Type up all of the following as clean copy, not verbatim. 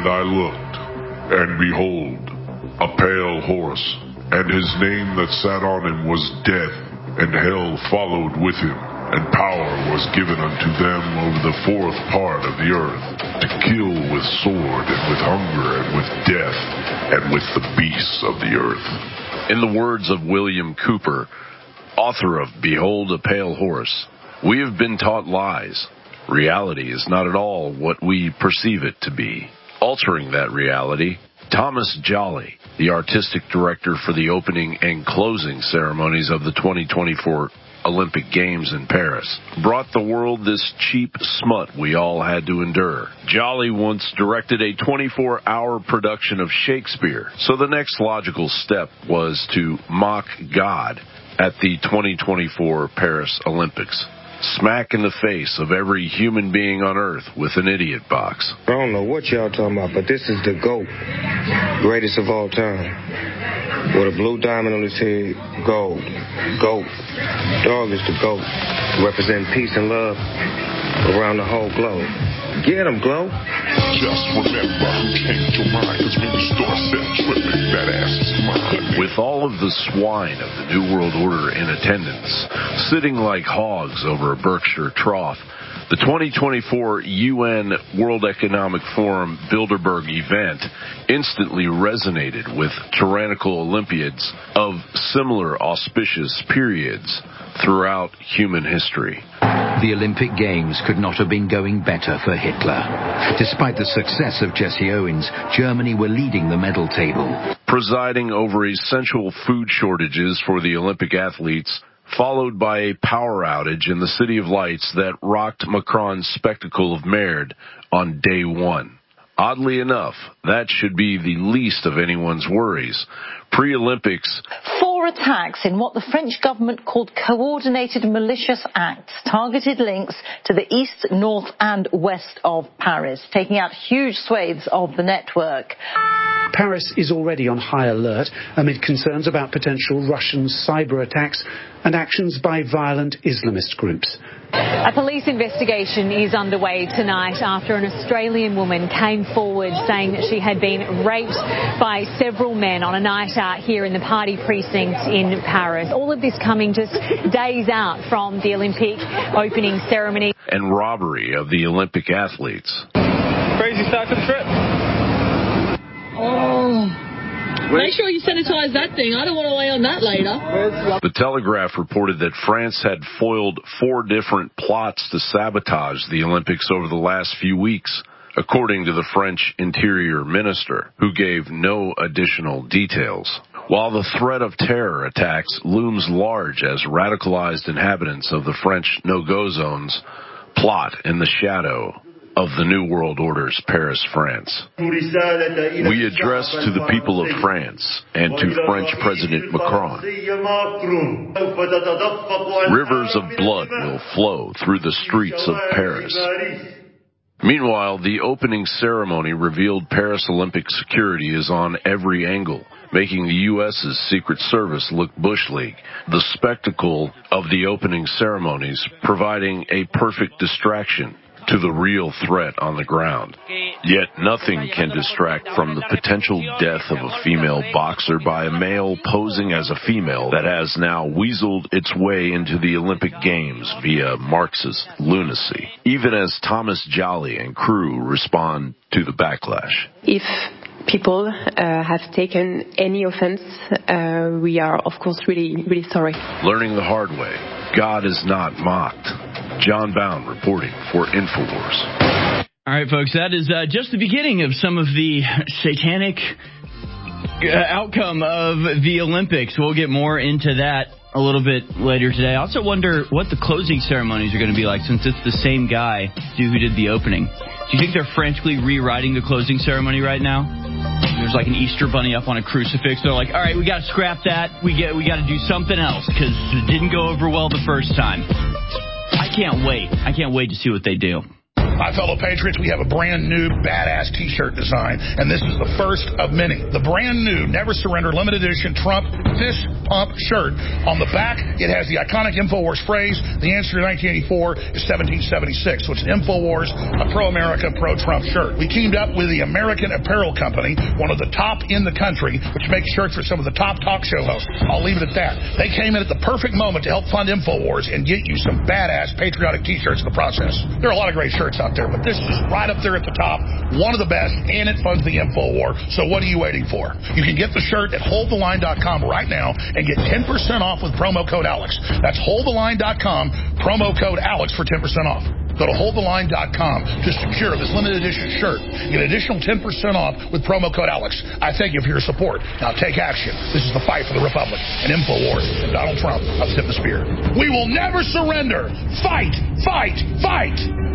And I looked, and behold, a pale horse, and his name that sat on him was Death, and hell followed with him, and power was given unto them over the fourth part of the earth, to kill with sword, and with hunger, and with death, and with the beasts of the earth. In the words of William Cooper, author of Behold a Pale Horse, we have been taught lies. Reality is not at all what we perceive it to be. Altering that reality, Thomas Jolly, the artistic director for the opening and closing ceremonies of the 2024 Olympic Games in Paris, brought the world this cheap smut we all had to endure. Jolly once directed a 24-hour production of Shakespeare, so the next logical step was to mock God at the 2024 Paris Olympics. Smack in the face of every human being on Earth with an idiot box. I don't know what y'all talking about, but this is the GOAT. Greatest of all time. With a blue diamond on his head, gold. GOAT. Dog is the GOAT. Representing peace and love around the whole globe. Get him, Glow. Just remember who changed your mind, because when you start set tripping, that ass is mine. With all of the swine of the New World Order in attendance, sitting like hogs over a Berkshire trough, the 2024 UN World Economic Forum Bilderberg event instantly resonated with tyrannical Olympiads of similar auspicious periods throughout human history. The Olympic Games could not have been going better for Hitler. Despite the success of Jesse Owens, Germany were leading the medal table. Presiding over essential food shortages for the Olympic athletes, followed by a power outage in the City of Lights that rocked Macron's spectacle of Merde on day one. Oddly enough, that should be the least of anyone's worries. Pre-Olympics, 4 attacks in what the French government called coordinated malicious acts targeted links to the east, north and west of Paris, taking out huge swathes of the network. Paris is already on high alert amid concerns about potential Russian cyber attacks and actions by violent Islamist groups. A police investigation is underway tonight after an Australian woman came forward saying that she had been raped by several men on a night out here in the party precinct in Paris. All of this coming just days out from the Olympic opening ceremony. And robbery of the Olympic athletes. Crazy start to the trip. Oh. Make sure you sanitize that thing. I don't want to lay on that later. The Telegraph reported that France had foiled 4 different plots to sabotage the Olympics over the last few weeks, according to the French Interior Minister, who gave no additional details. While the threat of terror attacks looms large as radicalized inhabitants of the French no-go zones plot in the shadow of the New World Order's Paris, France. We address to the people of France and to French President Macron. Rivers of blood will flow through the streets of Paris. Meanwhile, the opening ceremony revealed Paris Olympic security is on every angle, making the U.S.'s Secret Service look Bush League. The spectacle of the opening ceremonies providing a perfect distraction to the real threat on the ground. Yet nothing can distract from the potential death of a female boxer by a male posing as a female that has now weaseled its way into the Olympic Games via Marxist lunacy, even as Thomas Jolly and crew respond to the backlash. If people have taken any offense, we are, of course, really, really sorry. Learning the hard way, God is not mocked. John Bound reporting for InfoWars. All right, folks, that is just the beginning of some of the satanic outcome of the Olympics. We'll get more into that a little bit later today. I also wonder what the closing ceremonies are going to be like, since it's the same guy who did the opening. Do you think they're frantically rewriting the closing ceremony right now? There's like an Easter bunny up on a crucifix. They're like, all right, we got to scrap that. We got to do something else because it didn't go over well the first time. I can't wait to see what they do. My fellow Patriots, we have a brand new badass T-shirt design, and this is the first of many. The brand new Never Surrender limited edition Trump fist pump shirt. On the back, it has the iconic InfoWars phrase, the answer to 1984 is 1776. So it's an InfoWars, a pro-America, pro-Trump shirt. We teamed up with the American Apparel Company, one of the top in the country, which makes shirts for some of the top talk show hosts. I'll leave it at that. They came in at the perfect moment to help fund InfoWars and get you some badass patriotic t-shirts in the process. There are a lot of great shirts out there, but this is right up there at the top, one of the best, and it funds the InfoWar. So what are you waiting for? You can get the shirt at holdtheline.com right now and get 10% off with promo code Alex. That's holdtheline.com, promo code Alex for 10% off. Go to holdtheline.com to secure this limited edition shirt. Get an additional 10% off with promo code Alex. I thank you for your support. Now take action. This is the fight for the Republic and InfoWars and Donald Trump of Tip the Spear. We will never surrender. Fight, fight, fight.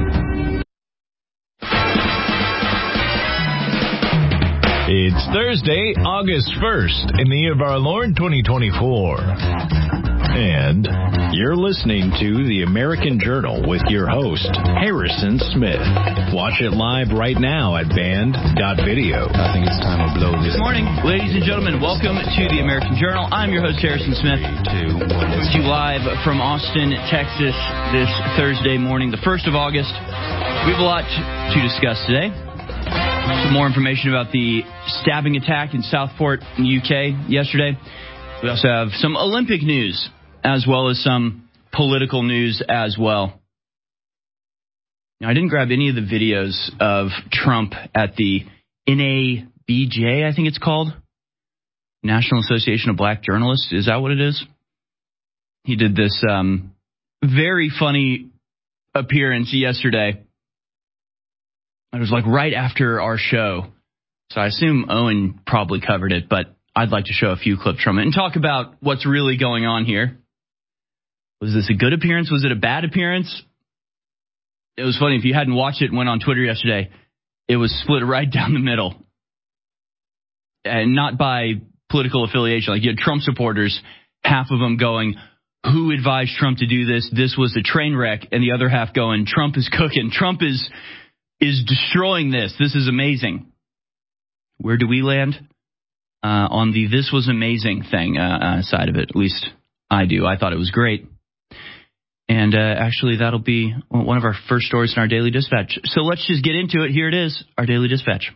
It's Thursday, August 1st, in the year of our Lord 2024. And you're listening to The American Journal with your host, Harrison Smith. Watch it live right now at band.video. I think it's time to blow this. Good morning, ladies and gentlemen. Welcome to The American Journal. I'm your host, Harrison Smith. Coming to you live from Austin, Texas, this Thursday morning, the 1st of August. We have a lot to discuss today. Some more information about the stabbing attack in Southport in the UK yesterday. We also have some Olympic news, as well as some political news as well. Now, I didn't grab any of the videos of Trump at the NABJ, I think it's called. National Association of Black Journalists. Is that what it is? He did this very funny appearance yesterday. It was like right after our show. So I assume Owen probably covered it, but I'd like to show a few clips from it and talk about what's really going on here. Was this a good appearance? Was it a bad appearance? It was funny. If you hadn't watched it and went on Twitter yesterday, it was split right down the middle. And not by political affiliation. Like you had Trump supporters, half of them going, who advised Trump to do this? This was a train wreck. And the other half going, Trump is cooking. Trump is destroying this. This is amazing. Where do we land? On the this was amazing thing side of it. At least I do. I thought it was great. And actually, that'll be one of our first stories in our Daily Dispatch. So let's just get into it. Here it is, our Daily Dispatch.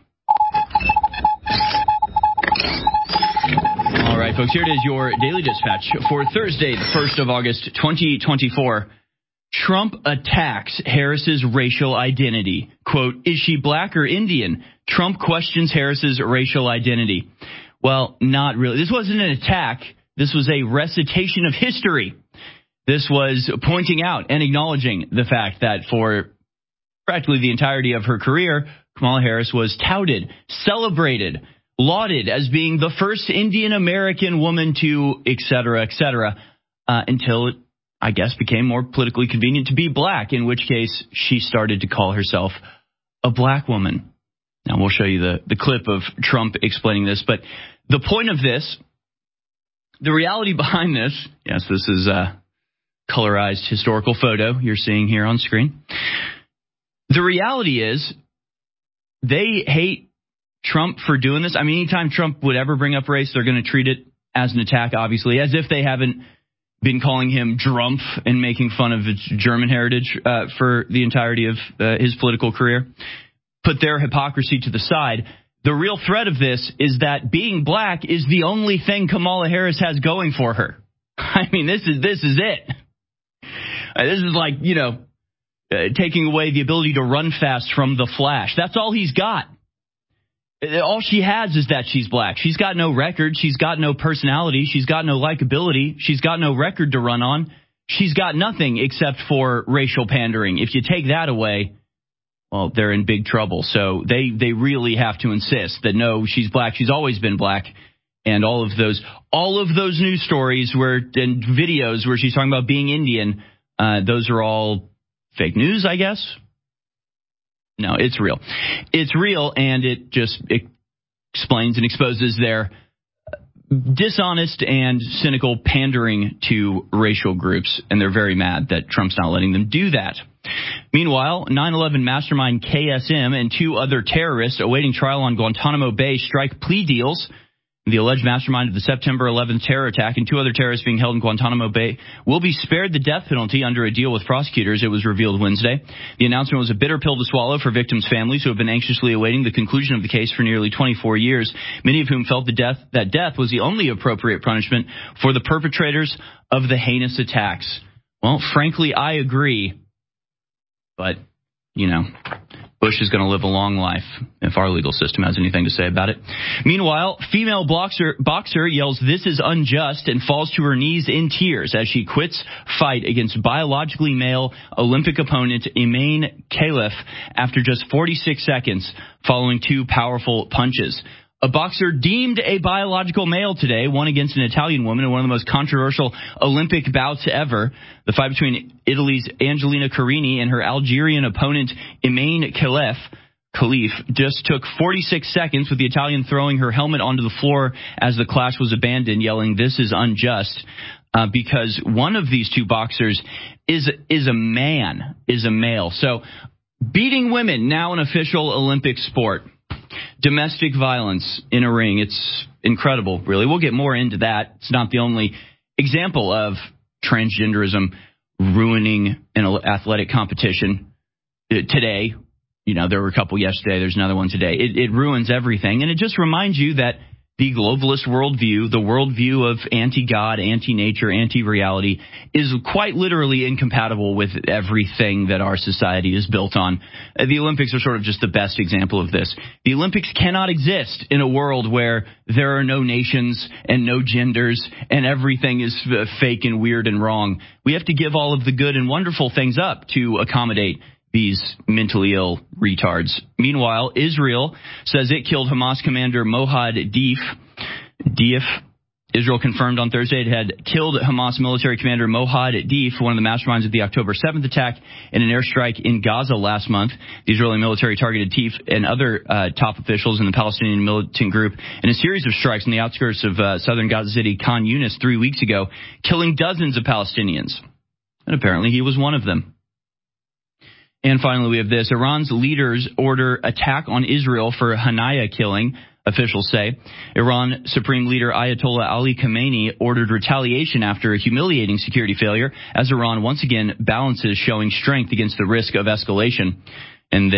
All right, folks, here it is, your Daily Dispatch for Thursday, the 1st of August, 2024. Trump attacks Harris's racial identity. Quote, is she black or Indian? Trump questions Harris's racial identity. Well, not really. This wasn't an attack. This was a recitation of history. This was pointing out and acknowledging the fact that for practically the entirety of her career, Kamala Harris was touted, celebrated, lauded as being the first Indian American woman to et cetera, until it, I guess, became more politically convenient to be black, in which case she started to call herself a black woman. Now, we'll show you the clip of Trump explaining this. But the point of this, the reality behind this, yes, this is a colorized historical photo you're seeing here on screen. The reality is they hate Trump for doing this. I mean, anytime Trump would ever bring up race, they're going to treat it as an attack, obviously, as if they haven't been calling him Drumpf and making fun of his German heritage for the entirety of his political career. Put their hypocrisy to the side. The real threat of this is that being black is the only thing Kamala Harris has going for her. I mean, this is it. This is like, taking away the ability to run fast from the Flash. That's all he's got. All she has is that she's black. She's got no record. She's got no personality. She's got no likability. She's got no record to run on. She's got nothing except for racial pandering. If you take that away, well, they're in big trouble. So they really have to insist that, no, she's black. She's always been black. And all of those news stories and videos where she's talking about being Indian, those are all fake news, I guess. No, it's real. It's real, and it explains and exposes their dishonest and cynical pandering to racial groups, and they're very mad that Trump's not letting them do that. Meanwhile, 9/11 mastermind KSM and 2 other terrorists awaiting trial on Guantanamo Bay strike plea deals The alleged mastermind of the September 11th terror attack and 2 other terrorists being held in Guantanamo Bay will be spared the death penalty under a deal with prosecutors, it was revealed Wednesday. The announcement was a bitter pill to swallow for victims' families who have been anxiously awaiting the conclusion of the case for nearly 24 years, many of whom felt that death was the only appropriate punishment for the perpetrators of the heinous attacks. Well, frankly, I agree. But, Bush is going to live a long life if our legal system has anything to say about it. Meanwhile, female boxer yells, "This is unjust," and falls to her knees in tears as she quits fight against biologically male Olympic opponent Imane Khalif after just 46 seconds following 2 powerful punches. A boxer deemed a biological male today won against an Italian woman in one of the most controversial Olympic bouts ever. The fight between Italy's Angelina Carini and her Algerian opponent Imane Khalif just took 46 seconds, with the Italian throwing her helmet onto the floor as the clash was abandoned, yelling, "This is unjust," because one of these 2 boxers is a male. So beating women, now an official Olympic sport. Domestic violence in a ring. It's incredible, really. We'll get more into that. It's not the only example of transgenderism ruining an athletic competition. Today, there were a couple yesterday. There's another one today. It ruins everything. And it just reminds you that the globalist worldview, the worldview of anti-God, anti-nature, anti-reality, is quite literally incompatible with everything that our society is built on. The Olympics are sort of just the best example of this. The Olympics cannot exist in a world where there are no nations and no genders and everything is fake and weird and wrong. We have to give all of the good and wonderful things up to accommodate these mentally ill retards. Meanwhile, Israel says it killed Hamas commander Mohad Deif. Israel confirmed on Thursday it had killed Hamas military commander Mohad Deif, one of the masterminds of the October 7th attack, in an airstrike in Gaza last month. The Israeli military targeted Deif and other top officials in the Palestinian militant group in a series of strikes in the outskirts of southern Gaza City, Khan Yunis, 3 weeks ago, killing dozens of Palestinians. And apparently he was one of them. And finally, we have this. Iran's leaders order attack on Israel for Haniyeh killing, officials say. Iran Supreme Leader Ayatollah Ali Khamenei ordered retaliation after a humiliating security failure, as Iran once again balances showing strength against the risk of escalation. And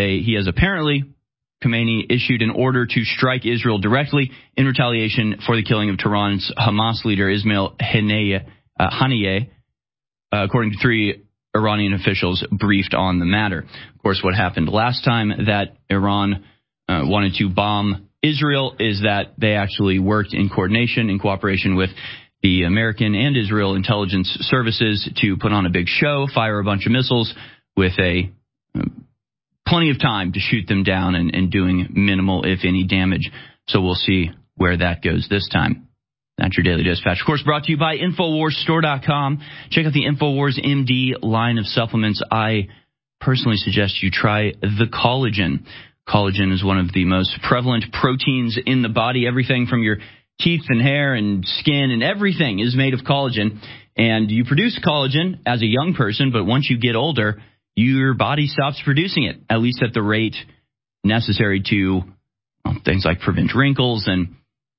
Khamenei issued an order to strike Israel directly in retaliation for the killing of Tehran's Hamas leader Ismail Haniyeh, according to 3 Iranian officials briefed on the matter. Of course, what happened last time that Iran wanted to bomb Israel is that they actually worked in coordination, in cooperation with the American and Israel intelligence services to put on a big show, fire a bunch of missiles with plenty of time to shoot them down and doing minimal, if any, damage. So we'll see where that goes this time. That's your Daily Dispatch. Of course, brought to you by InfoWarsStore.com. Check out the InfoWars MD line of supplements. I personally suggest you try the collagen. Collagen is one of the most prevalent proteins in the body. Everything from your teeth and hair and skin and everything is made of collagen. And you produce collagen as a young person, but once you get older, your body stops producing it, at least at the rate necessary to things like prevent wrinkles and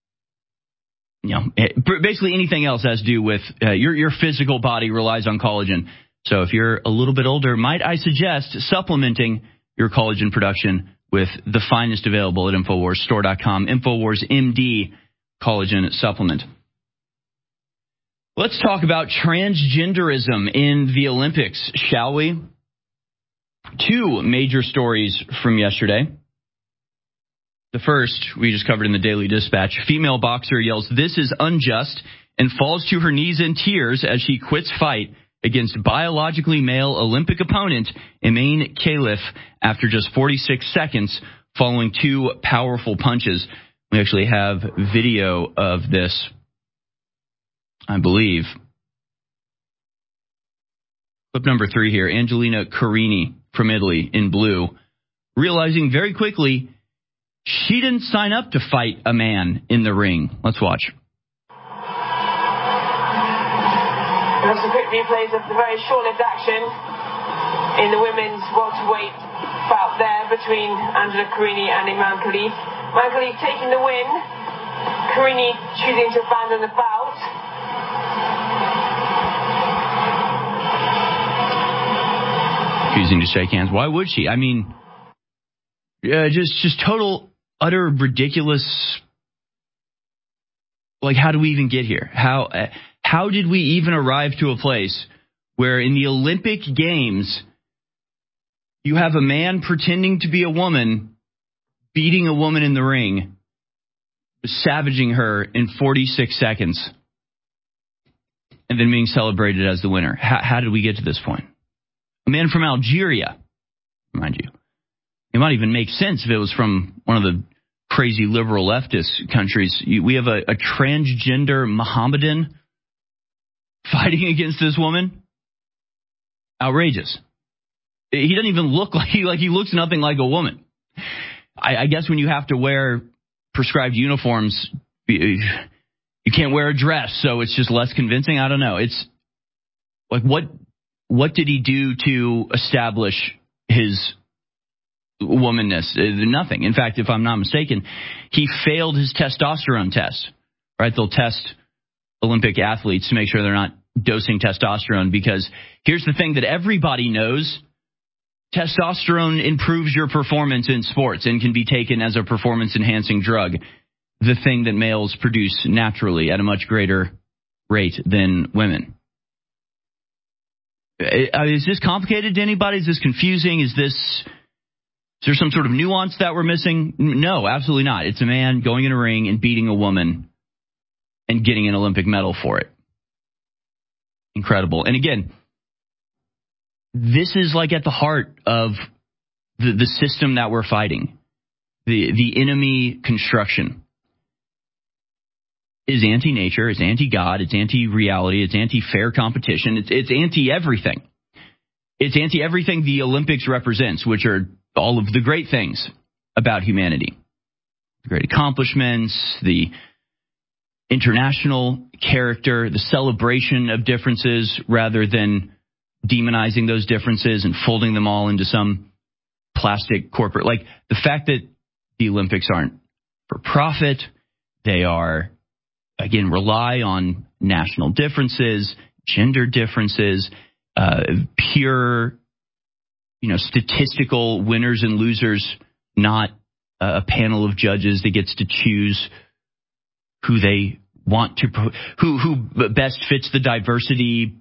basically anything else has to do with your physical body relies on collagen. So if you're a little bit older, might I suggest supplementing your collagen production with the finest available at InfoWarsStore.com, InfoWars MD collagen supplement. Let's talk about transgenderism in the Olympics, shall we? 2 major stories from yesterday. The first, we just covered in the Daily Dispatch. Female boxer yells, "This is unjust," and falls to her knees in tears as she quits fight against biologically male Olympic opponent Imane Khalif after just 46 seconds following 2 powerful punches. We actually have video of this, I believe. Clip number 3 here. Angelina Carini from Italy in blue, realizing very quickly she didn't sign up to fight a man in the ring. Let's watch. That's some quick replays of the very short-lived action in the women's welterweight bout there between Angela Carini and Imane Khalif. Imane Khalif taking the win. Carini choosing to abandon the bout. Choosing to shake hands. Why would she? I mean, just total, utter, ridiculous. Like, how do we even get here? How did we even arrive to a place where in the Olympic Games you have a man pretending to be a woman beating a woman in the ring, savaging her in 46 seconds, and then being celebrated as the winner? How did we get to this point? A man from Algeria, mind you. It might even make sense if it was from one of the crazy liberal leftist countries. We have a transgender Mohammedan fighting against this woman. Outrageous. He doesn't even look like he looks nothing like a woman. I guess when you have to wear prescribed uniforms, you can't wear a dress, so it's just less convincing. I don't know. It's like, what did he do to establish his womanness? Nothing. In fact, if I'm not mistaken, he failed his testosterone test. Right? They'll test Olympic athletes to make sure they're not dosing testosterone, because here's the thing that everybody knows. Testosterone improves your performance in sports and can be taken as a performance-enhancing drug, the thing that males produce naturally at a much greater rate than women. Is this complicated to anybody? Is this confusing? Is there some sort of nuance that we're missing? No, absolutely not. It's a man going in a ring and beating a woman and getting an Olympic medal for it. Incredible. And again, this is like at the heart of the system that we're fighting. The enemy construction is anti-nature, it's anti-God, it's anti-reality, it's anti-fair competition, it's anti-everything. It's anti-everything the Olympics represents, which are all of the great things about humanity. The great accomplishments, the international character, the celebration of differences rather than demonizing those differences and folding them all into some plastic corporate. Like the fact that the Olympics aren't for profit, they are, again, rely on national differences, gender differences, pure, statistical winners and losers, not a panel of judges that gets to choose who they want to, who best fits the diversity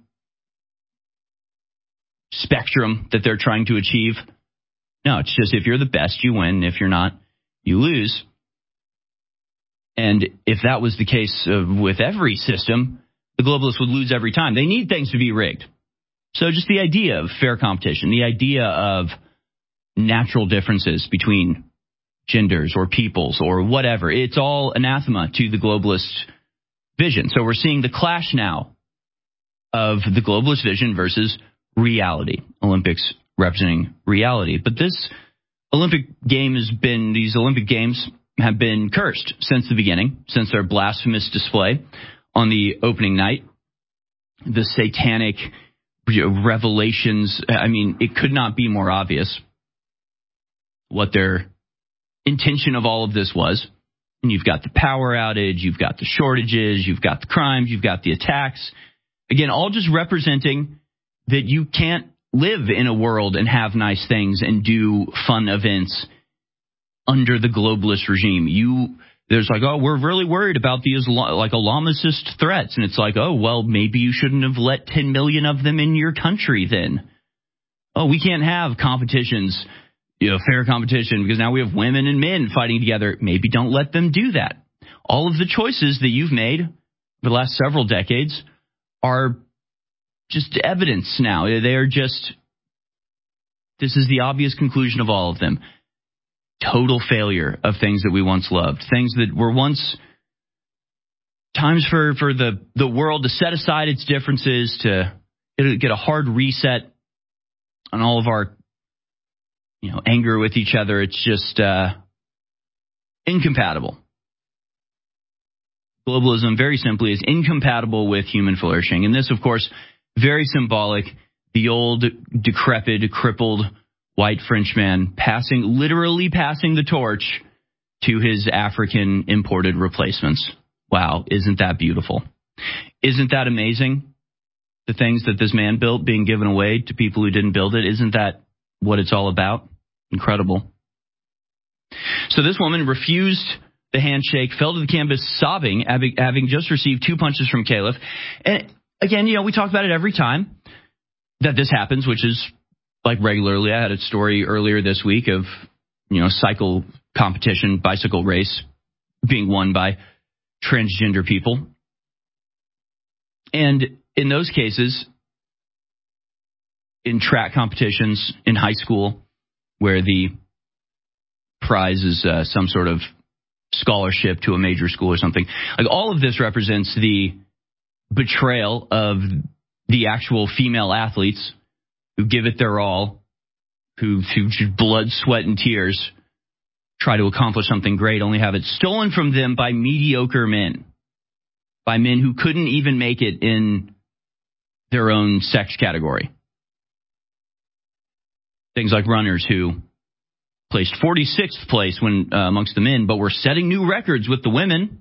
spectrum that they're trying to achieve. No, it's just if you're the best, you win. If you're not, you lose. And if that was the case with every system, the globalists would lose every time. They need things to be rigged. So just the idea of fair competition, the idea of natural differences between genders or peoples or whatever, it's all anathema to the globalist vision. So we're seeing the clash now of the globalist vision versus reality. Olympics representing reality. But these Olympic Games have been cursed since the beginning, since their blasphemous display on the opening night. The satanic revelations, I mean, it could not be more obvious what their intention of all of this was. And you've got the power outage, you've got the shortages, you've got the crimes, you've got the attacks. Again, all just representing that you can't live in a world and have nice things and do fun events under the globalist regime. There's like, oh, we're really worried about these like Islamist threats. And it's like, oh, well, maybe you shouldn't have let 10 million of them in your country then. Oh, we can't have competitions, fair competition, because now we have women and men fighting together. Maybe don't let them do that. All of the choices that you've made over the last several decades are just evidence now. They are just, this is the obvious conclusion of all of them. Total failure of things that we once loved. Things that were once times for the world to set aside its differences, to get a hard reset on all of our anger with each other. It's just incompatible. Globalism, very simply, is incompatible with human flourishing. And this, of course, very symbolic. The old, decrepit, crippled white Frenchman literally passing the torch to his African imported replacements. Wow, isn't that beautiful? Isn't that amazing? The things that this man built being given away to people who didn't build it. Isn't that what it's all about? Incredible. So this woman refused the handshake, fell to the canvas sobbing, having just received 2 punches from Califf. And again, we talk about it every time that this happens, which is like regularly. I had a story earlier this week of, cycle competition, bicycle race being won by transgender people. And in those cases, in track competitions in high school, where the prize is some sort of scholarship to a major school or something, like all of this represents the betrayal of the actual female athletes who give it their all, who through blood, sweat, and tears try to accomplish something great, only have it stolen from them by mediocre men, by men who couldn't even make it in their own sex category. Things like runners who placed 46th place when amongst the men, but were setting new records with the women.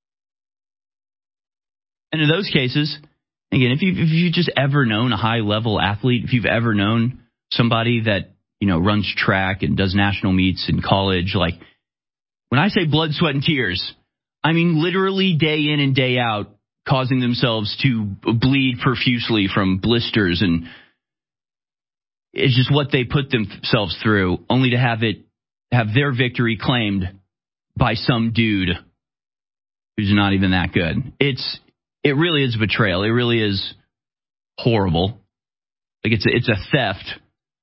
And in those cases, again, if you've just ever known a high-level athlete, if you've ever known somebody that, runs track and does national meets in college, like, when I say blood, sweat, and tears, I mean literally day in and day out causing themselves to bleed profusely from blisters, and it's just what they put themselves through, only to have their victory claimed by some dude who's not even that good. It really is betrayal. It really is horrible. Like it's a theft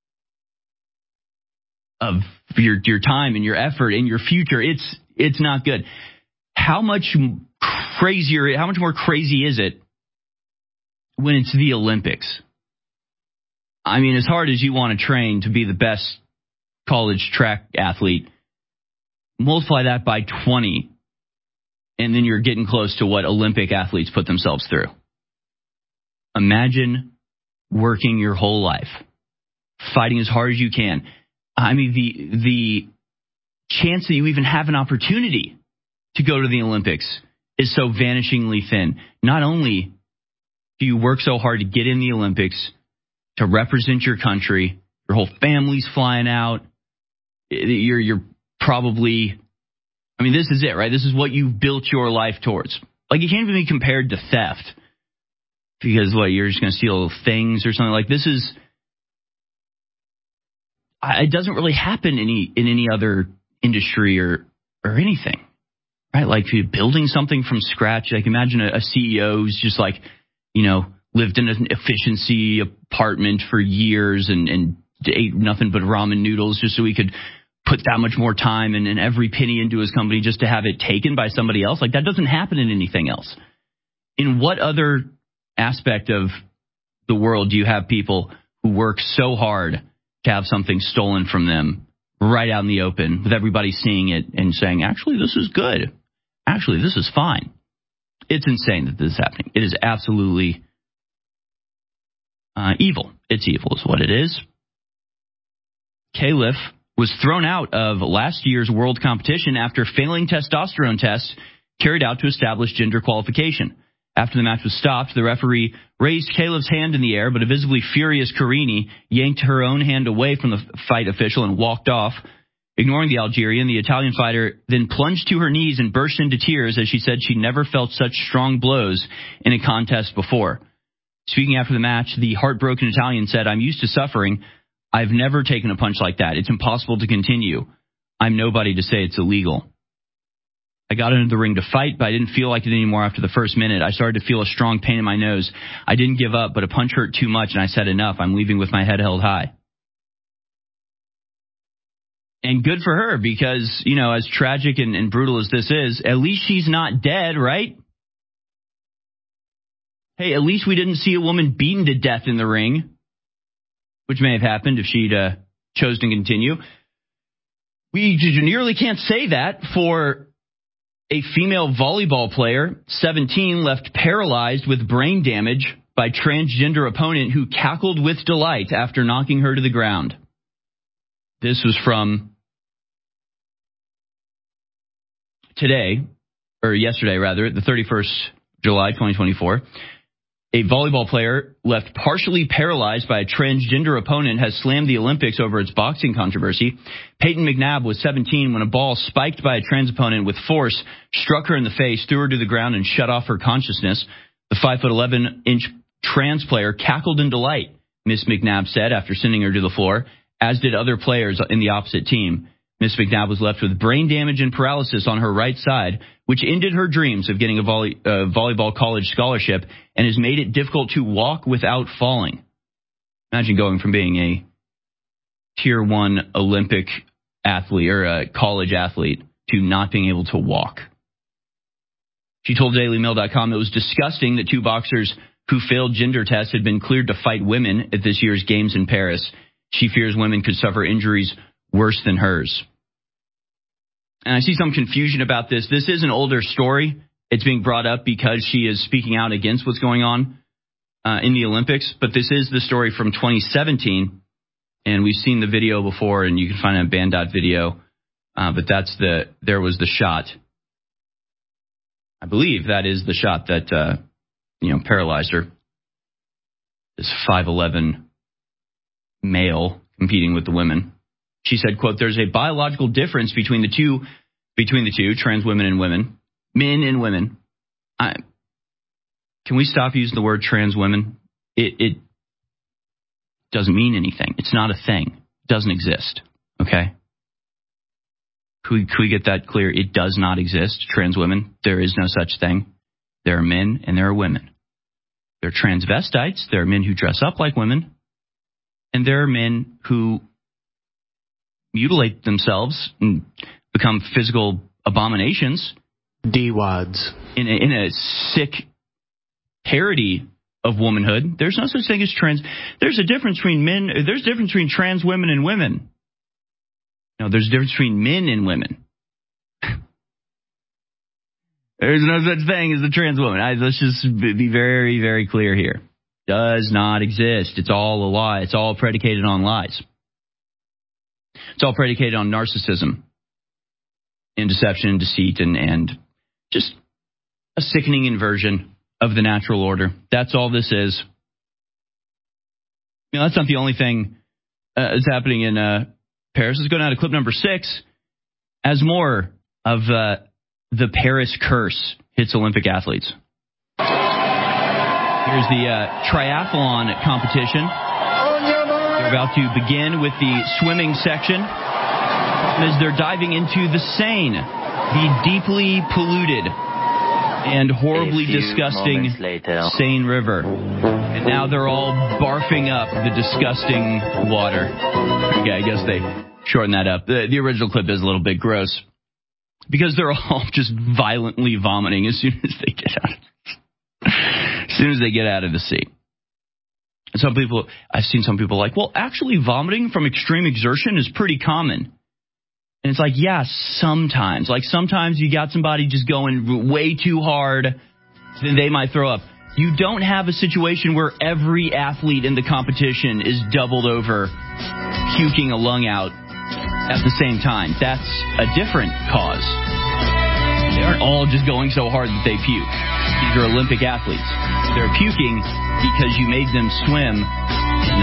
of your time and your effort and your future. It's not good. How much more crazy is it when it's the Olympics? I mean, as hard as you want to train to be the best college track athlete, multiply that by 20, and then you're getting close to what Olympic athletes put themselves through. Imagine working your whole life, fighting as hard as you can. I mean, the chance that you even have an opportunity to go to the Olympics is so vanishingly thin. Not only do you work so hard to get in the Olympics, to represent your country, your whole family's flying out, you're probably, I mean, this is it, right? This is what you've built your life towards. Like, it can't even be compared to theft. Because, you're just going to steal things or something? Like, this is, it doesn't really happen in any other industry or anything, right? Like, building something from scratch. Like, imagine a CEO who's just like, lived in an efficiency apartment for years and ate nothing but ramen noodles just so he could put that much more time and every penny into his company just to have it taken by somebody else. Like, that doesn't happen in anything else. In what other aspect of the world do you have people who work so hard to have something stolen from them right out in the open with everybody seeing it and saying, actually, this is good. Actually, this is fine. It's insane that this is happening. It is absolutely evil. It's evil is what it is. Califf was thrown out of last year's world competition after failing testosterone tests carried out to establish gender qualification. After the match was stopped, the referee raised Califf's hand in the air, but a visibly furious Carini yanked her own hand away from the fight official and walked off. Ignoring the Algerian, the Italian fighter then plunged to her knees and burst into tears as she said she never felt such strong blows in a contest before. Speaking after the match, the heartbroken Italian said, "I'm used to suffering. I've never taken a punch like that. It's impossible to continue. I'm nobody to say it's illegal. I got into the ring to fight, but I didn't feel like it anymore after the first minute. I started to feel a strong pain in my nose. I didn't give up, but a punch hurt too much, and I said enough. I'm leaving with my head held high." And good for her, because, as tragic and brutal as this is, at least she's not dead, right? Hey, at least we didn't see a woman beaten to death in the ring, which may have happened if she'd chose to continue. We nearly can't say that for a female volleyball player, 17, left paralyzed with brain damage by transgender opponent who cackled with delight after knocking her to the ground. This was from today, yesterday rather, the 31st July 2024, a volleyball player left partially paralyzed by a transgender opponent has slammed the Olympics over its boxing controversy. Peyton McNabb was 17 when a ball spiked by a trans opponent with force struck her in the face, threw her to the ground, and shut off her consciousness. The 5'11" trans player cackled in delight, Miss McNabb said after sending her to the floor, as did other players in the opposite team. Miss McNabb was left with brain damage and paralysis on her right side, which ended her dreams of getting a volleyball college scholarship and has made it difficult to walk without falling. Imagine going from being a Tier 1 Olympic athlete or a college athlete to not being able to walk. She told DailyMail.com it was disgusting that two boxers who failed gender tests had been cleared to fight women at this year's games in Paris. She fears women could suffer injuries worse than hers. And I see some confusion about this. This is an older story. It's being brought up because she is speaking out against what's going on in the Olympics. But this is the story from 2017. And we've seen the video before, and you can find it on Band.video. video. But there was the shot. I believe that is the shot that, paralyzed her. This 5'11" male competing with the women. She said, quote, "There's a biological difference between the two, trans women and women, men and women." Can we stop using the word trans women? It doesn't mean anything. It's not a thing. It doesn't exist. Okay? Could we get that clear? It does not exist. Trans women. There is no such thing. There are men and there are women. There are transvestites. There are men who dress up like women. And there are men who mutilate themselves and become physical abominations. D-wads. In a sick parody of womanhood. There's no such thing as trans. There's a difference between men. There's a difference between trans women and women. No, there's a difference between men and women. There's no such thing as a trans woman. Let's just be very, very clear here. Does not exist. It's all a lie. It's all predicated on lies. It's all predicated on narcissism and deception and deceit and just a sickening inversion of the natural order. That's all this is. That's not the only thing that's happening in Paris. Let's go down to clip number 6 as more of the Paris curse hits Olympic athletes. Here's the triathlon competition. They're about to begin with the swimming section as they're diving into the Seine, the deeply polluted and horribly disgusting Seine River. And now they're all barfing up the disgusting water. Okay, I guess they shortened that up. The original clip is a little bit gross because they're all just violently vomiting as soon as they get out of the sea. I've seen some people like, well, actually vomiting from extreme exertion is pretty common. And it's like, yeah, sometimes. Like sometimes you got somebody just going way too hard, then they might throw up. You don't have a situation where every athlete in the competition is doubled over, puking a lung out at the same time. That's a different cause. They aren't all just going so hard that they puke. These are Olympic athletes. They're puking because you made them swim in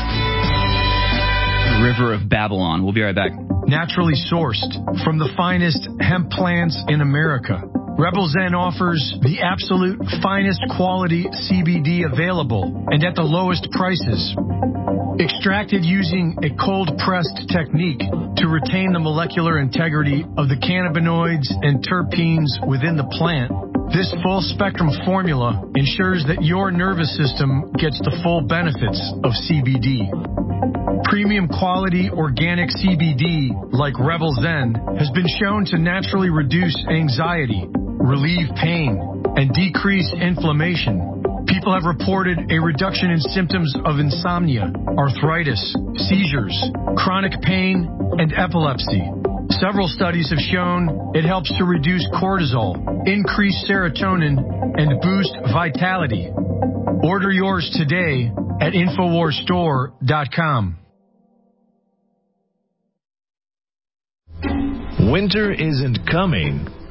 the river of Babylon. We'll be right back. Naturally sourced from the finest hemp plants in America, Rebel Zen offers the absolute finest quality CBD available and at the lowest prices. Extracted using a cold-pressed technique to retain the molecular integrity of the cannabinoids and terpenes within the plant, this full-spectrum formula ensures that your nervous system gets the full benefits of CBD. Premium quality organic CBD, like Rebel Zen, has been shown to naturally reduce anxiety, relieve pain, and decrease inflammation. People have reported a reduction in symptoms of insomnia, arthritis, seizures, chronic pain, and epilepsy. Several studies have shown it helps to reduce cortisol, increase serotonin, and boost vitality. Order yours today at InfoWarsStore.com. Winter isn't coming,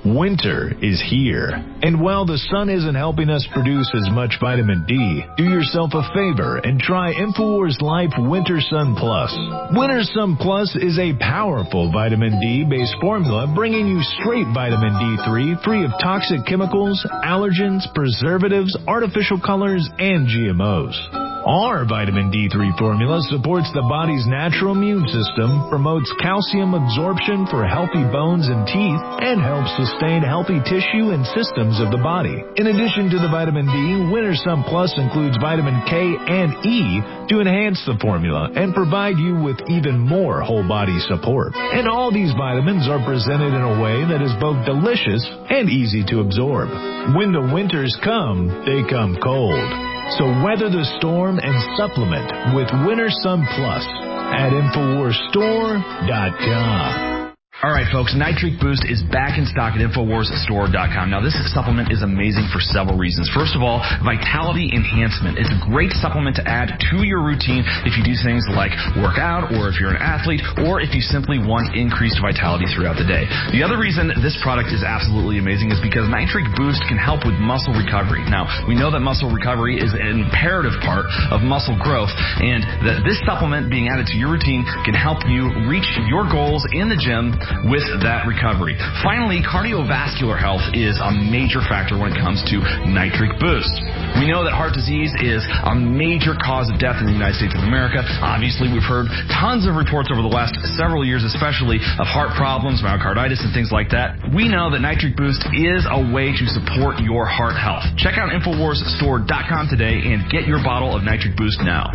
Winter is here, and while the sun isn't helping us produce as much vitamin D, do yourself a favor and try InfoWars Life Winter Sun Plus. Winter Sun Plus is a powerful vitamin D-based formula bringing you straight vitamin D3 free of toxic chemicals, allergens, preservatives, artificial colors, and GMOs. Our vitamin D3 formula supports the body's natural immune system, promotes calcium absorption for healthy bones and teeth, and helps sustain healthy tissue and systems of the body. In addition to the vitamin D, Winter Sun Plus includes vitamin K and E to enhance the formula and provide you with even more whole body support. And all these vitamins are presented in a way that is both delicious and easy to absorb. When the winters come, they come cold. So weather the storm and supplement with Winter Sun Plus at InfoWarsStore.com. All right, folks, Nitric Boost is back in stock at InfoWarsStore.com. Now, this supplement is amazing for several reasons. First of all, vitality enhancement. It's a great supplement to add to your routine if you do things like work out, or if you're an athlete, or if you simply want increased vitality throughout the day. The other reason this product is absolutely amazing is because Nitric Boost can help with muscle recovery. Now, we know that muscle recovery is an imperative part of muscle growth, and that this supplement being added to your routine can help you reach your goals in the gym with that recovery. Finally, cardiovascular health is a major factor when it comes to Nitric Boost. We know that heart disease is a major cause of death in the United States of America. Obviously, we've heard tons of reports over the last several years, especially of heart problems, myocarditis, and things like that. We know that Nitric Boost is a way to support your heart health. Check out InfoWarsStore.com today and get your bottle of Nitric Boost now.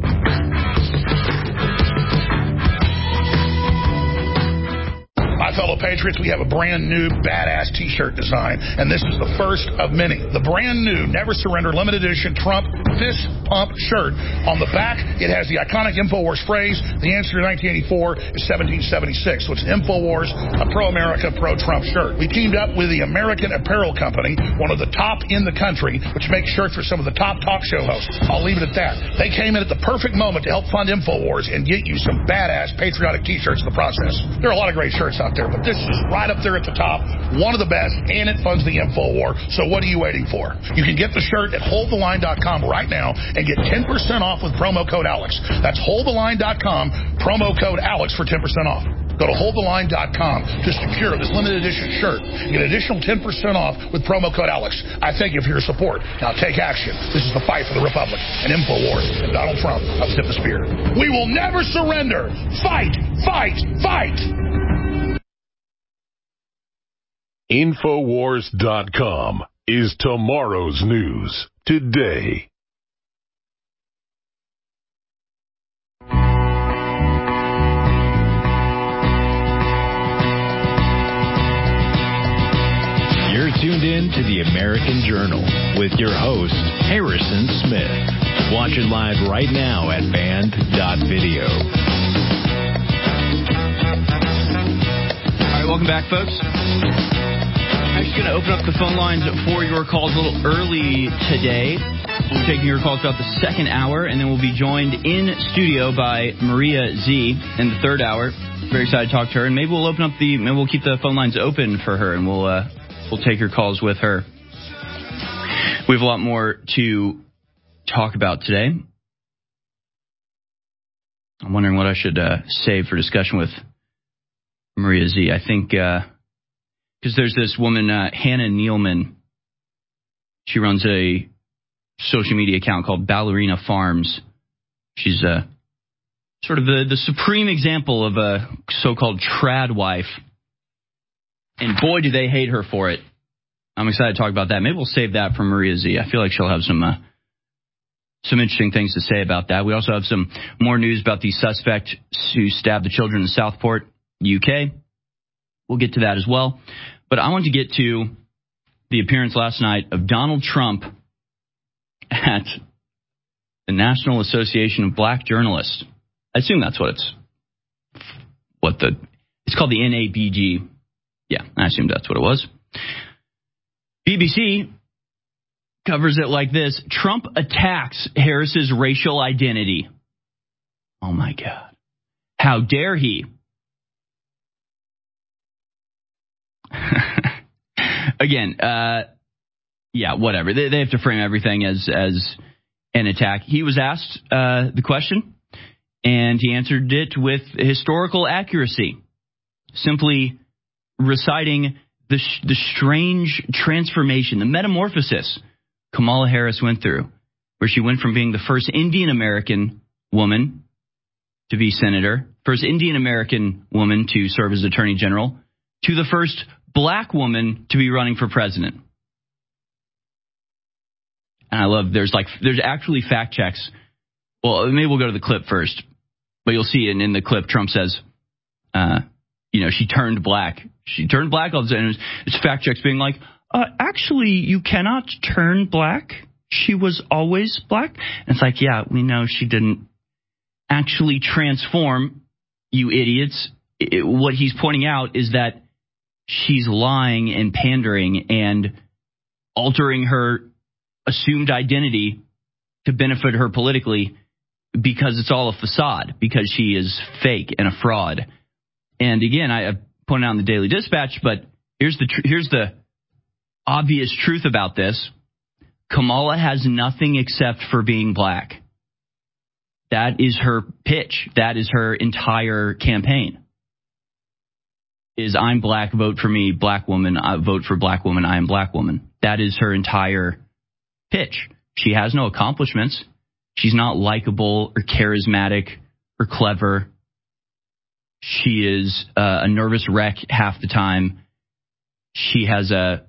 My fellow patriots, we have a brand new badass t-shirt design, and this is the first of many. The brand new Never Surrender limited edition Trump fist pump shirt. On the back, it has the iconic InfoWars phrase, the answer to 1984 is 1776. So it's an InfoWars, a pro-America, pro-Trump shirt. We teamed up with the American Apparel Company, one of the top in the country, which makes shirts for some of the top talk show hosts. I'll leave it at that. They came in at the perfect moment to help fund InfoWars and get you some badass patriotic t-shirts in the process. There are a lot of great shirts out there, but this is right up there at the top, one of the best, and it funds the InfoWar. So what are you waiting for? You can get the shirt at holdtheline.com right now and get 10% off with promo code Alex. That's holdtheline.com, promo code Alex for 10% off. Go to holdtheline.com to secure this limited edition shirt. Get an additional 10% off with promo code Alex. I thank you for your support. Now take action. This is the fight for the Republic and InfoWars and Donald Trump of the tip of the spear. We will never surrender. Fight, fight, fight. InfoWars.com is tomorrow's news today. You're tuned in to the American Journal with your host, Harrison Smith. Watch it live right now at band.video. All right, welcome back, folks. I'm just going to open up the phone lines for your calls a little early today. We'll be taking your calls throughout the second hour, and then we'll be joined in studio by Maria Z in the third hour. Very excited to talk to her, and maybe we'll keep the phone lines open for her, and we'll take your calls with her. We have a lot more to talk about today. I'm wondering what I should save for discussion with Maria Z. I think because there's this woman, Hannah Nealman. She runs a social media account called Ballerina Farms. She's sort of the supreme example of a so-called trad wife. And boy, do they hate her for it. I'm excited to talk about that. Maybe we'll save that for Maria Z. I feel like she'll have some interesting things to say about that. We also have some more news about the suspect who stabbed the children in Southport, UK. We'll get to that as well. But I want to get to the appearance last night of Donald Trump at the National Association of Black Journalists. I assume that's what it's called, the NABG. Yeah, I assumed that's what it was. BBC covers it like this: Trump attacks Harris's racial identity. Oh my God. How dare he? Again, yeah, whatever. They have to frame everything as an attack. He was asked the question, and he answered it with historical accuracy, simply reciting the strange transformation, the metamorphosis Kamala Harris went through, where she went from being the first Indian American woman to be senator, first Indian American woman to serve as attorney general, to the first black woman to be running for president. And I love, there's actually fact checks. Well, maybe we'll go to the clip first, but you'll see in the clip, Trump says, she turned black. She turned black all of a sudden. It's fact checks being like, actually, you cannot turn black. She was always black. And it's like, yeah, we know she didn't actually transform, you idiots. What he's pointing out is that she's lying and pandering and altering her assumed identity to benefit her politically because it's all a facade, because she is fake and a fraud. And again, I pointed out in the Daily Dispatch, but here's the obvious truth about this. Kamala has nothing except for being black. That is her pitch. That is her entire campaign. Is I'm black, vote for me, black woman, vote for black woman, I am black woman. That is her entire pitch. She has no accomplishments. She's not likable or charismatic or clever. She is a nervous wreck half the time. She has a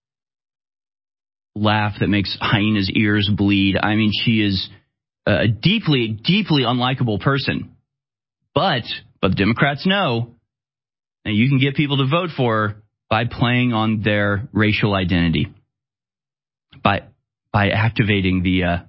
laugh that makes hyenas' ears bleed. I mean, she is a deeply, deeply unlikable person. But the Democrats know that you can get people to vote for her by playing on their racial identity, by activating the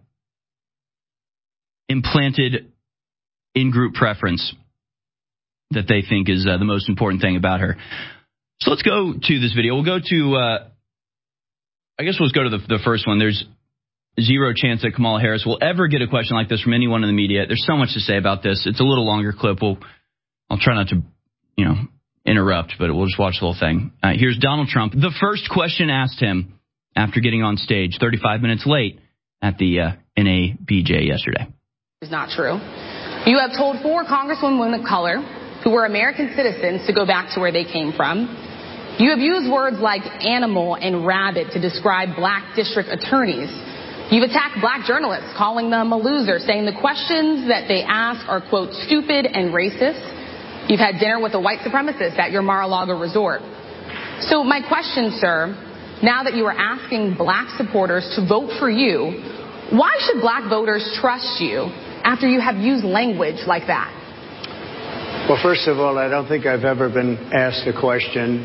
implanted in-group preference that they think is the most important thing about her. So let's go to this video. We'll go to, let's go to the first one. There's zero chance that Kamala Harris will ever get a question like this from anyone in the media. There's so much to say about this. It's a little longer clip. I'll try not to, interrupt, but we'll just watch the whole thing. Here's Donald Trump. The first question asked him after getting on stage 35 minutes late at the NABJ yesterday. It's not true. You have told 4 congresswomen of color who were American citizens to go back to where they came from. You have used words like animal and rabbit to describe black district attorneys. You've attacked black journalists, calling them a loser, saying the questions that they ask are, quote, stupid and racist. You've had dinner with a white supremacist at your Mar-a-Lago resort. So my question, sir, now that you are asking black supporters to vote for you, why should black voters trust you after you have used language like that? Well, first of all, I don't think I've ever been asked a question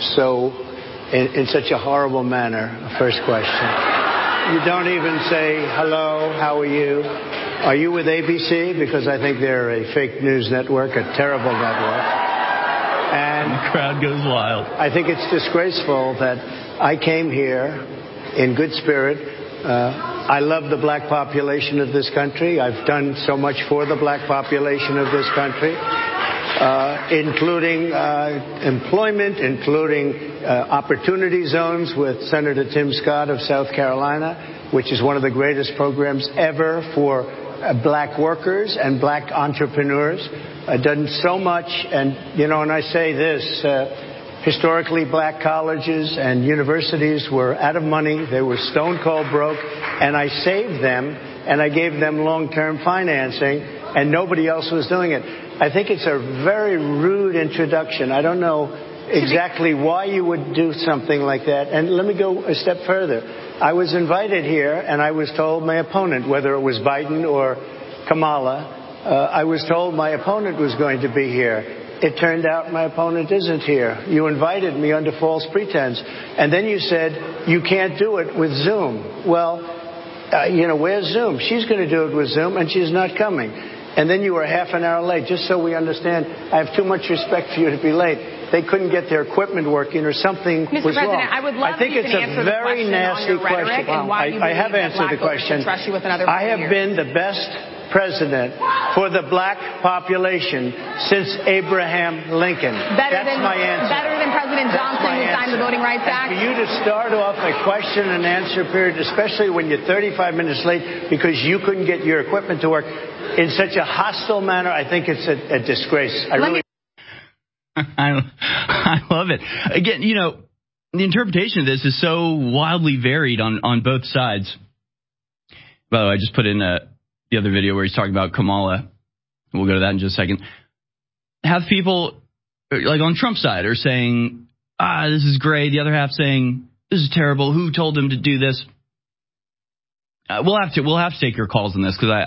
in such a horrible manner. First question. You don't even say, hello, how are you? Are you with ABC? Because I think they're a fake news network, a terrible network. And the crowd goes wild. I think it's disgraceful that I came here in good spirit. I love the black population of this country. I've done so much for the black population of this country, including employment, including opportunity zones with Senator Tim Scott of South Carolina, which is one of the greatest programs ever for black workers and black entrepreneurs. I've done so much, and I say this, historically black colleges and universities were out of money. They were stone cold broke, and I saved them, and I gave them long-term financing, and nobody else was doing it. I think it's a very rude introduction. I don't know exactly why you would do something like that. And let me go a step further. I was invited here, and I was told my opponent, whether it was Biden or Kamala, I was told my opponent was going to be here. It turned out my opponent isn't here. You invited me under false pretense. And then you said, you can't do it with Zoom. Well, where's Zoom? She's going to do it with Zoom, and she's not coming. And then you were half an hour late. Just so we understand, I have too much respect for you to be late. They couldn't get their equipment working or something was wrong. I would love I think it's a very nasty question. And why you I have answered the question. Trust you with another I have been the best president for the black population since Abraham Lincoln. That's my answer. Better than President Johnson, who signed the Voting Rights Act. And for you to start off a question and answer period, especially when you're 35 minutes late because you couldn't get your equipment to work in such a hostile manner, I think it's a disgrace. I love it. Again, you know, the interpretation of this is so wildly varied on both sides. By the way, I just put in the other video where he's talking about Kamala. We'll go to that in just a second. Half people, like on Trump's side, are saying, this is great. The other half saying, this is terrible. Who told him to do this? We'll have to take your calls on this because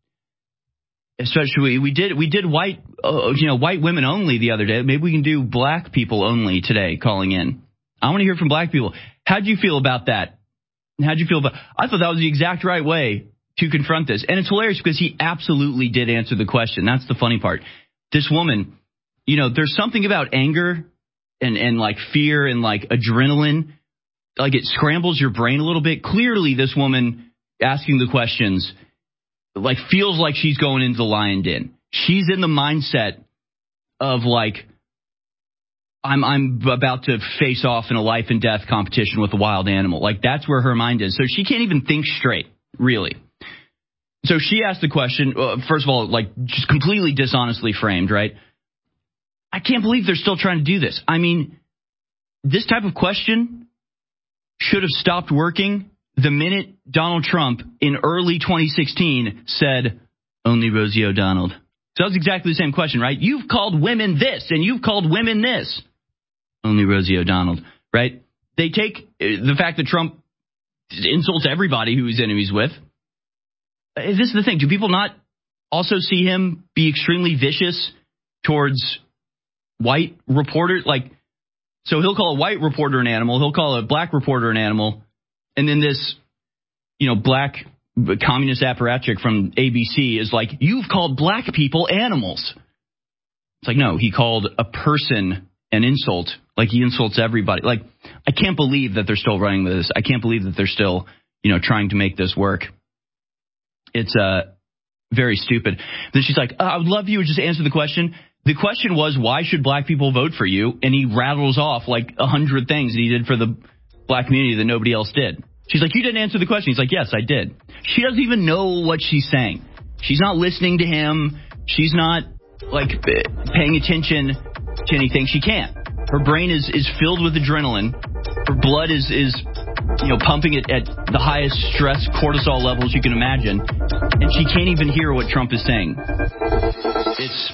especially we did white women only the other day. Maybe we can do black people only today calling in. I want to hear from black people. How'd you feel about that? I thought that was the exact right way to confront this. And it's hilarious because he absolutely did answer the question. That's the funny part. This woman, you know, there's something about anger and like fear and like adrenaline, like it scrambles your brain a little bit. Clearly, this woman asking the questions like feels like she's going into the lion den. She's in the mindset of like, I'm about to face off in a life and death competition with a wild animal. Like that's where her mind is. So she can't even think straight, really. So she asked the question, first of all, like just completely dishonestly framed, right? I can't believe they're still trying to do this. I mean, this type of question should have stopped working the minute Donald Trump in early 2016 said, only Rosie O'Donnell. So that was exactly the same question, right? You've called women this and you've called women this. Only Rosie O'Donnell, right? They take the fact that Trump insults everybody who he's enemies with. This is the thing. Do people not also see him be extremely vicious towards white reporters? Like, so he'll call a white reporter an animal. He'll call a black reporter an animal. And then this, you know, black communist apparatchik from ABC is like, you've called black people animals. It's like, no, he called a person an insult. Like he insults everybody. Like, I can't believe that they're still running with this. I can't believe that they're still, you know, trying to make this work. It's very stupid. Then she's like, I would love you to just answer the question. The question was, why should black people vote for you? And he rattles off like 100 things that he did for the black community that nobody else did. She's like, you didn't answer the question. He's like, yes, I did. She doesn't even know what she's saying. She's not listening to him. She's not like paying attention to anything. She can't. Her brain is filled with adrenaline. Her blood is you know, pumping it at the highest stress cortisol levels you can imagine. And she can't even hear what Trump is saying. It's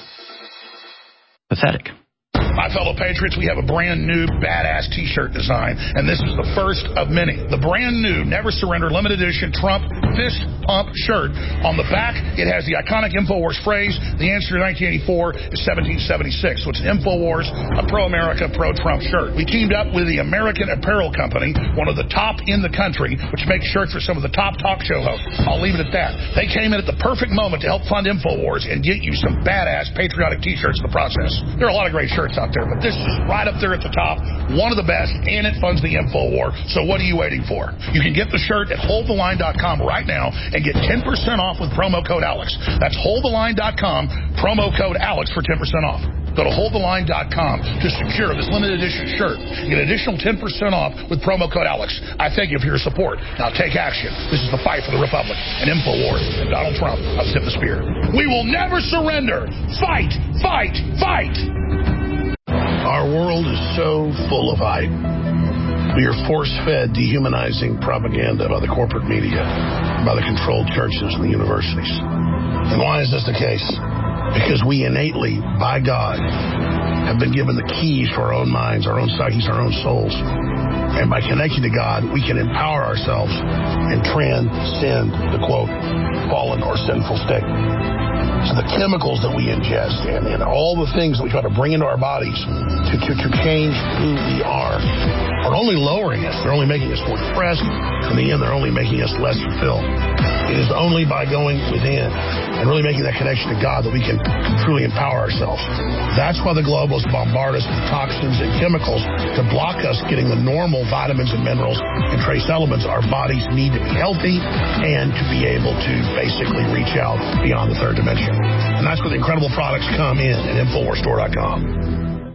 pathetic. My fellow patriots, we have a brand new badass t-shirt design, and this is the first of many. The brand new Never Surrender limited edition Trump fist pump shirt. On the back, it has the iconic InfoWars phrase, the answer to 1984 is 1776. So it's an InfoWars, a pro-America, pro-Trump shirt. We teamed up with the American Apparel Company, one of the top in the country, which makes shirts for some of the top talk show hosts. I'll leave it at that. They came in at the perfect moment to help fund InfoWars and get you some badass patriotic t-shirts in the process. There are a lot of great shirts out there, but this is right up there at the top, one of the best, and it funds the InfoWar. So what are you waiting for? You can get the shirt at holdtheline.com right now and get 10% off with promo code Alex. That's holdtheline.com, promo code Alex for 10% off. Go to holdtheline.com to secure this limited edition shirt. Get an additional 10% off with promo code Alex. I thank you for your support. Now take action. This is the fight for the Republic and InfoWars and Donald Trump of Zip the Spear. We will never surrender. Fight, fight, fight. Our world is so full of hype. We are force-fed, dehumanizing propaganda by the corporate media, by the controlled churches and the universities. And why is this the case? Because we innately, by God, have been given the keys to our own minds, our own psyches, our own souls. And by connecting to God, we can empower ourselves and transcend the, quote, fallen or sinful state. So the chemicals that we ingest and all the things that we try to bring into our bodies to change who we are only lowering us. They're only making us more depressed. In the end, they're only making us less fulfilled. It is only by going within and really making that connection to God that we can truly empower ourselves. That's why the globalists bombard us with toxins and chemicals to block us getting the normal vitamins and minerals and trace elements our bodies need to be healthy and to be able to basically reach out beyond the third dimension. And that's where the incredible products come in at InfoWarsStore.com.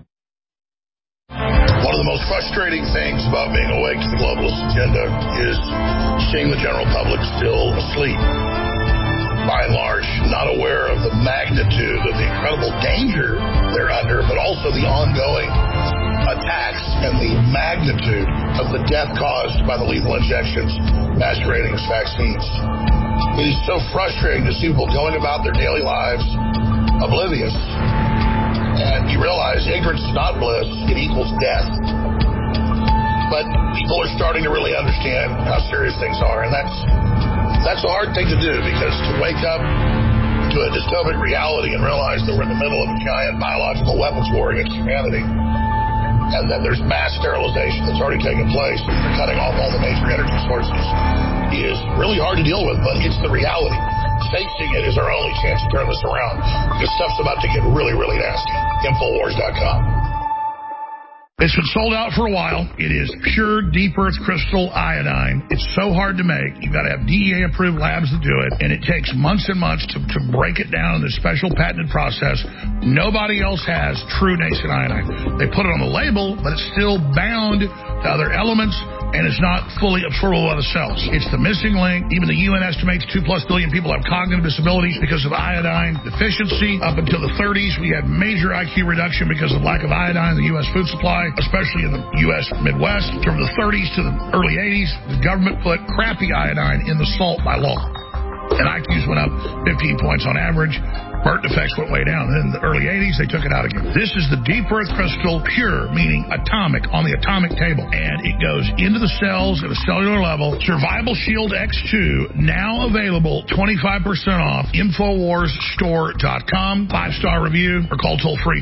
One of the most frustrating things about being awake to the globalist agenda is seeing the general public still asleep. By and large, not aware of the magnitude of the incredible danger they're under, but also the ongoing attacks and the magnitude of the death caused by the lethal injections masquerading as vaccines. It is so frustrating to see people going about their daily lives oblivious. And you realize ignorance is not bliss, it equals death. But people are starting to really understand how serious things are, and that's a hard thing to do, because to wake up to a dystopic reality and realize that we're in the middle of a giant biological weapons war against humanity, and that there's mass sterilization that's already taken place, and they're cutting off all the major energy sources, is really hard to deal with, but it's the reality. Facing it is our only chance to turn this around, because stuff's about to get really, really nasty. Infowars.com. It's been sold out for a while. It is pure deep earth crystal iodine. It's so hard to make. You've got to have DEA-approved labs to do it, and it takes months and months to break it down in this special patented process. Nobody else has true nascent iodine. They put it on the label, but it's still bound to other elements, and it's not fully absorbable by the cells. It's the missing link. Even the UN estimates 2+ billion people have cognitive disabilities because of iodine deficiency. Up until the 30s, we had major IQ reduction because of lack of iodine in the U.S. food supply, especially in the U.S. Midwest. From the 30s to the early 80s, the government put crappy iodine in the salt by law, and IQs went up 15 points on average. Birth defects went way down. Then in the early 80s, they took it out again. This is the deep earth crystal, pure, meaning atomic, on the atomic table. And it goes into the cells at a cellular level. Survival Shield X2, now available 25% off. InfoWarsStore.com. 5-star review, or call toll-free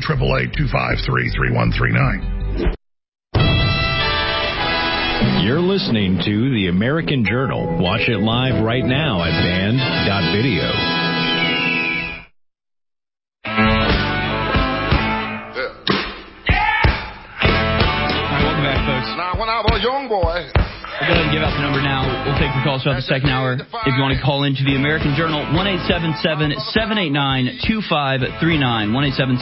888-253-3139. You're listening to The American Journal. Watch it live right now at band.video. Now, when I was a young boy... We'll go ahead and give out the number now. We'll take your calls throughout the second hour. If you want to call into the American Journal, 1-877-789-2539.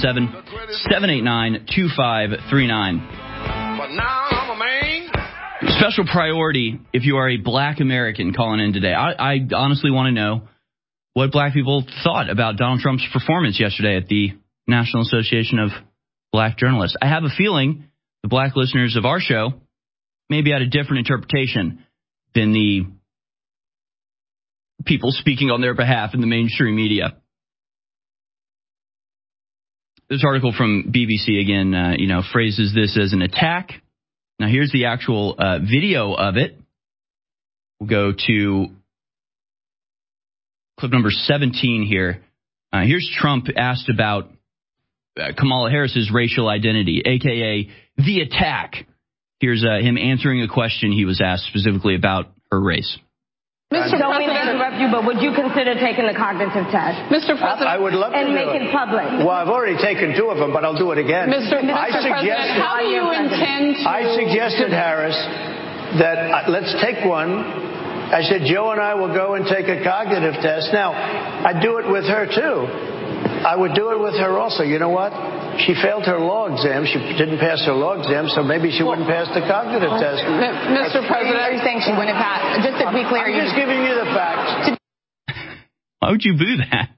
1-877-789-2539. But now I'm a man. Special priority if you are a black American calling in today. I honestly want to know what black people thought about Donald Trump's performance yesterday at the National Association of Black Journalists. I have a feeling the black listeners of our show maybe had a different interpretation than the people speaking on their behalf in the mainstream media. This article from BBC again, phrases this as an attack. Now here's the actual video of it. We'll go to clip number 17 here. Here's Trump asked about Kamala Harris's racial identity, a.k.a. the attack. Here's him answering a question he was asked specifically about her race. Mr. Don't mean to interrupt you, but would you consider taking the cognitive test? Mr. President. I would love to and do make it public. Well, I've already taken 2 of them, but I'll do it again. Mr. President, how do you intend to... I suggested, Harris, that let's take one. I said, Joe and I will go and take a cognitive test. Now, I'd do it with her, too. I would do it with her also. You know what? She failed her law exam. She didn't pass her law exam, so maybe she wouldn't pass the cognitive test. Mr. President, are you saying she wouldn't pass? Just to be clear, I'm just giving you the facts. Why would you boo that?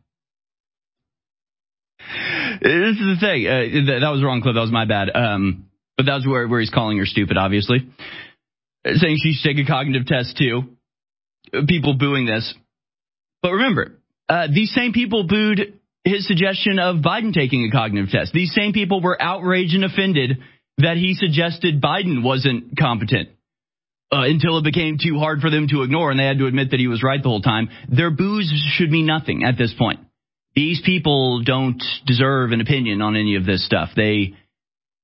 This is the thing. That was the wrong clip. That was my bad. But that was where he's calling her stupid, obviously. Saying she should take a cognitive test, too. People booing this. But remember, these same people booed his suggestion of Biden taking a cognitive test. These same people were outraged and offended that he suggested Biden wasn't competent until it became too hard for them to ignore, and they had to admit that he was right the whole time. Their boos should mean nothing at this point. These people don't deserve an opinion on any of this stuff. They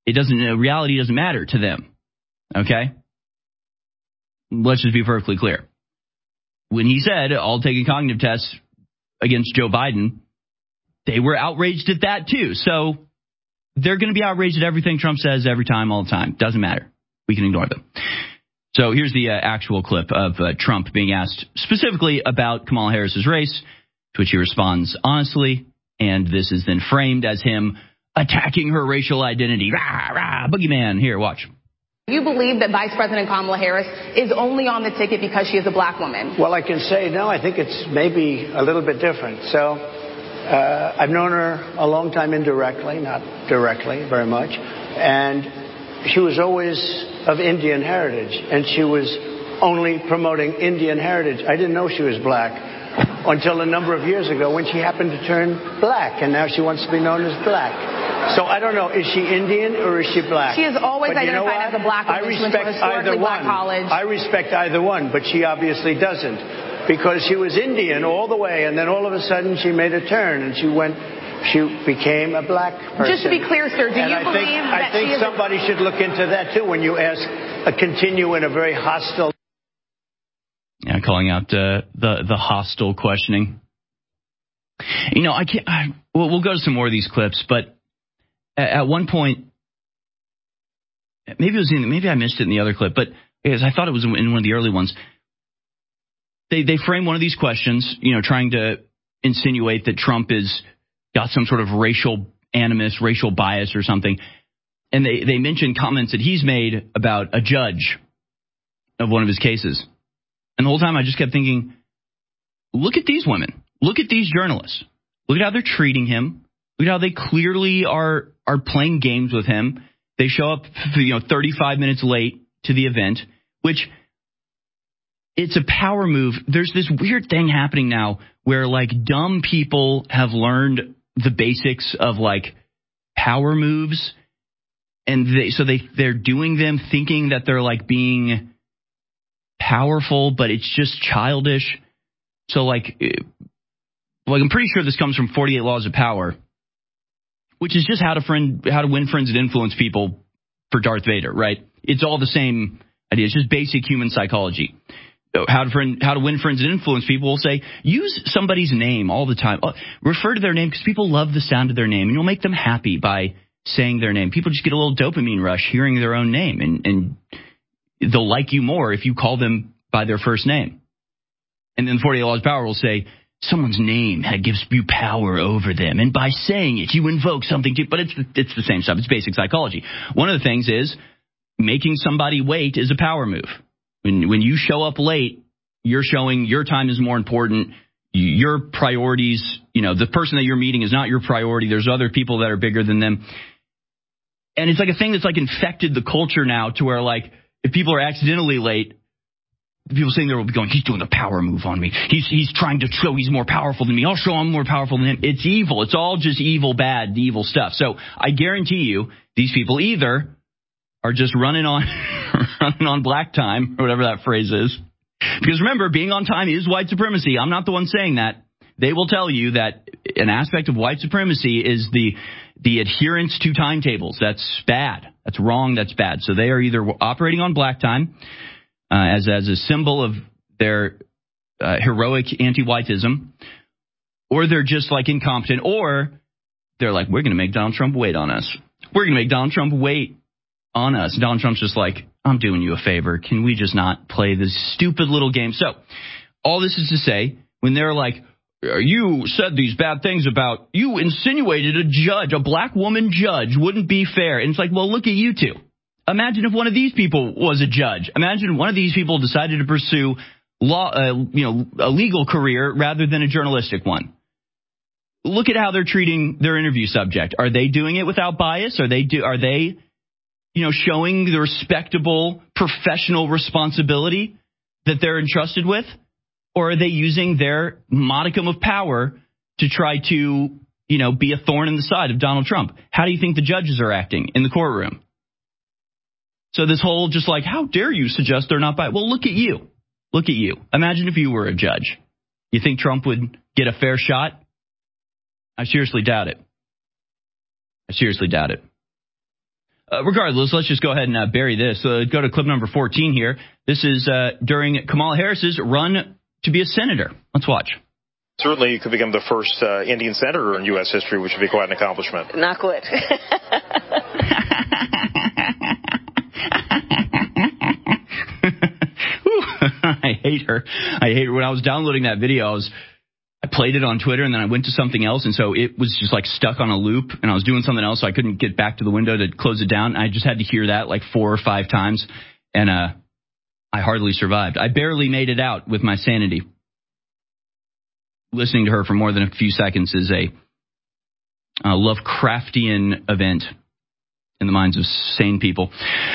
reality doesn't matter to them. Okay? Let's just be perfectly clear. When he said, I'll take a cognitive test against Joe Biden, they were outraged at that too. So they're going to be outraged at everything Trump says every time, all the time. Doesn't matter. We can ignore them. So here's the actual clip of Trump being asked specifically about Kamala Harris's race, to which he responds honestly, and this is then framed as him attacking her racial identity. Rah, rah, boogeyman. Here, watch. You believe that Vice President Kamala Harris is only on the ticket because she is a black woman? Well, I can say no. I think it's maybe a little bit different. So I've known her a long time indirectly, not directly very much. And she was always of Indian heritage, and she was only promoting Indian heritage. I didn't know she was black until a number of years ago when she happened to turn black, and now she wants to be known as black. So I don't know, is she Indian or is she black? She is always identified as a black woman. I respect either one. I respect either one, but she obviously doesn't, because she was Indian all the way, and then all of a sudden she made a turn and she became a black person. Just to be clear, sir, do you believe that I think somebody should look into that too when you continue in a very hostile. Yeah, calling out the hostile questioning. You know, we'll go to some more of these clips, but at one point, maybe I missed it in the other clip, but because I thought it was in one of the early ones. They frame one of these questions, you know, trying to insinuate that Trump is got some sort of racial animus, racial bias or something, and they mention comments that he's made about a judge of one of his cases. And the whole time I just kept thinking, look at these women. Look at these journalists. Look at how they're treating him. Look at how they clearly are playing games with him. They show up, 35 minutes late to the event, which it's a power move. There's this weird thing happening now where, like, dumb people have learned the basics of, like, power moves, and they're doing them thinking that they're, like, being powerful, but it's just childish. So, like I'm pretty sure this comes from 48 Laws of Power, which is just how to win friends and influence people for Darth Vader, right? It's all the same idea. It's just basic human psychology. How to win friends and influence people will say, use somebody's name all the time. Refer to their name because people love the sound of their name, and you'll make them happy by saying their name. People just get a little dopamine rush hearing their own name, and they'll like you more if you call them by their first name. And then 48 Laws of Power will say, someone's name gives you power over them, and by saying it, you invoke something. But it's the same stuff. It's basic psychology. One of the things is making somebody wait is a power move. When you show up late, you're showing your time is more important. Your priorities, the person that you're meeting is not your priority. There's other people that are bigger than them. And it's like a thing that's like infected the culture now to where, like, if people are accidentally late, people sitting there will be going, he's doing a power move on me. He's trying to show he's more powerful than me. I'll show I'm more powerful than him. It's evil. It's all just evil, bad, evil stuff. So I guarantee you these people either are just running on black time, or whatever that phrase is. Because remember, being on time is white supremacy. I'm not the one saying that. They will tell you that an aspect of white supremacy is the adherence to timetables. That's bad. That's wrong. That's bad. So they are either operating on black time as a symbol of their heroic anti-whiteism, or they're just like incompetent, or they're like, we're going to make Donald Trump wait on us. We're going to make Donald Trump wait on us. Donald Trump's just like, I'm doing you a favor. Can we just not play this stupid little game? So all this is to say, when they're like, you said these bad things about, you insinuated a judge, a black woman judge wouldn't be fair. And it's like, well, look at you two. Imagine if one of these people was a judge. Imagine one of these people decided to pursue law, a legal career rather than a journalistic one. Look at how they're treating their interview subject. Are they doing it without bias? Are they showing the respectable professional responsibility that they're entrusted with? Or are they using their modicum of power to try to, be a thorn in the side of Donald Trump? How do you think the judges are acting in the courtroom? So this whole just like, how dare you suggest they're not biased? Well, look at you. Look at you. Imagine if you were a judge. You think Trump would get a fair shot? I seriously doubt it. Regardless, let's just go ahead and bury this. Go to clip number 14 here. This is during Kamala Harris's run to be a senator. Let's watch. Certainly, you could become the first Indian senator in U.S. history, which would be quite an accomplishment. Not good. I hate her. When I was downloading that video, I played it on Twitter, and then I went to something else, and so it was just like stuck on a loop, and I was doing something else, so I couldn't get back to the window to close it down. I just had to hear that like 4 or 5 times, and I hardly survived. I barely made it out with my sanity. Listening to her for more than a few seconds is a Lovecraftian event in the minds of sane people.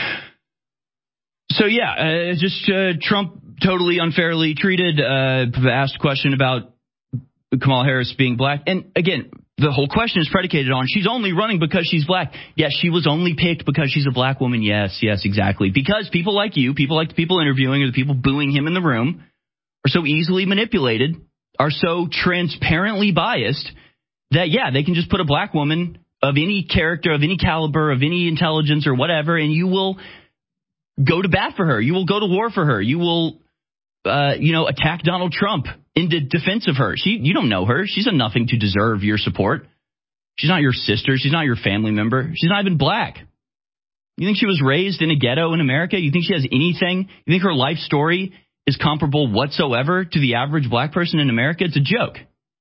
So, yeah, Trump totally unfairly treated. Asked a question about Kamala Harris being black. And, again, the whole question is predicated on she's only running because she's black. Yes, she was only picked because she's a black woman. Yes, exactly. Because people like you, people like the people interviewing or the people booing him in the room are so easily manipulated, are so transparently biased that, yeah, they can just put a black woman of any character, of any caliber, of any intelligence or whatever, and you will go to bat for her. You will go to war for her. You will, attack Donald Trump in defense of her. You don't know her. She's a nothing to deserve your support. She's not your sister. She's not your family member. She's not even black. You think she was raised in a ghetto in America? You think she has anything? You think her life story is comparable whatsoever to the average black person in America? It's a joke.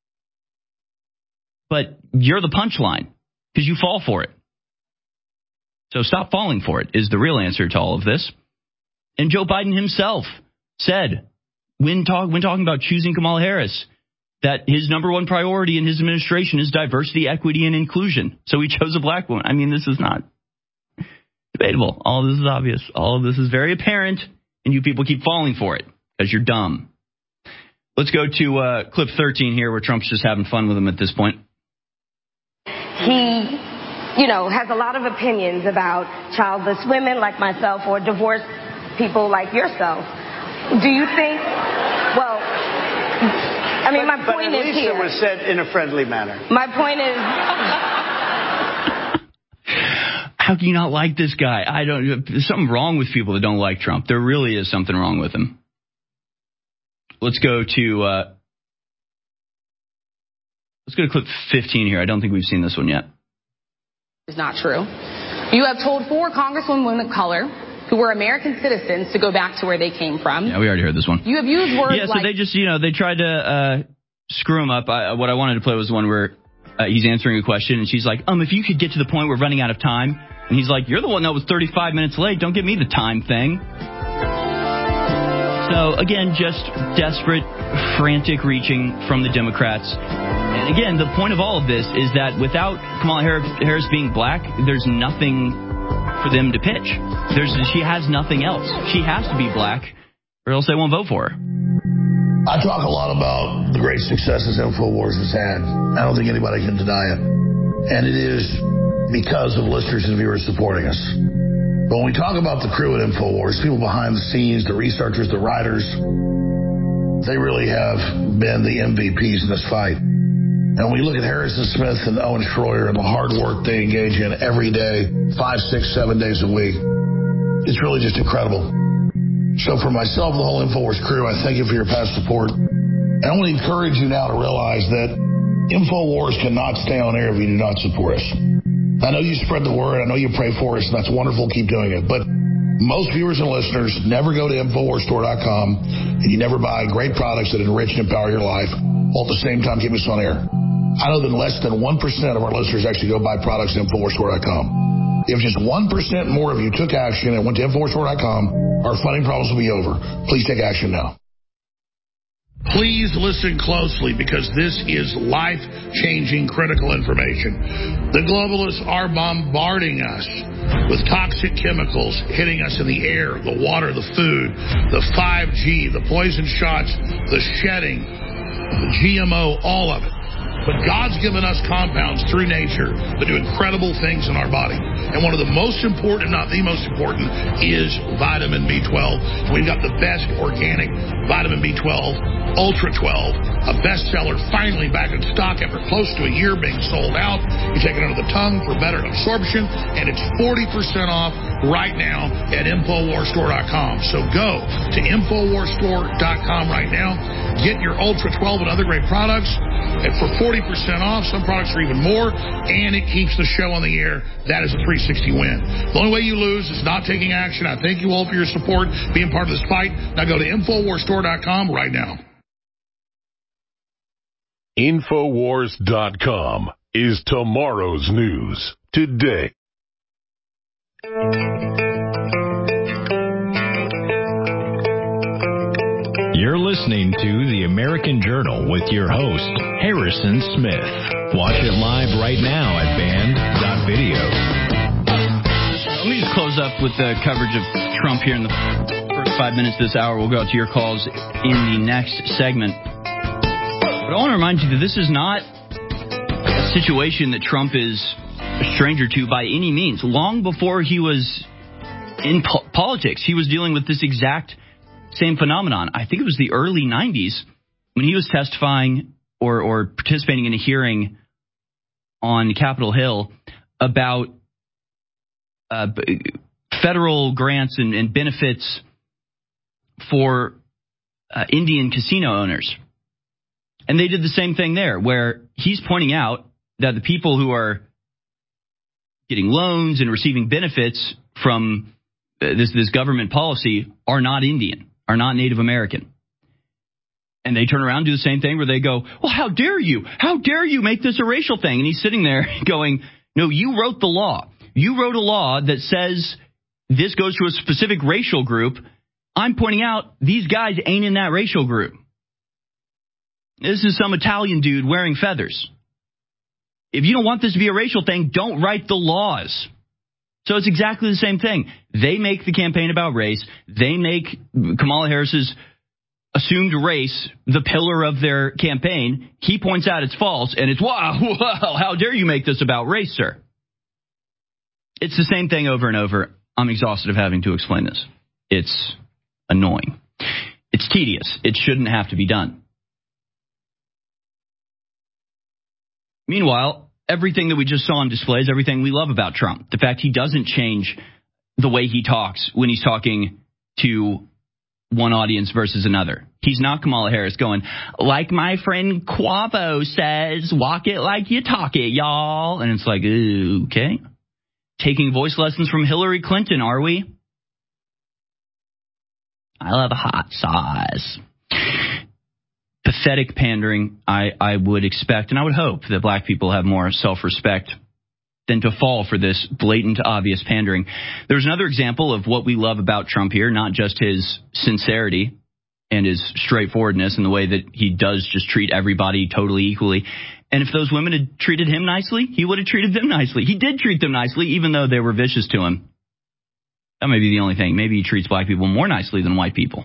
But you're the punchline because you fall for it. So stop falling for it is the real answer to all of this. And Joe Biden himself said when talking about choosing Kamala Harris that his number one priority in his administration is diversity, equity, and inclusion. So he chose a black woman. I mean, this is not debatable. All of this is obvious. All of this is very apparent. And you people keep falling for it because you're dumb. Let's go to clip 13 here where Trump's just having fun with him at this point. He, has a lot of opinions about childless women like myself or divorced people like yourself. Do you think, my point is here. But at least it was said in a friendly manner. My point is... How can you not like this guy? There's something wrong with people that don't like Trump. There really is something wrong with him. Let's go to clip 15 here. I don't think we've seen this one yet. Is not true. You have told 4 congresswomen of color who were American citizens to go back to where they came from. Yeah, we already heard this one. You have used words like... Yeah, so they just, they tried to screw him up. What I wanted to play was the one where he's answering a question, and she's like, if you could get to the point we're running out of time. And he's like, you're the one that was 35 minutes late. Don't give me the time thing. So, again, just desperate, frantic reaching from the Democrats. And, again, the point of all of this is that without Kamala Harris being black, there's nothing for them to pitch. She has nothing else. She has to be black, or else they won't vote for her. I talk a lot about the great successes InfoWars has had. I don't think anybody can deny it. And it is because of listeners and viewers supporting us. But when we talk about the crew at InfoWars, people behind the scenes, the researchers, the writers, they really have been the MVPs in this fight. And when we look at Harrison Smith and Owen Schroyer and the hard work they engage in every day, 5, 6, 7 days a week, it's really just incredible. So for myself and the whole InfoWars crew, I thank you for your past support. And I want to encourage you now to realize that InfoWars cannot stay on air if you do not support us. I know you spread the word. I know you pray for us, and that's wonderful. Keep doing it. But most viewers and listeners never go to InfoWarsStore.com, and you never buy great products that enrich and empower your life, while at the same time keep us on air. I know that less than 1% of our listeners actually go buy products at InfoWarsStore.com. If just 1% more of you took action and went to InfoWarsStore.com, our funding problems will be over. Please take action now. Please listen closely because this is life-changing critical information. The globalists are bombarding us with toxic chemicals hitting us in the air, the water, the food, the 5G, the poison shots, the shedding, the GMO, all of it. But God's given us compounds through nature that do incredible things in our body. And one of the most important, if not the most important, is vitamin B12. We've got the best organic vitamin B12, Ultra 12, a bestseller, finally back in stock after close to a year being sold out. You take it under the tongue for better absorption, and it's 40% off right now at InfoWarsStore.com. So go to InfoWarsStore.com right now. Get your Ultra 12 and other great products for 40% off. Some products are even more, and it keeps the show on the air. That is a 360 win. The only way you lose is not taking action. I thank you all for your support, being part of this fight. Now go to InfoWarsStore.com right now. Infowars.com is tomorrow's news today. You're listening to The American Journal with your host, Harrison Smith. Watch it live right now at band.video. Let me just close up with the coverage of Trump here in the first 5 minutes of this hour. We'll go out to your calls in the next segment. But I want to remind you that this is not a situation that Trump is a stranger to by any means. Long before he was in politics, he was dealing with this exact same phenomenon. I think it was the early 90s when he was testifying or participating in a hearing on Capitol Hill about federal grants and benefits for Indian casino owners. And they did the same thing there, where he's pointing out that the people who are getting loans and receiving benefits from this government policy are not Indian, are not Native American. And they turn around and do the same thing where they go, well, how dare you? How dare you make this a racial thing? And he's sitting there going, no, you wrote the law. You wrote a law that says this goes to a specific racial group. I'm pointing out these guys ain't in that racial group. This is some Italian dude wearing feathers. If you don't want this to be a racial thing, don't write the laws. So it's exactly the same thing. They make the campaign about race. They make Kamala Harris's assumed race the pillar of their campaign. He points out it's false, and it's, wow, how dare you make this about race, sir? It's the same thing over and over. I'm exhausted of having to explain this. It's annoying. It's tedious. It shouldn't have to be done. Meanwhile, everything that we just saw on display is everything we love about Trump. The fact he doesn't change the way he talks when he's talking to one audience versus another. He's not Kamala Harris going, like my friend Quavo says, walk it like you talk it, y'all. And it's like, okay. Taking voice lessons from Hillary Clinton, are we? I love hot sauce. Pathetic pandering, I would expect, and I would hope that black people have more self-respect than to fall for this blatant, obvious pandering. There's another example of what we love about Trump here, not just his sincerity and his straightforwardness and the way that he does just treat everybody totally equally. And if those women had treated him nicely, he would have treated them nicely. He did treat them nicely, even though they were vicious to him. That may be the only thing. Maybe he treats black people more nicely than white people.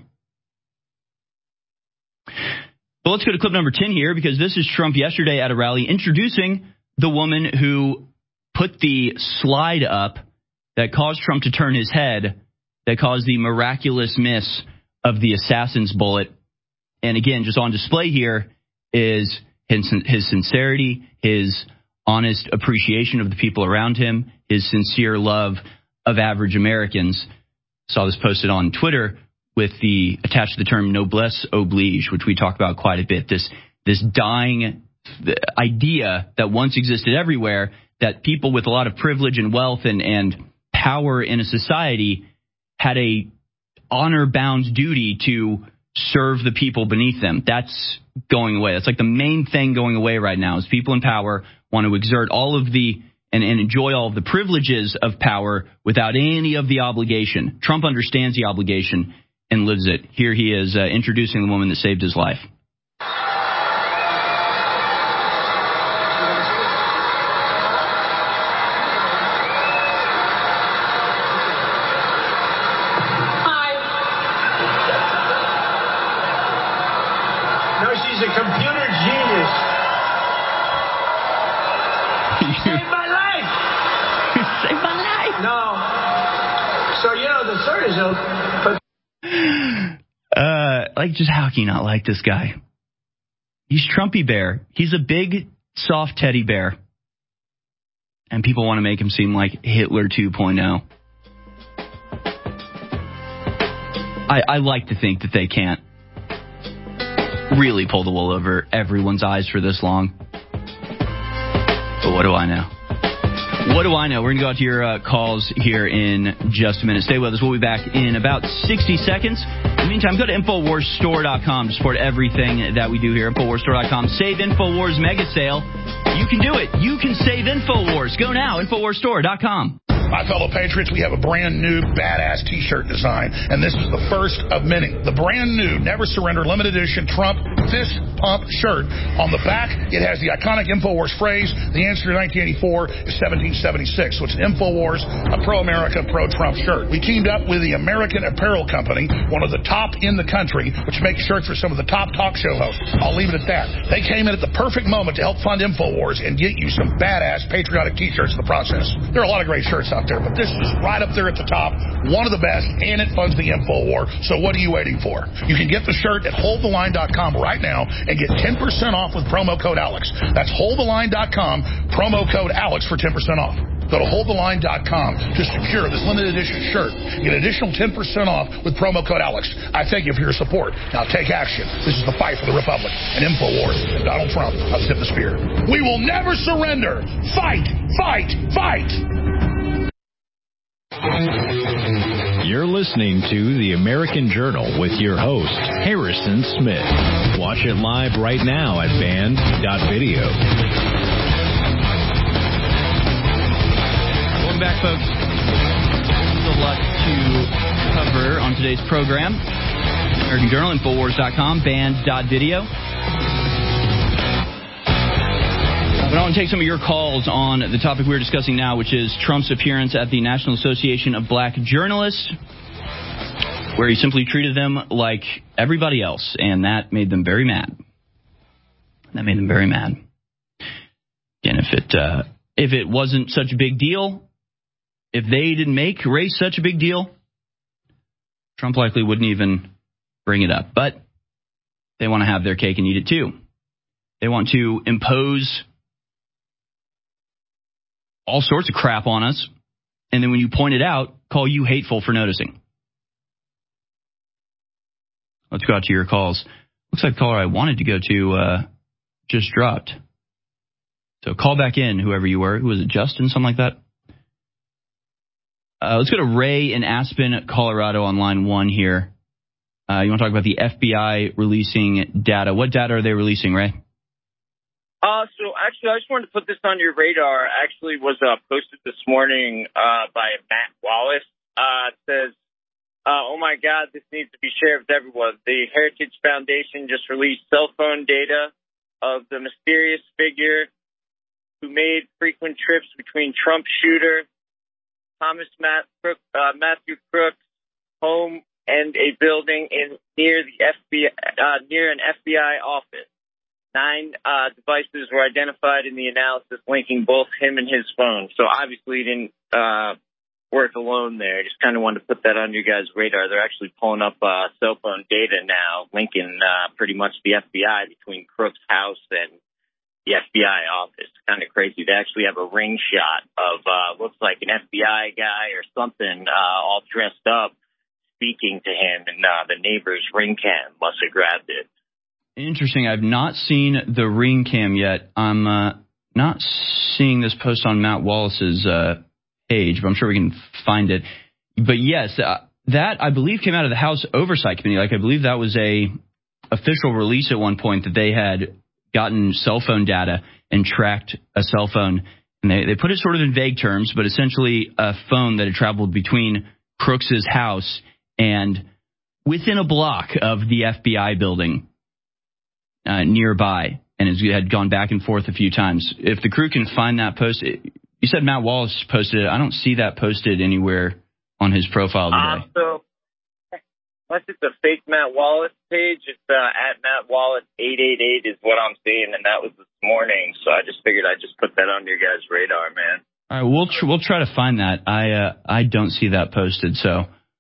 But let's go to clip number 10 here, because this is Trump yesterday at a rally introducing the woman who put the slide up that caused Trump to turn his head, that caused the miraculous miss of the assassin's bullet. And again, just on display here is his sincerity, his honest appreciation of the people around him, his sincere love of average Americans. Saw this posted on Twitter with the attached to the term noblesse oblige, which we talk about quite a bit. This dying idea that once existed everywhere, that people with a lot of privilege and wealth and power in a society had a honor-bound duty to serve the people beneath them. That's going away. That's like the main thing going away right now, is people in power want to exert all of the and enjoy all of the privileges of power without any of the obligation. Trump understands the obligation and lives it. Here he is introducing the woman that saved his life. Hi. No, she's a computer genius. concern is, like, just how can you not like this guy? He's Trumpy Bear. He's a big, soft teddy bear. And people want to make him seem like Hitler 2.0. I like to think that they can't really pull the wool over everyone's eyes for this long. But what do I know? What do I know? We're going to go out to your calls here in just a minute. Stay with us. We'll be back in about 60 seconds. In the meantime, go to InfoWarsStore.com to support everything that we do here. InfoWarsStore.com. Save InfoWars mega sale. You can do it. You can save InfoWars. Go now. InfoWarsStore.com. My fellow patriots, we have a brand new badass t-shirt design, and this is the first of many. The brand new Never Surrender limited edition Trump fist pump shirt. On the back, it has the iconic InfoWars phrase, the answer to 1984 is 1776. So it's an InfoWars, a pro-America, pro-Trump shirt. We teamed up with the American Apparel Company, one of the top in the country, which makes shirts for some of the top talk show hosts. I'll leave it at that. They came in at the perfect moment to help fund InfoWars and get you some badass patriotic t-shirts in the process. There are a lot of great shirts out there, but this is right up there at the top, one of the best, and it funds the InfoWar. So what are you waiting for? You can get the shirt at holdtheline.com right now and get 10% off with promo code Alex. That's holdtheline.com, promo code Alex for 10% off. Go to holdtheline.com to secure this limited edition shirt. Get an additional 10% off with promo code Alex. I thank you for your support. Now take action. This is the fight for the Republic and InfoWars and Donald Trump of Tip the Spear. We will never surrender. Fight, fight, fight. You're listening to The American Journal with your host, Harrison Smith. Watch it live right now at band.video. Welcome back, folks. There's a lot to cover on today's program. American Journal, Infowars.com, band.video. But I want to take some of your calls on the topic we're discussing now, which is Trump's appearance at the National Association of Black Journalists, where he simply treated them like everybody else, and that made them very mad. Again, if it wasn't such a big deal, if they didn't make race such a big deal, Trump likely wouldn't even bring it up. But they want to have their cake and eat it too. They want to impose all sorts of crap on us, and then when you point it out, call you hateful for noticing. Let's go out to your calls. Looks like the caller I wanted to go to just dropped. So call back in, whoever you were. Who was it, Justin, something like that? Let's go to Ray in Aspen, Colorado on line 1 here. You want to talk about the FBI releasing data. What data are they releasing, Ray? So actually, I just wanted to put this on your radar. Actually, was posted this morning by Matt Wallace. It says, "Oh my God, this needs to be shared with everyone." The Heritage Foundation just released cell phone data of the mysterious figure who made frequent trips between Trump shooter Matthew Crooks' home and a building near an FBI office. 9 devices were identified in the analysis linking both him and his phone. So obviously he didn't work alone there. Just kind of wanted to put that on your guys' radar. They're actually pulling up cell phone data now, linking pretty much the FBI between Crooks' house and the FBI office. Kind of crazy. They actually have a ring shot of looks like an FBI guy or something all dressed up speaking to him, and the neighbor's ring cam must have grabbed it. Interesting. I've not seen the ring cam yet. I'm not seeing this post on Matt Wallace's page, but I'm sure we can find it. But yes, that I believe came out of the House Oversight Committee. Like I believe that was a official release at one point that they had gotten cell phone data and tracked a cell phone. And they put it sort of in vague terms, but essentially a phone that had traveled between Crooks's house and within a block of the FBI building nearby, and had gone back and forth a few times. If the crew can find that post, you said Matt Wallace posted it. I don't see that posted anywhere on his profile today. So, unless it's a fake Matt Wallace page, it's at Matt Wallace 888 is what I'm seeing, and that was this morning. So I just figured I'd just put that on your guys' radar, man. All right, we'll try to find that. I don't see that posted, so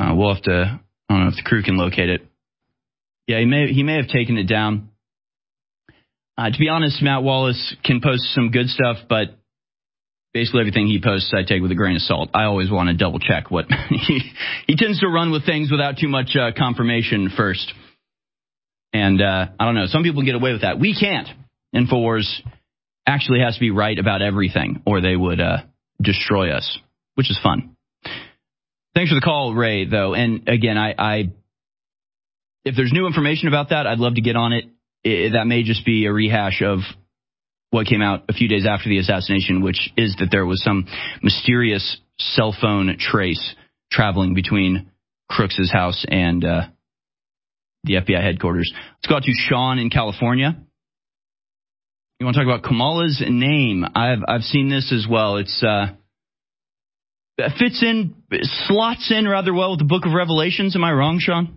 We'll have to. I don't know if the crew can locate it. Yeah, he may have taken it down. To be honest, Matt Wallace can post some good stuff, but basically everything he posts I take with a grain of salt. I always want to double check what he tends to run with things without too much confirmation first. And I don't know. Some people get away with that. We can't. InfoWars actually has to be right about everything, or they would destroy us, which is fun. Thanks for the call, Ray, though. And again, I if there's new information about that, I'd love to get on it. That may just be a rehash of what came out a few days after the assassination, which is that there was some mysterious cell phone trace traveling between Crooks' house and the FBI headquarters. Let's go out to Sean in California. You want to talk about Kamala's name? I've seen this as well. It's slots in rather well with the Book of Revelations. Am I wrong, Sean?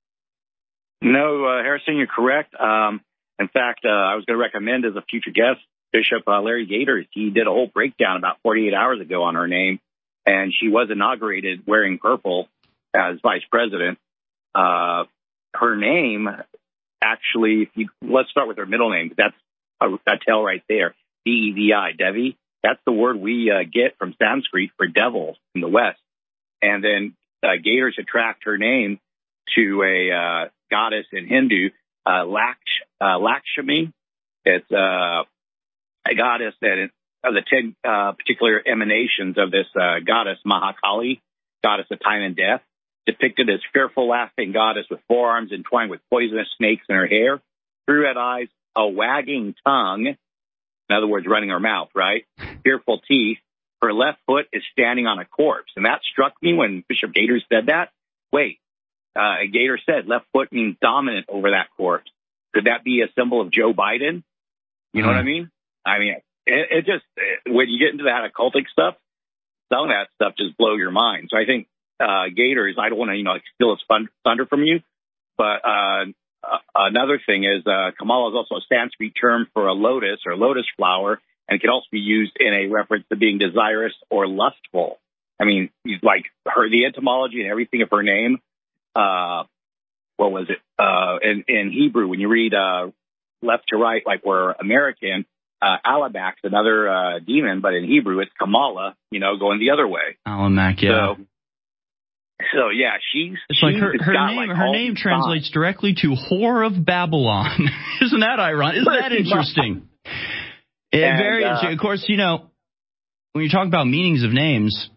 No, Harrison, you're correct. In fact, I was going to recommend as a future guest Bishop Larry Gator. He did a whole breakdown about 48 hours ago on her name, and she was inaugurated wearing purple as vice president. Her name, actually, let's start with her middle name. That's a tell right there. D-E-V-I, Devi. That's the word we get from Sanskrit for devil in the West. And then Gators attract her name to a goddess in Hindu, Lakshmi. It's a goddess that of the 10 particular emanations of this goddess, Mahakali, goddess of time and death, depicted as fearful, laughing goddess with forearms entwined with poisonous snakes in her hair, three-red eyes, a wagging tongue, in other words, running her mouth, right? Fearful teeth. Her left foot is standing on a corpse. And that struck me when Bishop Gator said that. Wait, Gator said left foot means dominant over that corpse. Could that be a symbol of Joe Biden? You know what I mean? I mean, it just, when you get into that occultic stuff, some of that stuff just blow your mind. So I think Gators, I don't want to, steal its thunder from you, but another thing is Kamala is also a Sanskrit term for a lotus or lotus flower, and it can also be used in a reference to being desirous or lustful. I mean, like the etymology and everything of her name. What was it? In Hebrew, when you read left to right, like we're American, Alabak's another demon, but in Hebrew it's Kamala, going the other way. Alamak, yeah. So yeah, it's like her name translates directly to Whore of Babylon. Isn't that ironic? Isn't that interesting? Very interesting. Of course, when you talk about meanings of names,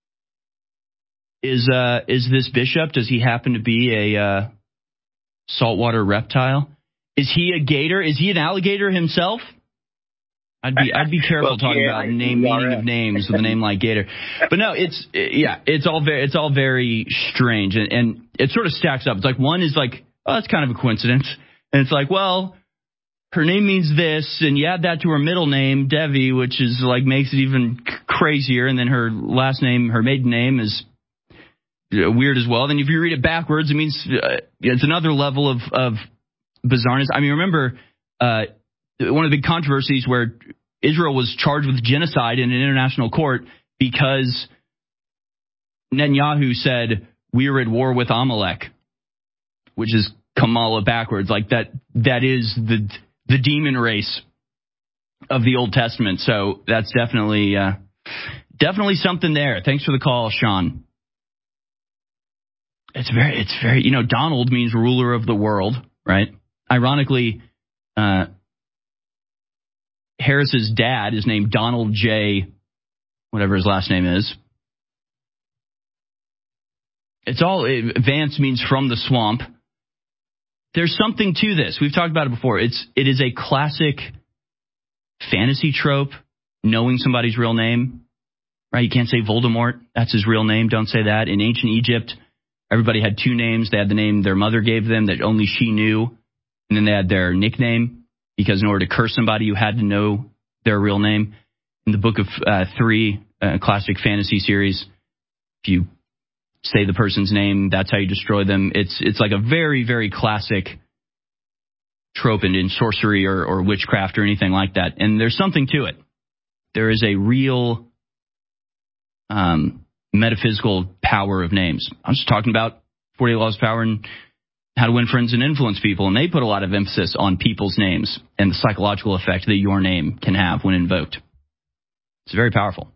is this bishop? Does he happen to be a saltwater reptile? Is he a gator? Is he an alligator himself? I'd be careful talking about meaning of names with a name like Gator. But no, it's all very strange, and it sort of stacks up. It's like one is like, oh, it's kind of a coincidence, and it's like, well, her name means this, and you add that to her middle name, Devi, which is like makes it even crazier, and then her last name, her maiden name is weird as well. Then if you read it backwards, it means it's another level of bizarreness. I mean, remember one of the big controversies where Israel was charged with genocide in an international court because Netanyahu said, we are at war with Amalek, which is Kamala backwards. Like that is the demon race of the Old Testament. So that's definitely something there. Thanks for the call, Sean. It's very, Donald means ruler of the world, right? Ironically, Harris's dad is named Donald J. whatever his last name is. Vance means from the swamp. There's something to this. We've talked about it before. It is a classic fantasy trope, knowing somebody's real name, right? You can't say Voldemort. That's his real name. Don't say that. In ancient Egypt, everybody had two names. They had the name their mother gave them that only she knew, and then they had their nickname, because in order to curse somebody, you had to know their real name. In the Book of 3, classic fantasy series, if you say the person's name, that's how you destroy them. It's like a very, very classic trope in sorcery or witchcraft or anything like that. And there's something to it. There is a real metaphysical power of names. I'm just talking about 48 Laws of Power and how to win friends and influence people, and they put a lot of emphasis on people's names and the psychological effect that your name can have when invoked. It's very powerful.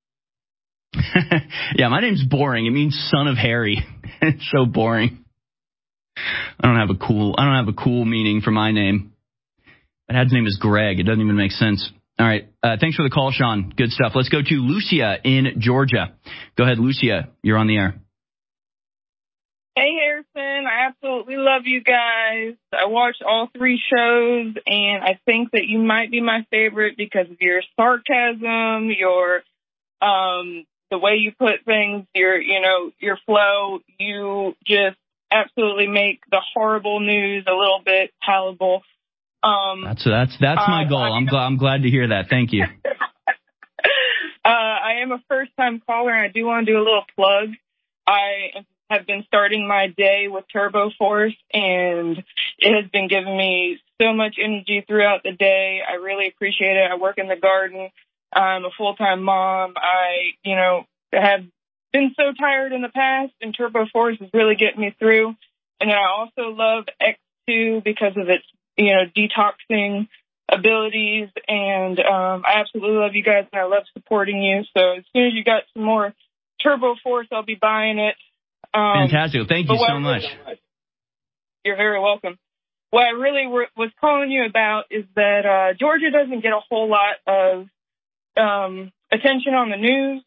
Yeah, my name's boring. It means son of Harry. It's so boring. I don't have a cool meaning for my name. My dad's name is Greg. It doesn't even make sense. All right. Thanks for the call, Sean. Good stuff. Let's go to Lucia in Georgia. Go ahead, Lucia. You're on the air. Hey, Harrison. I absolutely love you guys. I watched all 3 shows, and I think that you might be my favorite because of your sarcasm, your the way you put things, your flow. You just absolutely make the horrible news a little bit palatable. That's my goal. I'm glad to hear that. Thank you. I am a first-time caller, and I do want to do a little plug. I have been starting my day with Turbo Force, and it has been giving me so much energy throughout the day. I really appreciate it. I work in the garden. I'm a full-time mom. I, have been so tired in the past, and Turbo Force is really getting me through. And then I also love X2 because of its, detoxing abilities. And I absolutely love you guys, and I love supporting you. So as soon as you got some more Turbo Force, I'll be buying it. Fantastic. Thank you so much. You're very welcome. What I really was calling you about is that Georgia doesn't get a whole lot of attention on the news.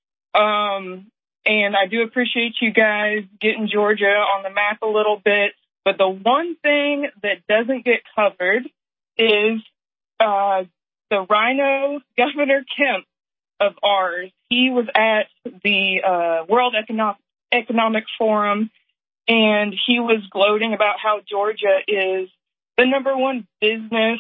And I do appreciate you guys getting Georgia on the map a little bit. But the one thing that doesn't get covered is the Rhino Governor Kemp of ours. He was at the World Economic Forum, and he was gloating about how Georgia is the number one business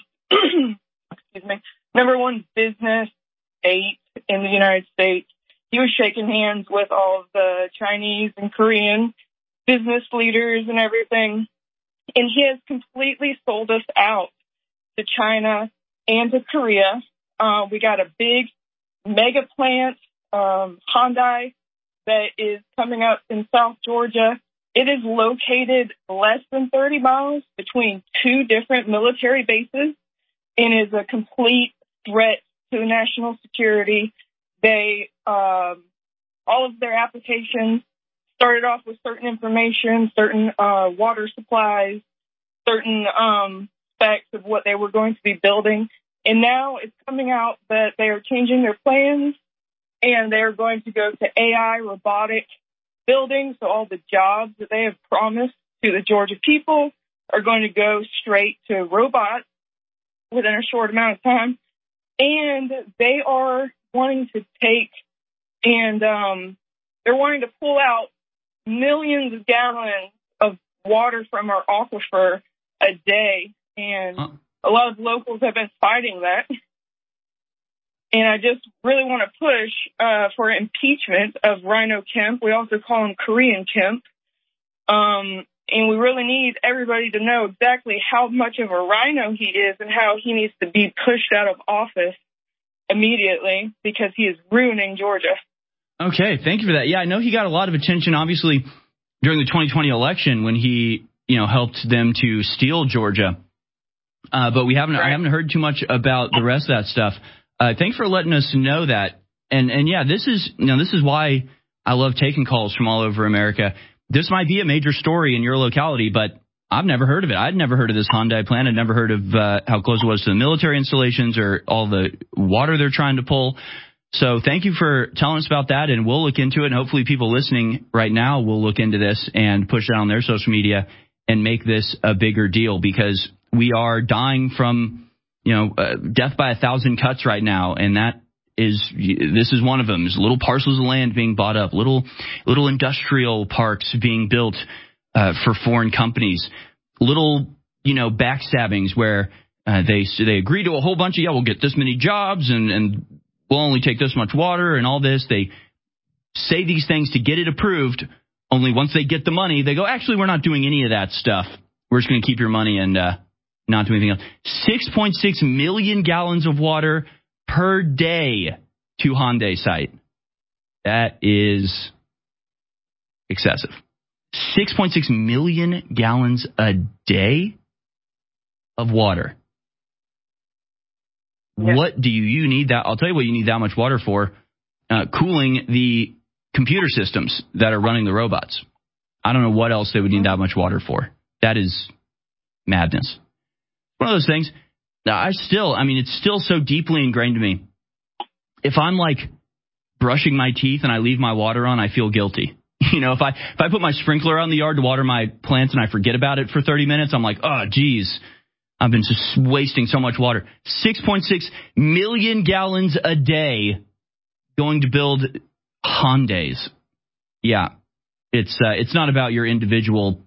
state in the United States. He was shaking hands with all of the Chinese and Korean business leaders and everything. And he has completely sold us out to China and to Korea. We got a big mega plant, Hyundai, that is coming up in South Georgia. It is located less than 30 miles between 2 different military bases and is a complete threat to the national security. They, all of their applications started off with certain information, certain water supplies, certain specs of what they were going to be building. And now it's coming out that they are changing their plans, and they're going to go to AI robotic building. So all the jobs that they have promised to the Georgia people are going to go straight to robots within a short amount of time. And they are wanting to take and they're wanting to pull out millions of gallons of water from our aquifer a day. And a lot of locals have been fighting that. And I just really want to push for impeachment of Rhino Kemp. We also call him Korean Kemp. And we really need everybody to know exactly how much of a rhino he is and how he needs to be pushed out of office immediately because he is ruining Georgia. Okay, thank you for that. Yeah, I know he got a lot of attention, obviously, during the 2020 election when he, helped them to steal Georgia. But I haven't heard too much about the rest of that stuff. Thanks for letting us know that. And yeah, this is why I love taking calls from all over America. This might be a major story in your locality, but I've never heard of it. I'd never heard of this Hyundai plant. I'd never heard of how close it was to the military installations or all the water they're trying to pull. So thank you for telling us about that, and we'll look into it. And hopefully people listening right now will look into this and push it on their social media and make this a bigger deal, because we are dying from, death by 1,000 cuts right now. And this is one of them. There's little parcels of land being bought up, little industrial parks being built for foreign companies, little, backstabbings where they agree to a whole bunch of, we'll get this many jobs and we'll only take this much water and all this. They say these things to get it approved. Only once they get the money, they go, actually, we're not doing any of that stuff. We're just going to keep your money and not do anything else. 6.6 million gallons of water per day to Hyundai site. That is excessive. 6.6 million gallons a day of water. Yeah. What do you need that? I'll tell you what you need that much water for. Cooling the computer systems that are running the robots. I don't know what else they would need that much water for. That is madness. One of those things. It's still so deeply ingrained to me. If I'm like brushing my teeth and I leave my water on, I feel guilty. If I put my sprinkler out in the yard to water my plants and I forget about it for 30 minutes, I'm like, oh, geez, I've been just wasting so much water. 6.6 million gallons a day going to build Hyundais. Yeah, it's not about your individual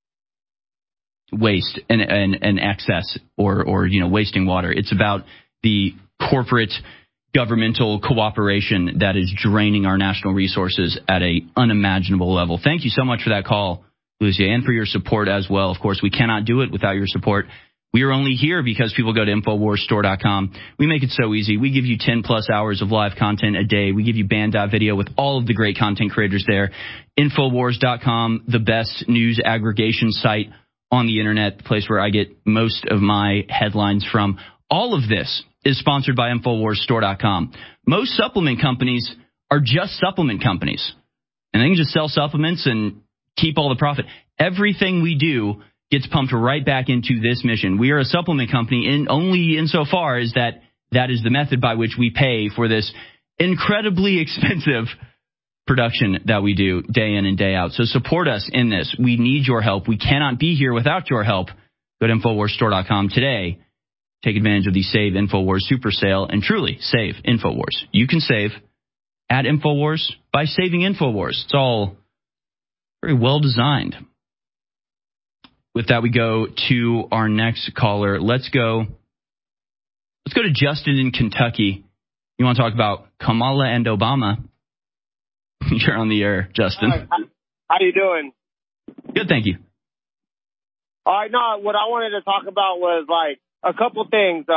waste and excess or wasting water. It's about the corporate governmental cooperation that is draining our national resources at an unimaginable level. Thank you so much for that call, Lucia, and for your support as well. Of course, we cannot do it without your support. We are only here because people go to InfoWarsStore.com. We make it so easy. We give you 10-plus hours of live content a day. We give you band.video with all of the great content creators there. InfoWars.com, the best news aggregation site on the internet, the place where I get most of my headlines from. All of this is sponsored by InfoWarsStore.com. Most supplement companies are just supplement companies, and they can just sell supplements and keep all the profit. Everything we do gets pumped right back into this mission. We are a supplement company only insofar as that is the method by which we pay for this incredibly expensive production that we do day in and day out. So support us in this. We need your help. We cannot be here without your help. Go to InfoWarsStore.com today. Take advantage of the Save InfoWars Super Sale and truly save InfoWars. You can save at InfoWars by saving InfoWars. It's all very well designed. With that, we go to our next caller. Let's go to Justin in Kentucky. You want to talk about Kamala and Obama? You're on the air, Justin. Hi, how you doing? Good, thank you. All right, no, what I wanted to talk about was like a couple things.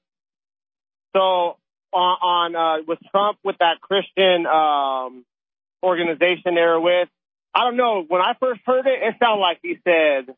So on with Trump with that Christian organization they were with, I don't know. When I first heard it, it sounded like he said,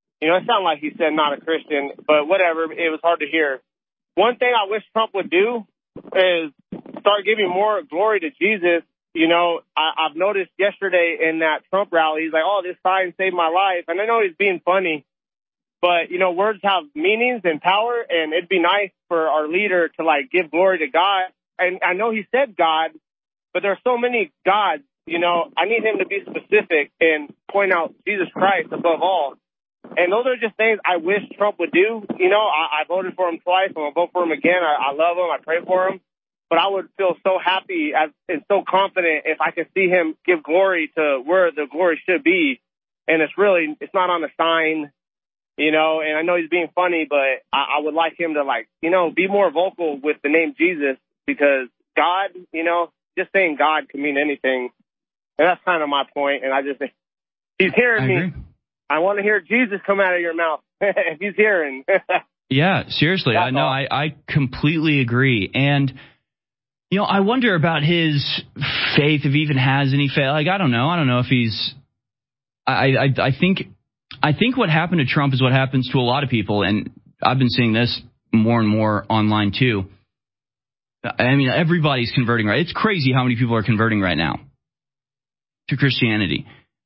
not a Christian, but whatever. It was hard to hear. One thing I wish Trump would do is start giving more glory to Jesus. I've noticed yesterday in that Trump rally, he's like, oh, this sign saved my life. And I know he's being funny, but, words have meanings and power, and it'd be nice for our leader to, give glory to God. And I know he said God, but there are so many gods, I need him to be specific and point out Jesus Christ above all. And those are just things I wish Trump would do. I voted for him twice. I'm going to vote for him again. I love him. I pray for him. But I would feel so happy and so confident if I could see him give glory to where the glory should be. And it's not on a sign, and I know he's being funny, but I would like him to be more vocal with the name Jesus, because God, just saying God can mean anything. And that's kind of my point. And he's hearing me. I want to hear Jesus come out of your mouth. If he's hearing. Yeah, seriously. I completely agree. And, I wonder about his faith, if he even has any faith. I don't know. I don't know if he's. I think what happened to Trump is what happens to a lot of people, and I've been seeing this more and more online too. Everybody's converting right. It's crazy how many people are converting right now to Christianity.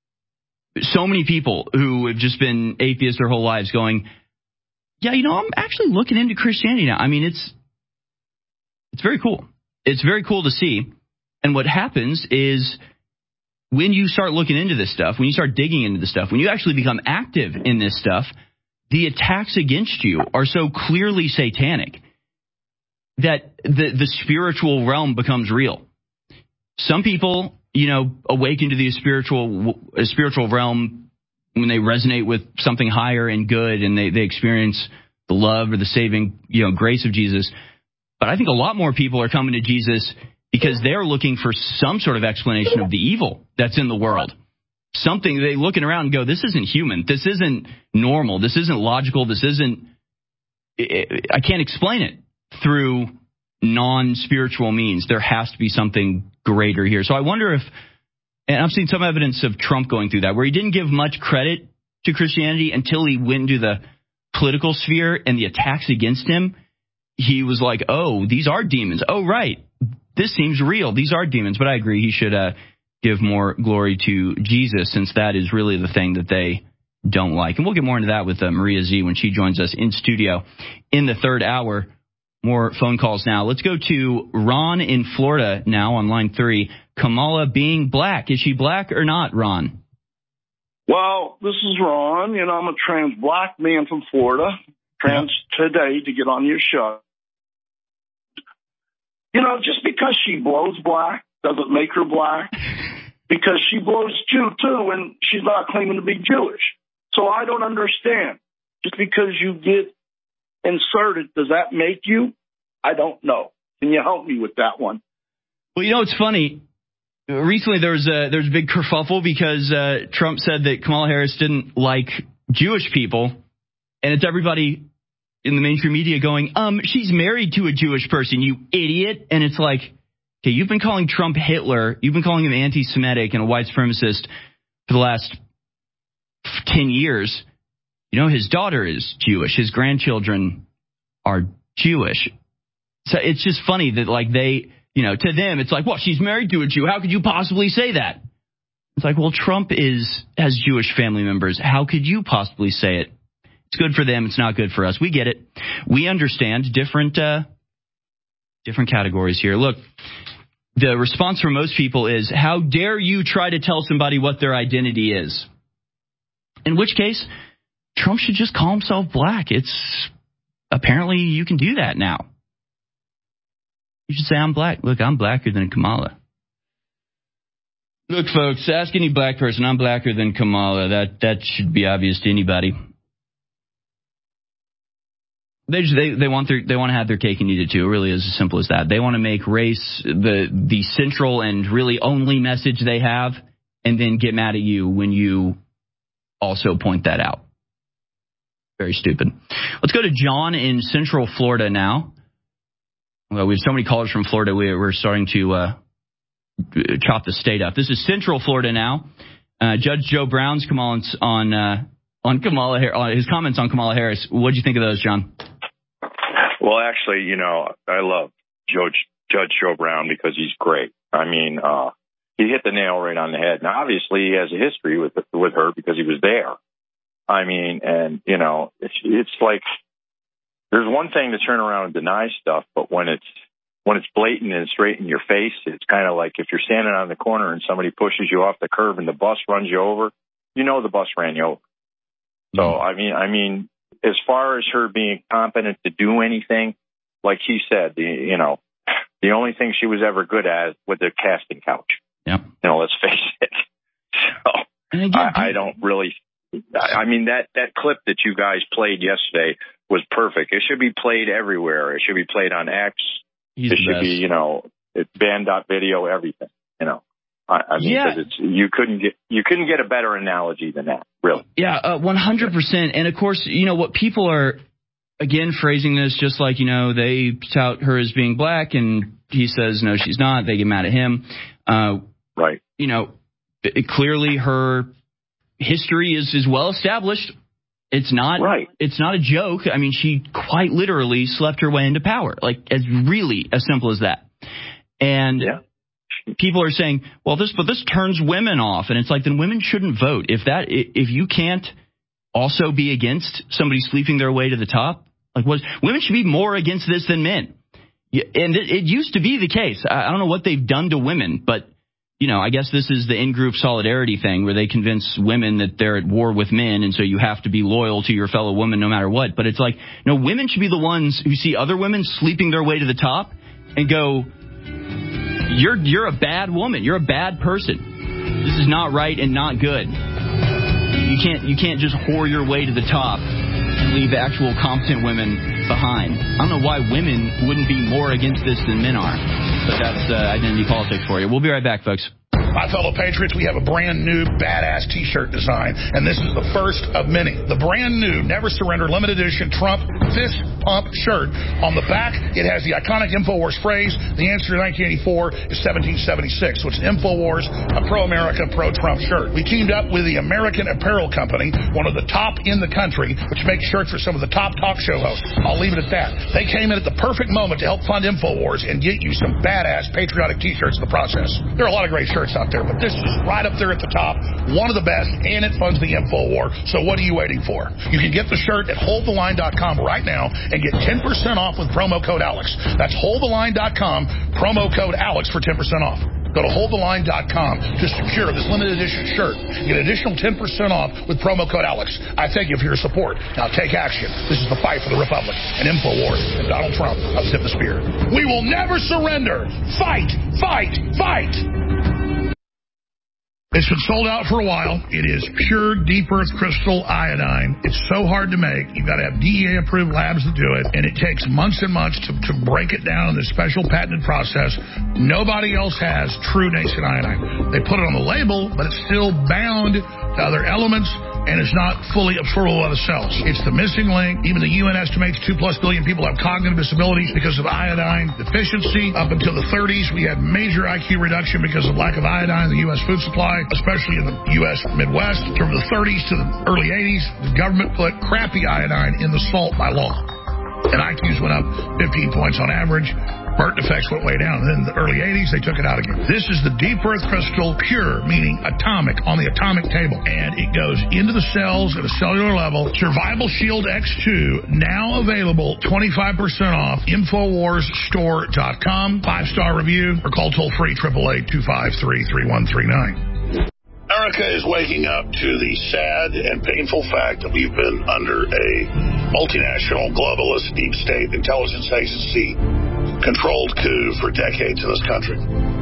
So many people who have just been atheists their whole lives going, yeah, I'm actually looking into Christianity now. It's very cool. It's very cool to see. And what happens is when you start looking into this stuff, when you start digging into this stuff, when you actually become active in this stuff, the attacks against you are so clearly satanic that the spiritual realm becomes real. Some people, awaken to the spiritual realm when they resonate with something higher and good, and they experience the love or the saving, grace of Jesus. But I think a lot more people are coming to Jesus because they're looking for some sort of explanation of the evil that's in the world. Something they looking around and go, this isn't human. This isn't normal. This isn't logical. I can't explain it through non-spiritual means. There has to be something greater here. So I wonder if, and I've seen some evidence of Trump going through that, where he didn't give much credit to Christianity until he went into the political sphere and the attacks against him. He was like, oh, these are demons. Oh, right. This seems real. These are demons. But I agree, he should give more glory to Jesus, since that is really the thing that they don't like. And we'll get more into that with Maria Z when she joins us in studio in the third hour. More phone calls now. Let's go to Ron in Florida now on line 3. Kamala being black. Is she black or not, Ron? Well, this is Ron, and I'm a trans black man from Florida. Trans today to get on your show. You know, just because she blows black doesn't make her black, because she blows Jew too, and she's not claiming to be Jewish. So I don't understand. Just because you get inserted, does that make you? I don't know. Can you help me with that one? Well, you know, it's funny. Recently, there's a big kerfuffle because Trump said that Kamala Harris didn't like Jewish people, and it's everybody in the mainstream media going, she's married to a Jewish person, you idiot. And it's like, okay, you've been calling Trump Hitler, you've been calling him anti-Semitic and a white supremacist for the last 10 years. You know, his daughter is Jewish, his grandchildren are Jewish. So it's just funny that, like, they, you know, to them, it's like, well, she's married to a Jew. How could you possibly say that? It's like, well, Trump has Jewish family members. How could you possibly say it? It's good for them. It's not good for us. We get it. We understand different categories here. Look, the response from most people is, how dare you try to tell somebody what their identity is? In which case, Trump should just call himself black. It's apparently you can do that now. You should say, I'm black. Look, I'm blacker than Kamala. Look, folks, ask any black person, I'm blacker than Kamala. That should be obvious to anybody. They want to have their cake and eat it too. It really is as simple as that. They want to make race the central and really only message they have, and then get mad at you when you also point that out. Very stupid. Let's go to John in Central Florida now. Well, we have so many callers from Florida, we're starting to chop the state up. This is Central Florida now. Judge Joe Brown's comments on Kamala Harris, his comments on Kamala Harris. What did you think of those, John? Well, actually, you know, I love Judge Joe Brown because he's great. I mean, he hit the nail right on the head. Now, obviously, he has a history with her because he was there. I mean, and, you know, it's like there's one thing to turn around and deny stuff, but when it's blatant and straight in your face, it's kind of like if you're standing on the corner and somebody pushes you off the curb and the bus runs you over, you know the bus ran you over. So, I mean, as far as her being competent to do anything, like he said, the only thing she was ever good at was the casting couch. Yep. You know, let's face it. So I don't really. I mean, that clip that you guys played yesterday was perfect. It should be played everywhere. It should be played on X. It should be, you know, band.video, everything. You know. I mean, because you couldn't get a better analogy than that, really. Yeah, 100%. And of course, you know what, people are again phrasing this just like, you know, they tout her as being black, and he says no, she's not. They get mad at him. Right. You know, clearly her history is well established. It's not right. It's not a joke. I mean, she quite literally slept her way into power. Like, as really as simple as that. And people are saying, well, this turns women off, and it's like, then women shouldn't vote. If you can't also be against somebody sleeping their way to the top, like, women should be more against this than men. And it used to be the case. I don't know what they've done to women, but you know, I guess this is the in-group solidarity thing where they convince women that they're at war with men, and so you have to be loyal to your fellow woman no matter what. But it's like, no, women should be the ones who see other women sleeping their way to the top and go, You're a bad woman. You're a bad person. This is not right and not good. You can't just whore your way to the top and leave actual competent women behind. I don't know why women wouldn't be more against this than men are, but that's identity politics for you. We'll be right back, folks. My fellow patriots, we have a brand new badass t-shirt design, and this is the first of many. The brand new Never Surrender limited edition Trump fist pump shirt. On the back, it has the iconic InfoWars phrase, the answer to 1984 is 1776. So it's an InfoWars, a pro-America, pro-Trump shirt. We teamed up with the American Apparel Company, one of the top in the country, which makes shirts for some of the top talk show hosts. I'll leave it at that. They came in at the perfect moment to help fund InfoWars and get you some badass patriotic t-shirts in the process. There are a lot of great shirts out there, but this is right up there at the top, one of the best, and it funds the InfoWar. So what are you waiting for? You can get the shirt at holdtheline.com right now and get 10% off with promo code Alex. That's holdtheline.com, promo code Alex for 10% off. Go to holdtheline.com to secure this limited edition shirt. Get an additional 10% off with promo code Alex. I thank you for your support. Now take action. This is the fight for the Republic and InfoWars and Donald Trump of Tip the Spear. We will never surrender. Fight, fight, fight. It's been sold out for a while. It is pure deep earth crystal iodine. It's so hard to make. You've got to have DEA-approved labs to do it, and it takes months and months to break it down in this special patented process. Nobody else has true nascent iodine. They put it on the label, but it's still bound to other elements, and it's not fully absorbable by the cells. It's the missing link. Even the UN estimates 2+ billion people have cognitive disabilities because of iodine deficiency. Up until the 30s, we had major IQ reduction because of lack of iodine in the U.S. food supply, especially in the U.S. Midwest. From the 30s to the early 80s, the government put crappy iodine in the salt by law. And IQs went up 15 points on average. Birth defects went way down. And then in the early 80s, they took it out again. This is the deep earth crystal, pure, meaning atomic, on the atomic table. And it goes into the cells at a cellular level. Survival Shield X2, now available 25% off. InfoWarsStore.com. 5-star review or call toll-free 888-253-3139. America is waking up to the sad and painful fact that we've been under a multinational, globalist, deep state intelligence agency controlled coup for decades in this country.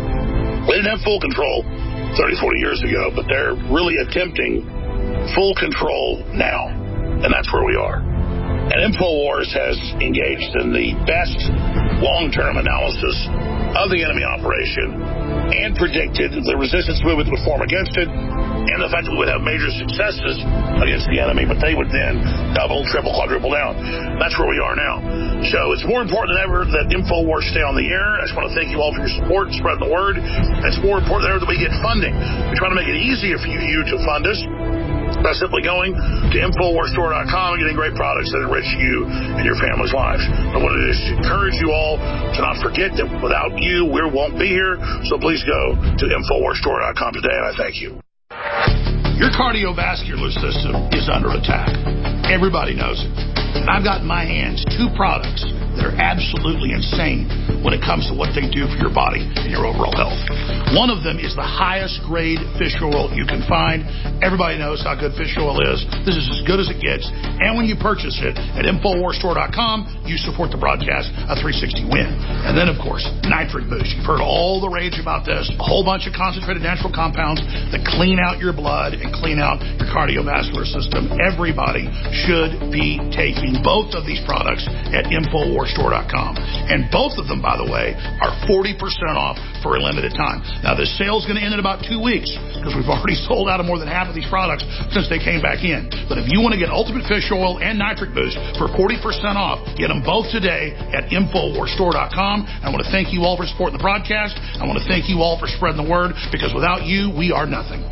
We didn't have full control 30, 40 years ago, but they're really attempting full control now, and that's where we are. And InfoWars has engaged in the best long-term analysis of the enemy operation and predicted the resistance movement would form against it and the fact that we would have major successes against the enemy, but they would then double, triple, quadruple down. That's where we are now. So it's more important than ever that InfoWars stay on the air. I just want to thank you all for your support and spreading the word. It's more important than ever that we get funding. We're trying to make it easier for you to fund us by simply going to InfoWarsStore.com and getting great products that enrich you and your family's lives. I wanted to encourage you all to not forget that without you, we won't be here. So please go to InfoWarsStore.com today, and I thank you. Your cardiovascular system is under attack. Everybody knows it. And I've got in my hands 2 products that are absolutely insane when it comes to what they do for your body and your overall health. One of them is the highest grade fish oil you can find. Everybody knows how good fish oil is. This is as good as it gets. And when you purchase it at InfoWarsStore.com, you support the broadcast of 360 Win. And then, of course, Nitric Boost. You've heard all the rage about this. A whole bunch of concentrated natural compounds that clean out your blood and clean out your cardiovascular system. Everybody should be taking both of these products at InfoWarsStore.com. And both of them, by the way, are 40% off for a limited time. Now, this sale is going to end in about 2 weeks because we've already sold out of more than half of these products since they came back in. But if you want to get Ultimate Fish Oil and Nitric Boost for 40% off, get them both today at InfoWarsStore.com. I want to thank you all for supporting the broadcast. I want to thank you all for spreading the word because without you, we are nothing.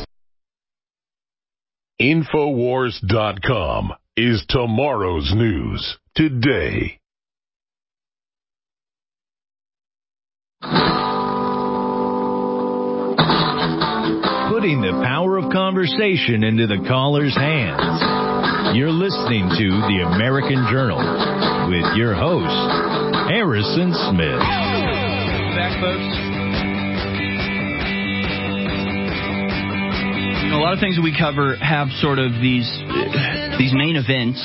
InfoWars.com is tomorrow's news today. Putting the power of conversation into the caller's hands. You're listening to The American Journal with your host, Harrison Smith. Back, folks. A lot of things that we cover have sort of these main events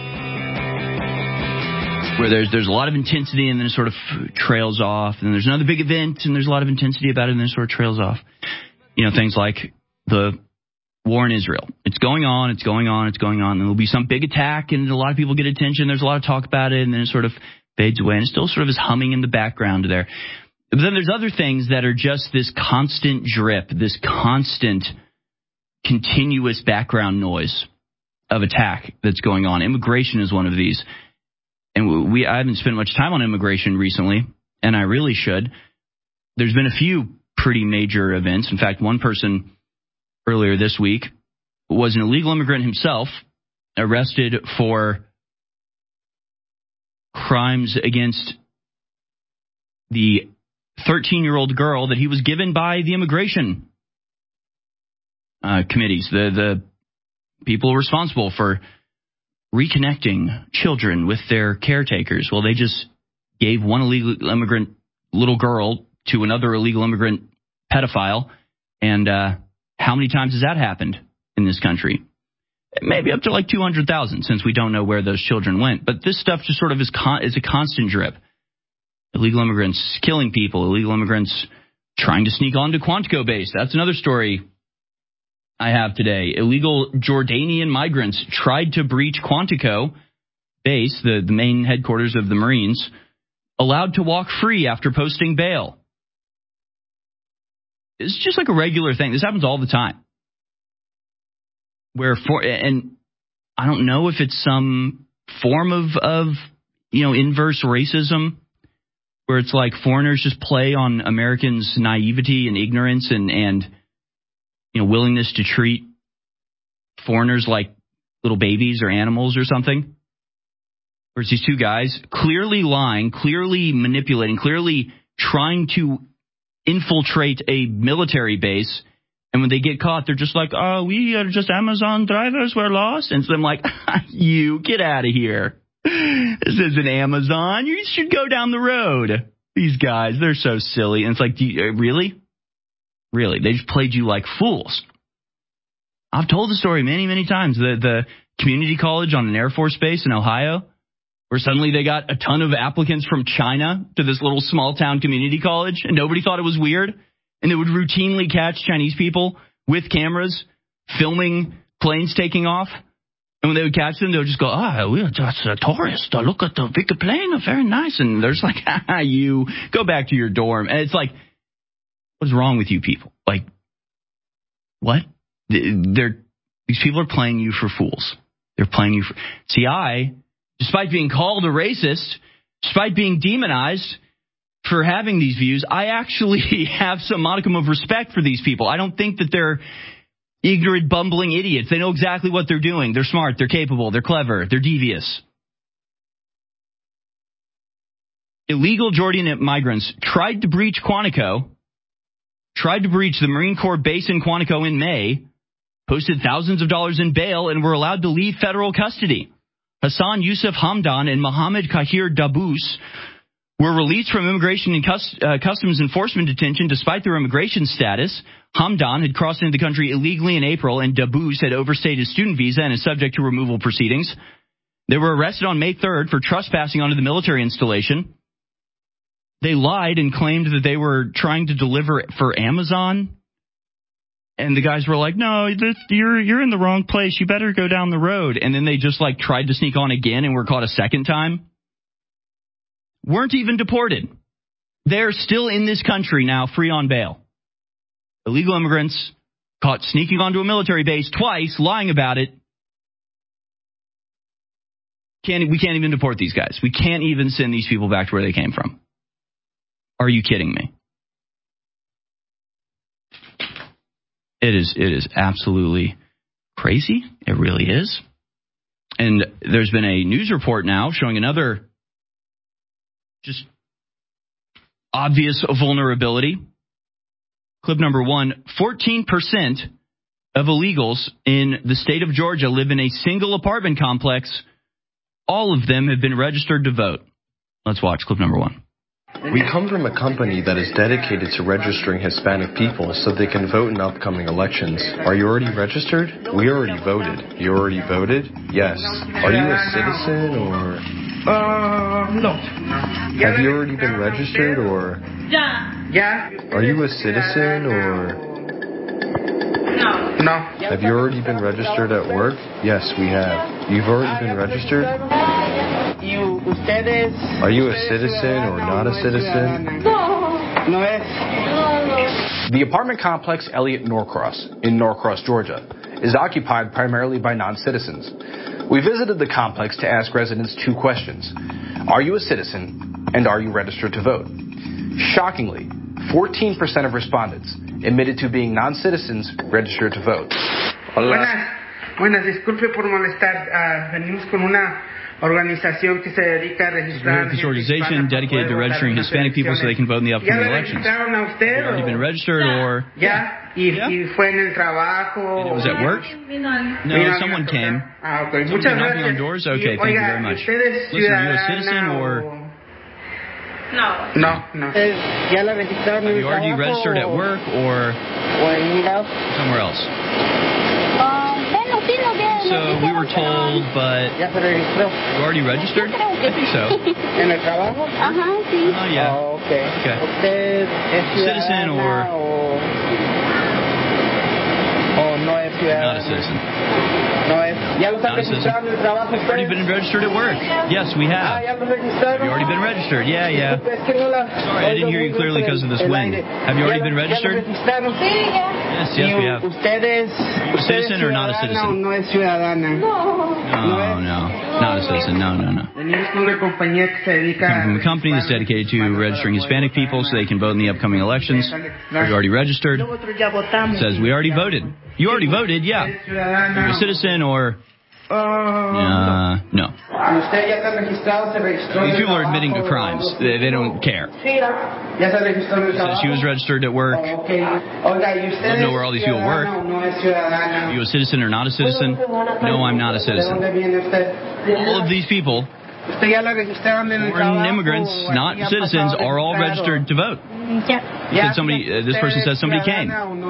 where there's a lot of intensity and then it sort of trails off, and then there's another big event and there's a lot of intensity about it and then it sort of trails off. You know, things like the war in Israel. It's going on, and there'll be some big attack and a lot of people get attention. There's a lot of talk about it and then it sort of fades away and it still sort of is humming in the background there. But then there's other things that are just this constant drip, this constant, continuous background noise of attack that's going on. Immigration is one of these. And I haven't spent much time on immigration recently, and I really should. There's been a few pretty major events. In fact, one person earlier this week was an illegal immigrant himself, arrested for crimes against the 13-year-old girl that he was given by the immigration committees, the people responsible for reconnecting children with their caretakers. Well, they just gave one illegal immigrant little girl to another illegal immigrant pedophile. And how many times has that happened in this country? Maybe up to like 200,000, since we don't know where those children went. But this stuff just sort of is a constant drip. Illegal immigrants killing people, illegal immigrants trying to sneak onto Quantico base. That's another story I have today. Illegal Jordanian migrants tried to breach Quantico base, the main headquarters of the Marines, allowed to walk free after posting bail. It's just like a regular thing. This happens all the time. And I don't know if it's some form of inverse racism, where it's like foreigners just play on Americans' naivety and ignorance and willingness to treat foreigners like little babies or animals or something. Whereas these two guys clearly lying, clearly manipulating, clearly trying to infiltrate a military base. And when they get caught, they're just like, oh, we are just Amazon drivers. We're lost. And so I'm like, you get out of here. This isn't Amazon. You should go down the road. These guys, they're so silly. And it's like, really? Really? They just played you like fools. I've told the story many, many times. The community college on an Air Force base in Ohio, where suddenly they got a ton of applicants from China to this little small town community college, and nobody thought it was weird. And they would routinely catch Chinese people with cameras filming planes taking off. And when they would catch them, they would just go, we're just tourists. Look at the big plane. Very nice. And they're just like, you go back to your dorm. And it's like, what's wrong with you people? Like, what? These people are playing you for fools. They're playing you for... See, despite being called a racist, despite being demonized for having these views, I actually have some modicum of respect for these people. I don't think that they're ignorant, bumbling idiots. They know exactly what they're doing. They're smart. They're capable. They're clever. They're devious. Illegal Jordanian migrants tried to breach Quantico, tried to breach the Marine Corps base in Quantico in May, posted thousands of dollars in bail, and were allowed to leave federal custody. Hassan Yusuf Hamdan and Mohammed Kahir Dabous were released from immigration and customs enforcement detention despite their immigration status. Hamdan had crossed into the country illegally in April, and Dabous had overstayed his student visa and is subject to removal proceedings. They were arrested on May 3rd for trespassing onto the military installation. They lied and claimed that they were trying to deliver for Amazon. And the guys were like, no, you're in the wrong place. You better go down the road. And then they just tried to sneak on again and were caught a second time. Weren't even deported. They're still in this country now, free on bail. Illegal immigrants caught sneaking onto a military base twice, lying about it. We can't even deport these guys. We can't even send these people back to where they came from. Are you kidding me? It is absolutely crazy. It really is. And there's been a news report now showing another just obvious vulnerability. Clip number 1, 14% of illegals in the state of Georgia live in a single apartment complex. All of them have been registered to vote. Let's watch clip number 1. We come from a company that is dedicated to registering Hispanic people so they can vote in upcoming elections. Are you already registered? We already voted. You already voted? Yes. Are you a citizen or... No. Have you already been registered or... Yeah. Are you a citizen or... No. Have you already been registered at work? Yes, we have. You've already been registered? Are you a citizen or not a citizen? No. No es. The apartment complex Elliott Norcross in Norcross, Georgia, is occupied primarily by non-citizens. We visited the complex to ask residents 2 questions. Are you a citizen, and are you registered to vote? Shockingly, 14% of respondents admitted to being non-citizens registered to vote. Buenas, disculpe por molestar. Venimos con una organización que se dedica a registrar. This organization dedicated to registering Hispanic people so they can vote in the upcoming elections. ¿Registraron a usted? Have you been registered or? Y fue en el trabajo. It was at work? No, someone came. Okay. Muchas gracias. Knocking on doors? Okay, thank you very much. Listen, are you a citizen or? No. ¿Ya la registraron en el trabajo? Have you already registered at work or somewhere else? So we were told, but you already registered? I think so. ¿En el trabajo? Sí. Oh, yeah. Oh, okay. ¿Usted es citizen or? No es ciudadano. Not a citizen. No es. ¿Ya lo están registrando en el trabajo? Already been registered at work. Yes, we have. ¿Ya lo registraron? Have you already been registered? Yeah. Sorry, I didn't hear you clearly because of this wind. Have you already been registered? Yes, we have. ¿Usted es a citizen or not a citizen? No es ciudadana. No, not a citizen. No. Venimos con una compañía que se dedica. Come from a company that's dedicated to registering Hispanic people so they can vote in the upcoming elections. Are you already registered? It says we already voted. You already voted, yeah. Are you a citizen or? No. These people are admitting to crimes. They don't care. She was registered at work. I don't know where all these people work. Are you a citizen or not a citizen? No, I'm not a citizen. All of these people, foreign immigrants, not citizens, are all registered to vote. This person said somebody came.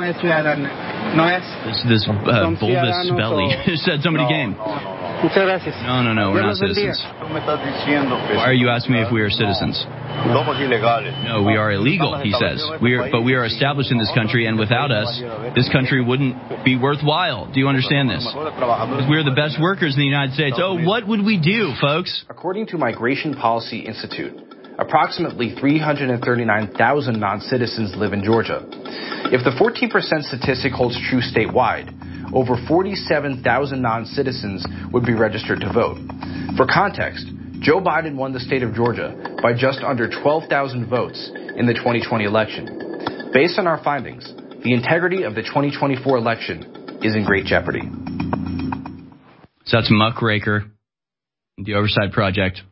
This bulbous belly said somebody came. No, we're not citizens. Why are you asking me if we are citizens? No, we are illegal, he says. But we are established in this country, and without us, this country wouldn't be worthwhile. Do you understand this? Because we are the best workers in the United States. Oh, what would we do, folks? According to Migration Policy Institute, approximately 339,000 non-citizens live in Georgia. If the 14% statistic holds true statewide, over 47,000 non-citizens would be registered to vote. For context, Joe Biden won the state of Georgia by just under 12,000 votes in the 2020 election. Based on our findings, the integrity of the 2024 election is in great jeopardy. So that's Muckraker, the Oversight Project.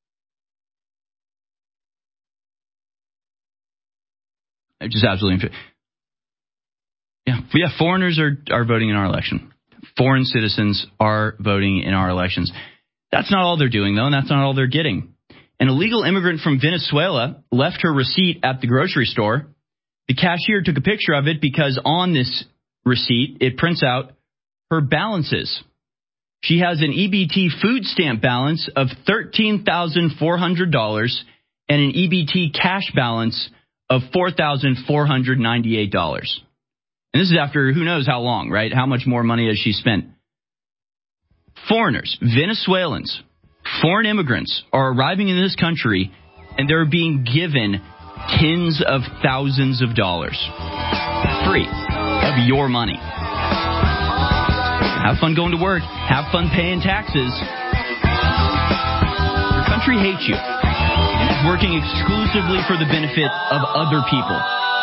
Just absolutely. Yeah. Foreigners are voting in our election. Foreign citizens are voting in our elections. That's not all they're doing, though, and that's not all they're getting. An illegal immigrant from Venezuela left her receipt at the grocery store. The cashier took a picture of it because on this receipt, it prints out her balances. She has an EBT food stamp balance of $13,400 and an EBT cash balance of $4,498. And this is after who knows how long, right? How much more money has she spent? Foreigners, Venezuelans, foreign immigrants are arriving in this country and they're being given tens of thousands of dollars free of your money. Have fun going to work. Have fun paying taxes. Your country hates you. And it's working exclusively for the benefit of other people.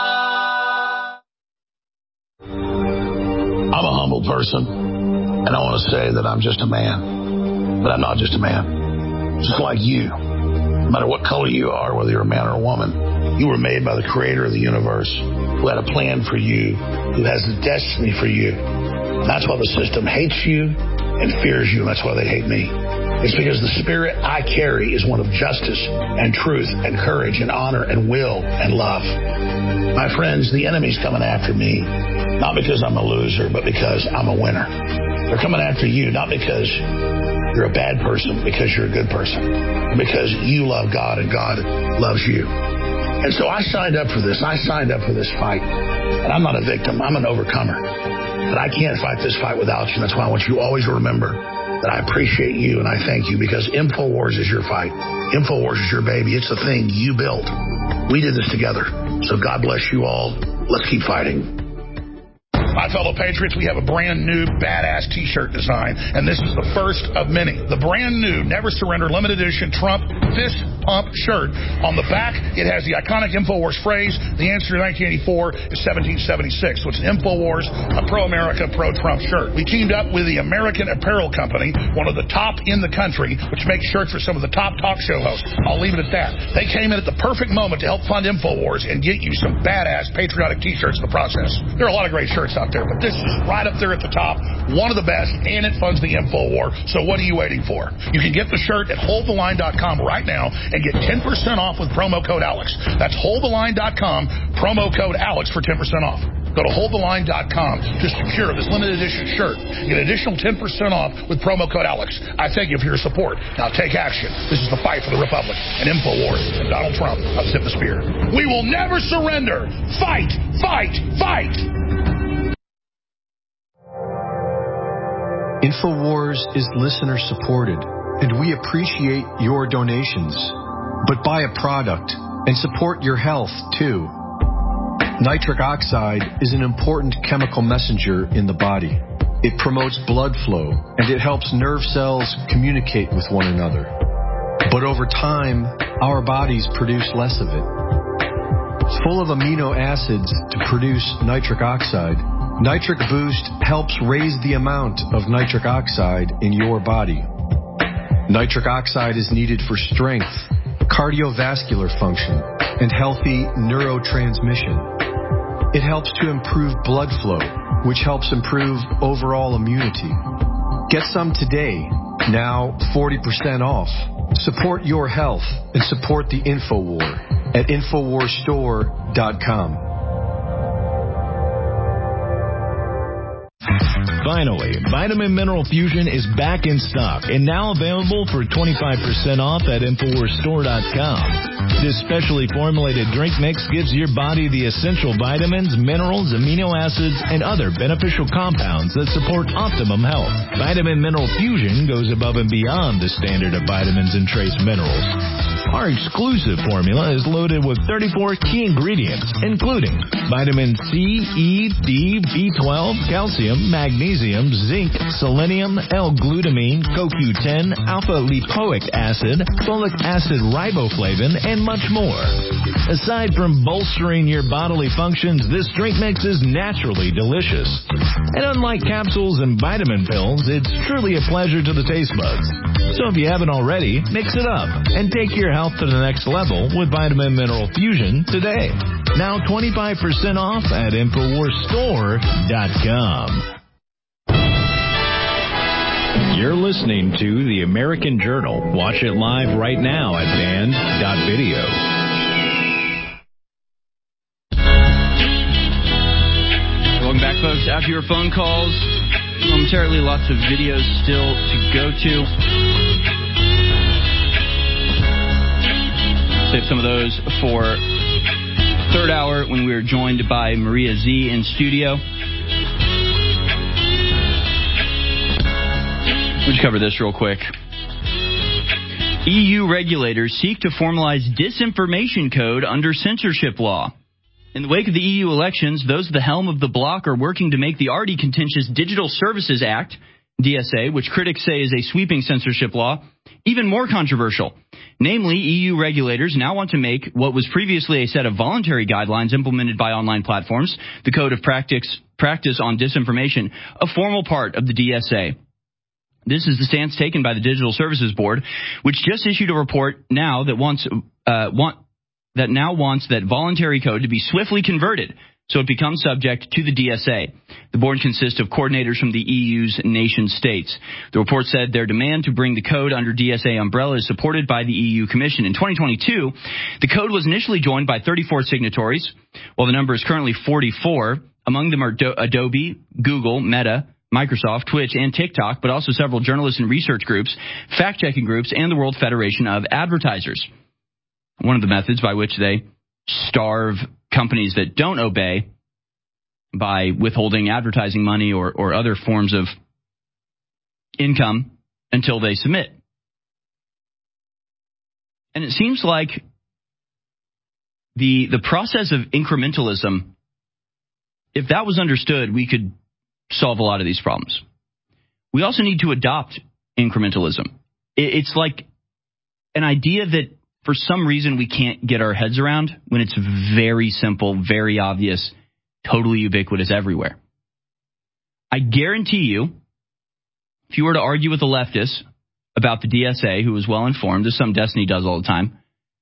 I'm a humble person, and I want to say that I'm just a man. But I'm not just a man. Just like you. No matter what color you are, whether you're a man or a woman, you were made by the creator of the universe, who had a plan for you, who has a destiny for you. And that's why the system hates you and fears you, and that's why they hate me. It's because the spirit I carry is one of justice and truth and courage and honor and will and love. My friends, the enemy's coming after me, not because I'm a loser, but because I'm a winner. They're coming after you, not because you're a bad person, because you're a good person, because you love God and God loves you. And so I signed up for this. I signed up for this fight. And I'm not a victim. I'm an overcomer. But I can't fight this fight without you. That's why I want you always to remember that I appreciate you and I thank you because InfoWars is your fight. InfoWars is your baby. It's the thing you built. We did this together. So God bless you all. Let's keep fighting. My fellow patriots, we have a brand new badass t-shirt design, and this is the first of many. The brand new Never Surrender limited edition Trump fist pump shirt. On the back, it has the iconic InfoWars phrase, the answer to 1984 is 1776. So it's an InfoWars, a pro-America, pro-Trump shirt. We teamed up with the American Apparel Company, one of the top in the country, which makes shirts for some of the top talk show hosts. I'll leave it at that. They came in at the perfect moment to help fund InfoWars and get you some badass patriotic t-shirts in the process. There are a lot of great shirts out there, but this is right up there at the top, one of the best, and it funds the InfoWar. So what are you waiting for? You can get the shirt at holdtheline.com right now and get 10% off with promo code Alex. That's holdtheline.com, promo code Alex for 10% off. Go to holdtheline.com to secure this limited edition shirt. Get an additional 10% off with promo code Alex. I thank you for your support. Now take action. This is the fight for the Republic and InfoWars and Donald Trump of Zip the Spear. We will never surrender. Fight, fight, fight. InfoWars is listener supported, and we appreciate your donations. But buy a product and support your health, too. Nitric oxide is an important chemical messenger in the body. It promotes blood flow, and it helps nerve cells communicate with one another. But over time, our bodies produce less of it. Full of amino acids to produce nitric oxide, Nitric Boost helps raise the amount of nitric oxide in your body. Nitric oxide is needed for strength, cardiovascular function, and healthy neurotransmission. It helps to improve blood flow, which helps improve overall immunity. Get some today, now 40% off. Support your health and support the InfoWar at InfoWarsStore.com. Finally, Vitamin Mineral Fusion is back in stock and now available for 25% off at InfoWarsStore.com. This specially formulated drink mix gives your body the essential vitamins, minerals, amino acids, and other beneficial compounds that support optimum health. Vitamin Mineral Fusion goes above and beyond the standard of vitamins and trace minerals. Our exclusive formula is loaded with 34 key ingredients, including vitamin C, E, D, B12, calcium, magnesium, zinc, selenium, L-glutamine, CoQ10, alpha-lipoic acid, folic acid riboflavin, and much more. Aside from bolstering your bodily functions, this drink mix is naturally delicious. And unlike capsules and vitamin pills, it's truly a pleasure to the taste buds. So if you haven't already, mix it up and take your health to the next level with Vitamin Mineral Fusion today. Now 25% off at InfoWarsStore.com. You're listening to The American Journal. Watch it live right now at band.video. Welcome back, folks. After your phone calls, momentarily lots of videos still to go to. Save some of those for third hour when we are joined by Maria Z in studio. Let's cover this real quick. EU regulators seek to formalize disinformation code under censorship law. In the wake of the EU elections, those at the helm of the bloc are working to make the already contentious Digital Services Act, DSA, which critics say is a sweeping censorship law, even more controversial. Namely, EU regulators now want to make what was previously a set of voluntary guidelines implemented by online platforms, the Code of Practice on Disinformation, a formal part of the DSA. This is the stance taken by the Digital Services Board, which just issued a report now that wants that voluntary code to be swiftly converted so it becomes subject to the DSA. The board consists of coordinators from the EU's nation states. The report said their demand to bring the code under DSA umbrella is supported by the EU Commission. In 2022, the code was initially joined by 34 signatories, while the number is currently 44. Among them are Adobe, Google, Meta, Microsoft, Twitch, and TikTok, but also several journalists and research groups, fact-checking groups, and the World Federation of Advertisers. One of the methods by which they starve companies that don't obey by withholding advertising money or other forms of income until they submit. And it seems like the process of incrementalism, if that was understood, we could solve a lot of these problems. We also need to adopt incrementalism. It's like an idea that for some reason we can't get our heads around when it's very simple, very obvious, totally ubiquitous everywhere. I guarantee you, if you were to argue with a leftist about the DSA, who is well informed, as some Destiny does all the time,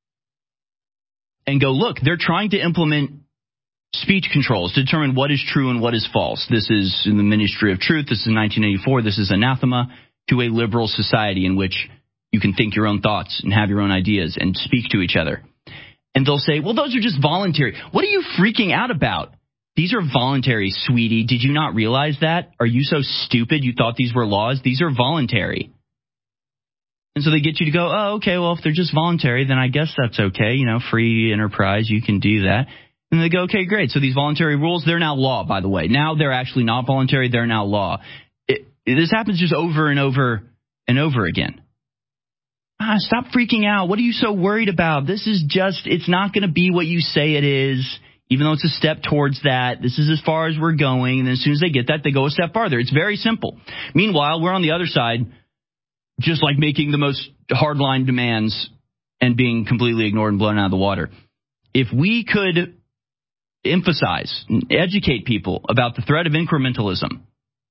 and go, look, they're trying to implement speech controls to determine what is true and what is false. This is in the Ministry of Truth. This is 1984. This is anathema to a liberal society in which you can think your own thoughts and have your own ideas and speak to each other. And they'll say, well, those are just voluntary. What are you freaking out about? These are voluntary, sweetie. Did you not realize that? Are you so stupid you thought these were laws? These are voluntary. And so they get you to go, oh, okay, well, if they're just voluntary, then I guess that's okay. You know, free enterprise, you can do that. And they go, okay, great. So these voluntary rules, they're now law, by the way. Now they're actually not voluntary. They're now law. This happens just over and over and over again. Stop freaking out. What are you so worried about? This is just, it's not going to be what you say it is, even though it's a step towards that. This is as far as we're going. And then as soon as they get that, they go a step farther. It's very simple. Meanwhile, we're on the other side, just like making the most hardline demands and being completely ignored and blown out of the water. If we could emphasize and educate people about the threat of incrementalism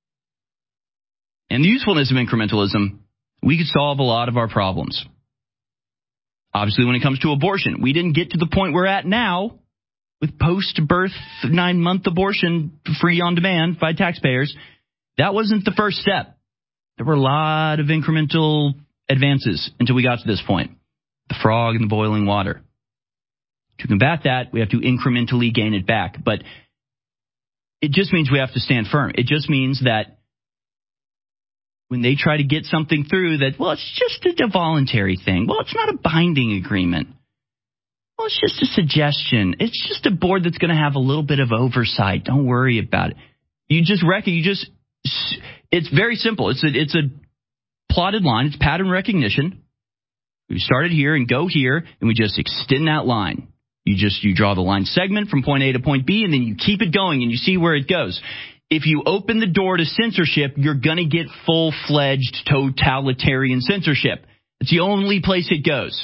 and the usefulness of incrementalism, we could solve a lot of our problems. Obviously, when it comes to abortion, we didn't get to the point we're at now with post-birth 9-month abortion free on demand by taxpayers. That wasn't the first step. There were a lot of incremental advances until we got to this point. The frog in the boiling water. To combat that, we have to incrementally gain it back. But it just means we have to stand firm. It just means that when they try to get something through that, well, it's just a voluntary thing. Well, it's not a binding agreement. Well, it's just a suggestion. It's just a board that's going to have a little bit of oversight. Don't worry about it. It's very simple. It's a plotted line. It's pattern recognition. We started here and go here, and we just extend that line. You draw the line segment from point A to point B, and then you keep it going, and you see where it goes. If you open the door to censorship, you're going to get full-fledged totalitarian censorship. It's the only place it goes.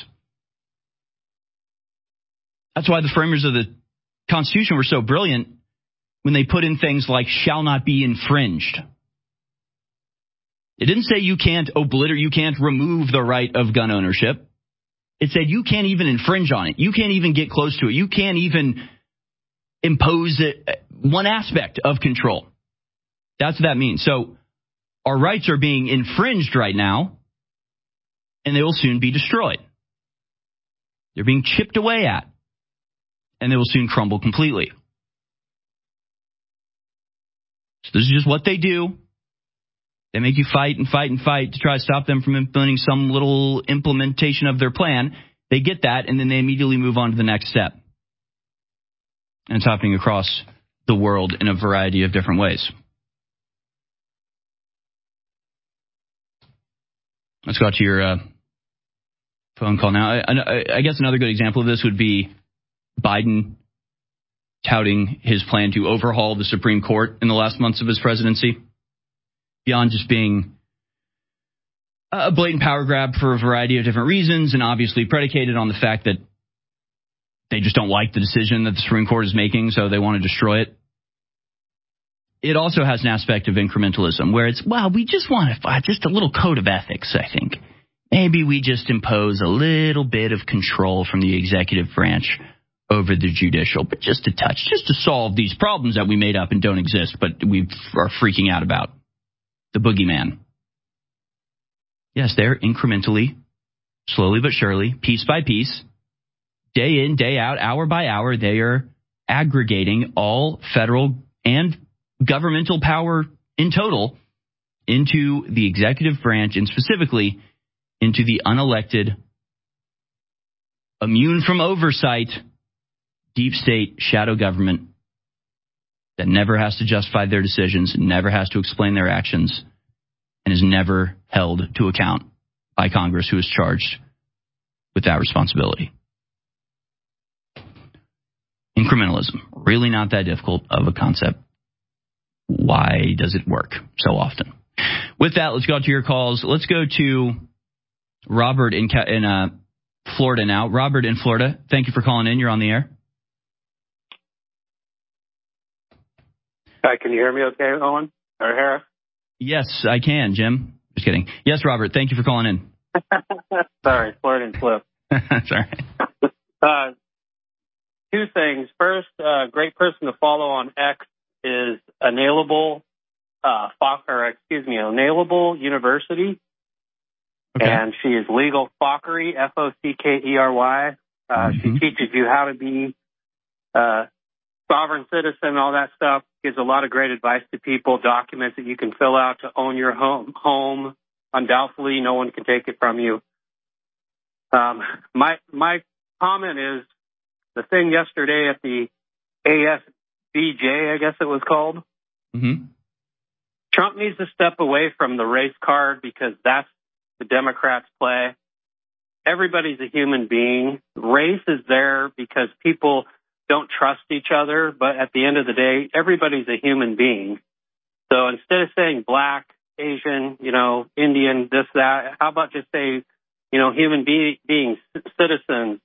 That's why the framers of the Constitution were so brilliant when they put in things like shall not be infringed. It didn't say you can't you can't remove the right of gun ownership. It said you can't even infringe on it. You can't even get close to it. You can't even impose one aspect of control. That's what that means. So our rights are being infringed right now, and they will soon be destroyed. They're being chipped away at, and they will soon crumble completely. So this is just what they do. They make you fight and fight and fight to try to stop them from implementing some little implementation of their plan. They get that, and then they immediately move on to the next step. And it's happening across the world in a variety of different ways. Let's go to your phone call now. I guess another good example of this would be Biden touting his plan to overhaul the Supreme Court in the last months of his presidency. Beyond just being a blatant power grab for a variety of different reasons, and obviously predicated on the fact that they just don't like the decision that the Supreme Court is making, so they want to destroy it. It also has an aspect of incrementalism where it's, well, we just want just a little code of ethics, I think. Maybe we just impose a little bit of control from the executive branch over the judicial, but just a touch, just to solve these problems that we made up and don't exist, but we are freaking out about. The boogeyman. Yes, they're incrementally, slowly but surely, piece by piece, day in, day out, hour by hour, they are aggregating all federal and governmental power in total into the executive branch, and specifically into the unelected, immune from oversight, deep state shadow government that never has to justify their decisions, never has to explain their actions, and is never held to account by Congress, who is charged with that responsibility. Incrementalism, really not that difficult of a concept. Why does it work so often? With that, let's go to your calls. Let's go to Robert in Florida now. Robert in Florida, thank you for calling in. You're on the air. Hi, can you hear me okay, Owen or Harris? Yes, I can, Jim. Just kidding. Yes, Robert, thank you for calling in. Sorry, Florida and flip. That's all right. Two things. First, a great person to follow on X is Nailable University. Okay. And she is Legal Fockery, Fockery. She teaches you how to be sovereign citizen, all that stuff. Gives a lot of great advice to people, documents that you can fill out to own your home. Undoubtedly, no one can take it from you. My comment is the thing yesterday at the ASBJ, I guess it was called. Mm-hmm. Trump needs to step away from the race card because that's the Democrats' play. Everybody's a human being. Race is there because people don't trust each other, but at the end of the day, everybody's a human being. So instead of saying black, Asian, Indian, this, that, how about just say, human beings, citizens,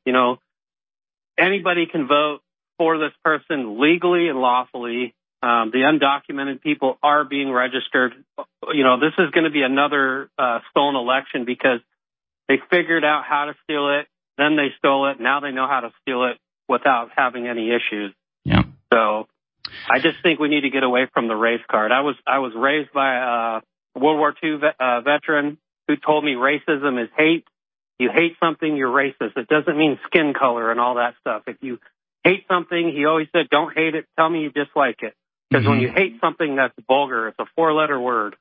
anybody can vote for this person legally and lawfully. The undocumented people are being registered. This is going to be another stolen election because they figured out how to steal it. Then they stole it. Now they know how to steal it without having any issues. Yeah. So I just think we need to get away from the race card. I was raised by a World War II veteran who told me racism is hate. You hate something, you're racist. It doesn't mean skin color and all that stuff. If you hate something, he always said, don't hate it. Tell me you dislike it. Because when you hate something, that's vulgar. It's a 4-letter word.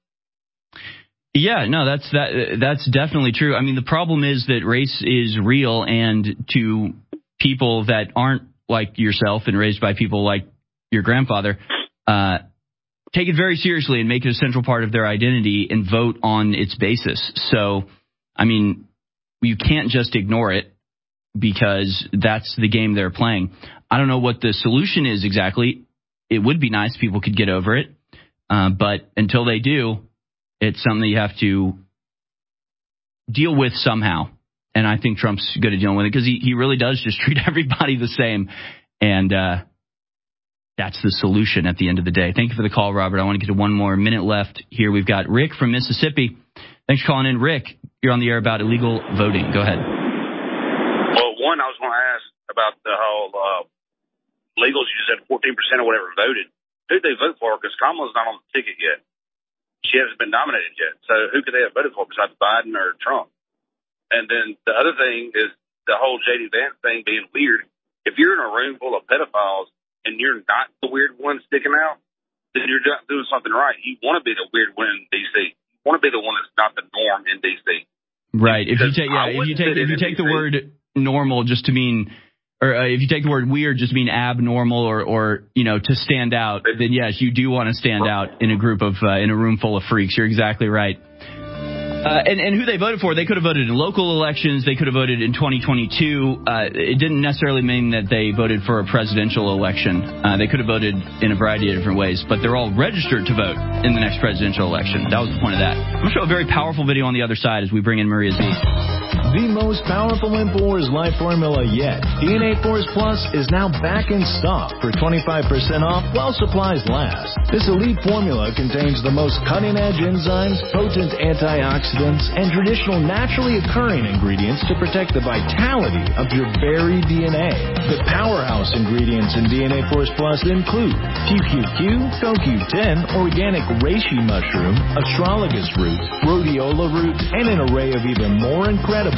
Yeah, no, that's definitely true. I mean, the problem is that race is real, and to people that aren't like yourself and raised by people like your grandfather, take it very seriously and make it a central part of their identity and vote on its basis. So, I mean, you can't just ignore it because that's the game they're playing. I don't know what the solution is exactly. It would be nice if people could get over it. But until they do, it's something that you have to deal with somehow. And I think Trump's good at dealing with it because he really does just treat everybody the same. And that's the solution at the end of the day. Thank you for the call, Robert. I want to get to one more minute left here. We've got Rick from Mississippi. Thanks for calling in. Rick, you're on the air about illegal voting. Go ahead. Well, one, I was going to ask about the whole legals. You just said 14% or whatever voted. Who'd they vote for? Because Kamala's not on the ticket yet. She hasn't been nominated yet. So who could they have voted for besides Biden or Trump? And then the other thing is the whole J.D. Vance thing being weird. If you're in a room full of pedophiles and you're not the weird one sticking out, then you're not doing something right. You want to be the weird one in D.C. You want to be the one that's not the norm in D.C. Right. If you take the word normal just to mean, or if you take the word weird just to mean abnormal or to stand out, then yes, you do want to stand out in a group of in a room full of freaks. You're exactly right. And who they voted for, they could have voted in local elections. They could have voted in 2022. It didn't necessarily mean that they voted for a presidential election. They could have voted in a variety of different ways, but they're all registered to vote in the next presidential election. That was the point of that. I'm going to show a very powerful video on the other side as we bring in Maria Z. The most powerful InfoWars Life formula yet, DNA Force Plus, is now back in stock for 25% off while supplies last. This elite formula contains the most cutting-edge enzymes, potent antioxidants, and traditional naturally occurring ingredients to protect the vitality of your very DNA. The powerhouse ingredients in DNA Force Plus include QQQ, CoQ10, organic reishi mushroom, astragalus root, rhodiola root, and an array of even more incredible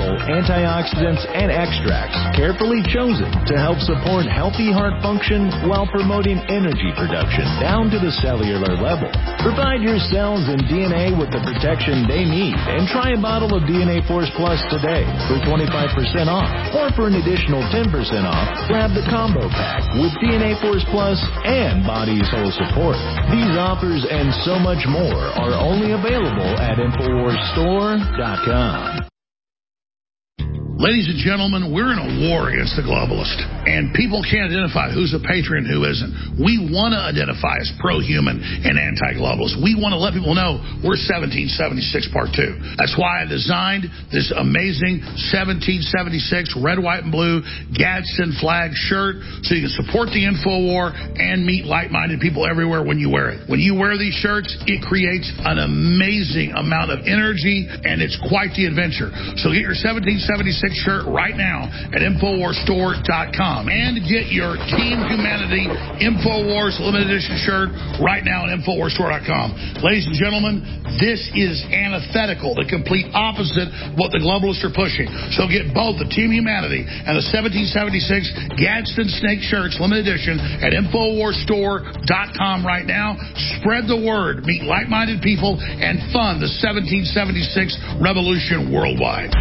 available antioxidants and extracts carefully chosen to help support healthy heart function while promoting energy production down to the cellular level. Provide your cells and DNA with the protection they need and try a bottle of DNA Force Plus today for 25% off. Or for an additional 10% off, grab the combo pack with DNA Force Plus and Body's Whole Support. These offers and so much more are only available at InfoWarsStore.com. Ladies and gentlemen, we're in a war against the globalist, and people can't identify who's a patriot and who isn't. We want to identify as pro-human and anti-globalist. We want to let people know we're 1776 Part 2. That's why I designed this amazing 1776 red, white, and blue Gadsden flag shirt so you can support the InfoWar and meet like-minded people everywhere when you wear it. When you wear these shirts, it creates an amazing amount of energy, and it's quite the adventure. So get your 1776 shirt right now at InfoWarsStore.com and get your Team Humanity InfoWars limited edition shirt right now at InfoWarsStore.com. Ladies and gentlemen, this is antithetical, the complete opposite of what the globalists are pushing. So get both the Team Humanity and the 1776 Gadsden Snake shirts limited edition at InfoWarsStore.com right now. Spread the word, meet like-minded people, and fund the 1776 revolution worldwide.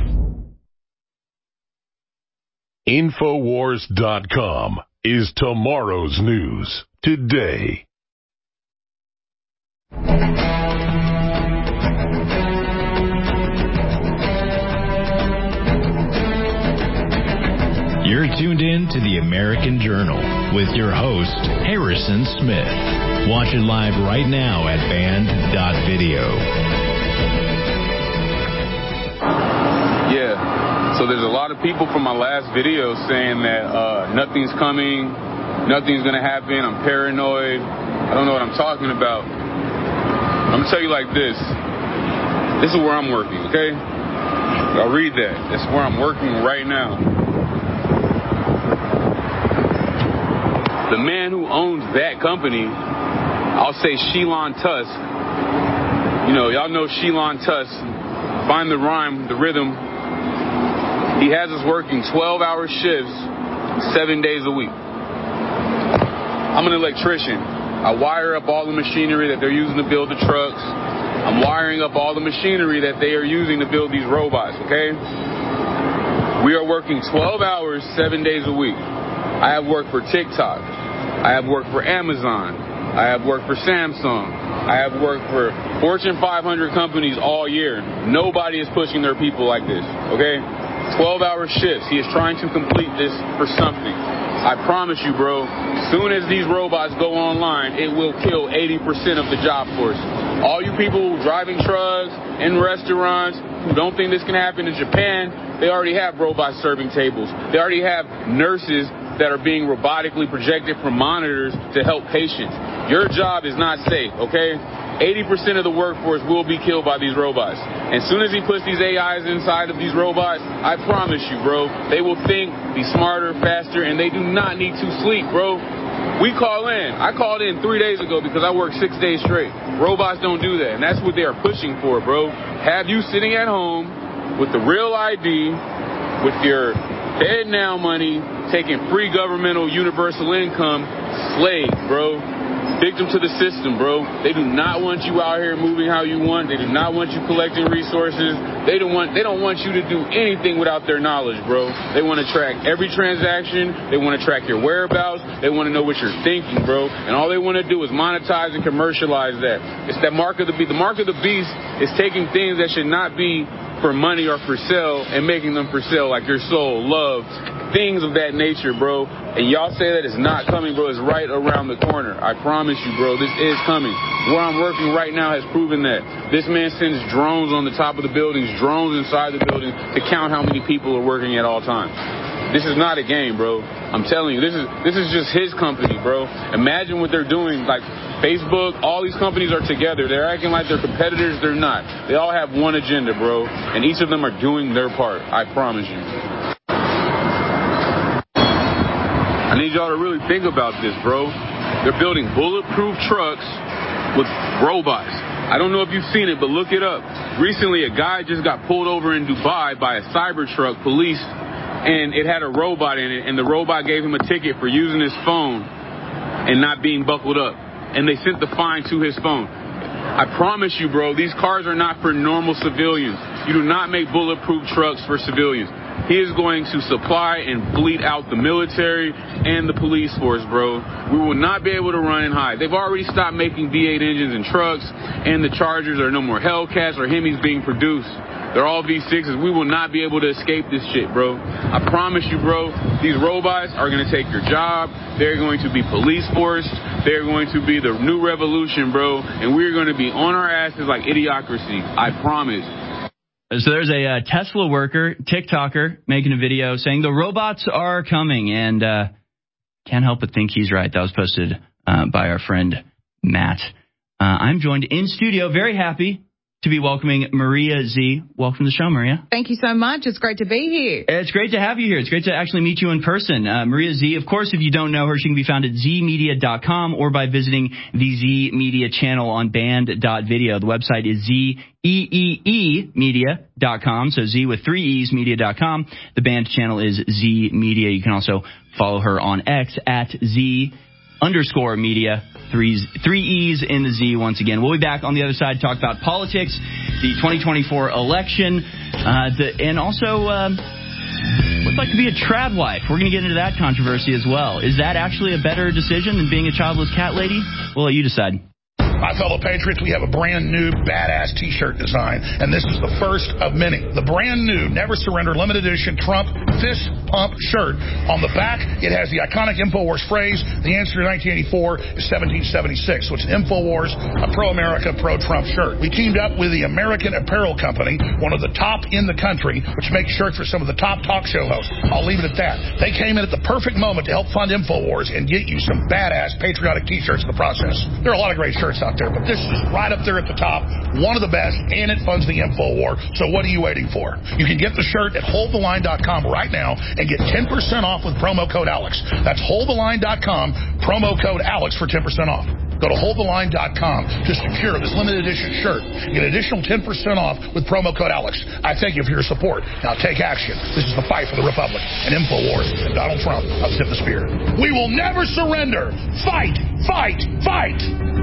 Infowars.com is tomorrow's news today. You're tuned in to the American Journal with your host, Harrison Smith. Watch it live right now at band.video. Yeah. So there's a lot of people from my last video saying that nothing's coming, nothing's going to happen, I'm paranoid, I don't know what I'm talking about. I'm going to tell you like this. This is where I'm working, okay? I'll read that. That's where I'm working right now. The man who owns that company, I'll say Sheilon Tusk. You know, y'all know Sheilon Tusk. Find the rhyme, the rhythm. He has us working 12-hour shifts, 7 days a week. I'm an electrician. I wire up all the machinery that they're using to build the trucks. I'm wiring up all the machinery that they are using to build these robots, okay? We are working 12 hours, 7 days a week. I have worked for TikTok. I have worked for Amazon. I have worked for Samsung. I have worked for Fortune 500 companies all year. Nobody is pushing their people like this, okay? 12-hour shifts. He is trying to complete this for something. I promise you, bro, soon as these robots go online, it will kill 80% of the job force. All you people driving trucks in restaurants who don't think this can happen in Japan, they already have robots serving tables. They already have nurses that are being robotically projected from monitors to help patients. Your job is not safe, okay? 80% of the workforce will be killed by these robots. As soon as he puts these AIs inside of these robots, I promise you, bro, they will think, be smarter, faster, and they do not need to sleep, bro. We call in. I called in 3 days ago because I worked 6 days straight. Robots don't do that, and that's what they are pushing for, bro. Have you sitting at home with the real ID, with your Fed Now money, taking free governmental universal income, slave, bro. Victim to the system, bro. They do not want you out here moving how you want. They do not want you collecting resources. They don't want you to do anything without their knowledge, bro. They want to track every transaction. They want to track your whereabouts. They want to know what you're thinking, bro. And all they want to do is monetize and commercialize that. It's that mark of the beast. The mark of the beast is taking things that should not be for money or for sale and making them for sale, like your soul, love, things of that nature, bro. And y'all say that it's not coming, bro. It's right around the corner. I promise you, bro, this is coming. Where I'm working right now has proven that. This man sends drones on the top of the buildings, drones inside the building to count how many people are working at all times. This is not a game, bro. I'm telling you, this is just his company, bro. Imagine what they're doing. Like Facebook, all these companies are together. They're acting like they're competitors. They're not. They all have one agenda, bro. And each of them are doing their part. I promise you. I need y'all to really think about this, bro. They're building bulletproof trucks with robots. I don't know if you've seen it, but look it up. Recently, a guy just got pulled over in Dubai by a Cybertruck police, and it had a robot in it, and the robot gave him a ticket for using his phone and not being buckled up. And they sent the fine to his phone. I promise you, bro, these cars are not for normal civilians. You do not make bulletproof trucks for civilians. He is going to supply and bleed out the military and the police force, bro. We will not be able to run and hide. They've already stopped making V8 engines and trucks, and the Chargers are no more Hellcats or Hemis being produced. They're all V6s. We will not be able to escape this shit, bro. I promise you, bro, these robots are going to take your job. They're going to be police force. They're going to be the new revolution, bro. And we're going to be on our asses like Idiocracy. I promise. So there's a Tesla worker, TikToker, making a video saying the robots are coming, and can't help but think he's right. That was posted by our friend Matt. I'm joined in studio, very happy to be welcoming Maria Z. Welcome to the show, Maria. Thank you so much. It's great to be here. It's great to have you here. It's great to actually meet you in person. Maria Z, of course, if you don't know her, she can be found at zmedia.com or by visiting the Z Media channel on band.video. The website is zeemedia.com, so Z with 3 E's media.com. The band channel is Z Media. You can also follow her on X at Z_media. 3 E's in the Z once again. We'll be back on the other side to talk about politics, the 2024 election, and also what's it like to be a trad wife. We're going to get into that controversy as well. Is that actually a better decision than being a childless cat lady? We'll let you decide. My fellow patriots, we have a brand new badass t-shirt design, and this is the first of many. The brand new Never Surrender limited edition Trump fist pump shirt. On the back, it has the iconic InfoWars phrase, the answer to 1984 is 1776. So it's an InfoWars, a pro-America, pro-Trump shirt. We teamed up with the American Apparel Company, one of the top in the country, which makes shirts for some of the top talk show hosts. I'll leave it at that. They came in at the perfect moment to help fund InfoWars and get you some badass patriotic t-shirts in the process. There are a lot of great shirts out there, but this is right up there at the top, one of the best, and it funds the InfoWar. So what are you waiting for? You can get the shirt at holdtheline.com right now and get 10% off with promo code Alex. That's holdtheline.com, promo code Alex for 10% off. Go to holdtheline.com to secure this limited edition shirt. Get an additional 10% off with promo code Alex. I thank you for your support. Now take action. This is the fight for the Republic and InfoWars and Donald Trump of Tip the Spear. We will never surrender. Fight, fight, fight.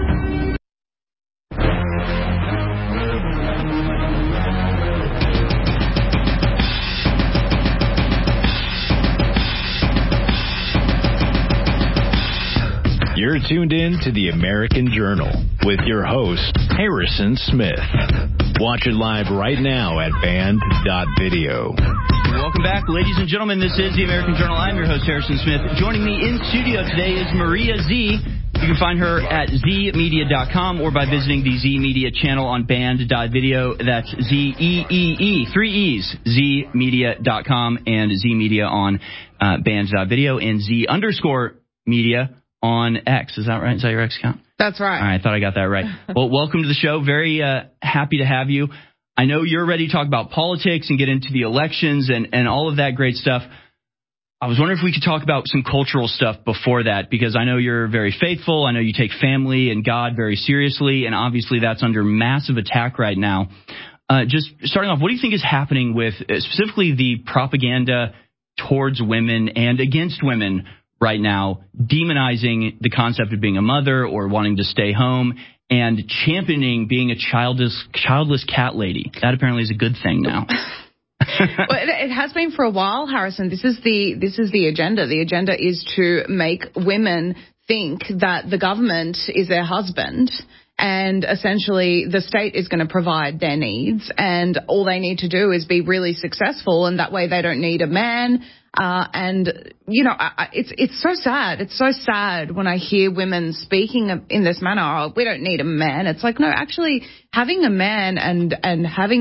You're tuned in to the American Journal with your host, Harrison Smith. Watch it live right now at band.video. Welcome back, ladies and gentlemen. This is the American Journal. I'm your host, Harrison Smith. Joining me in studio today is Maria Z. You can find her at zmedia.com or by visiting the Z Media channel on band.video. That's Z-E-E-E, 3 E's, zmedia.com and Z Media on band.video and Z_media on X. Is that right? Is that your X account? That's right. All right, I thought I got that right. Well, welcome to the show. Very happy to have you. I know you're ready to talk about politics and get into the elections and all of that great stuff. I was wondering if we could talk about some cultural stuff before that, because I know you're very faithful. I know you take family and God very seriously, and obviously that's under massive attack right now. Just starting off, what do you think is happening with specifically the propaganda towards women and against women right now, demonizing the concept of being a mother or wanting to stay home and championing being a childless cat lady? That apparently is a good thing now. Well, it has been for a while, Harrison. This is the agenda. The agenda is to make women think that the government is their husband and essentially the state is going to provide their needs, and all they need to do is be really successful, and that way they don't need a man. And, you know, it's so sad. It's so sad when I hear women speaking in this manner. Oh, we don't need a man. It's like, no, actually having a man and having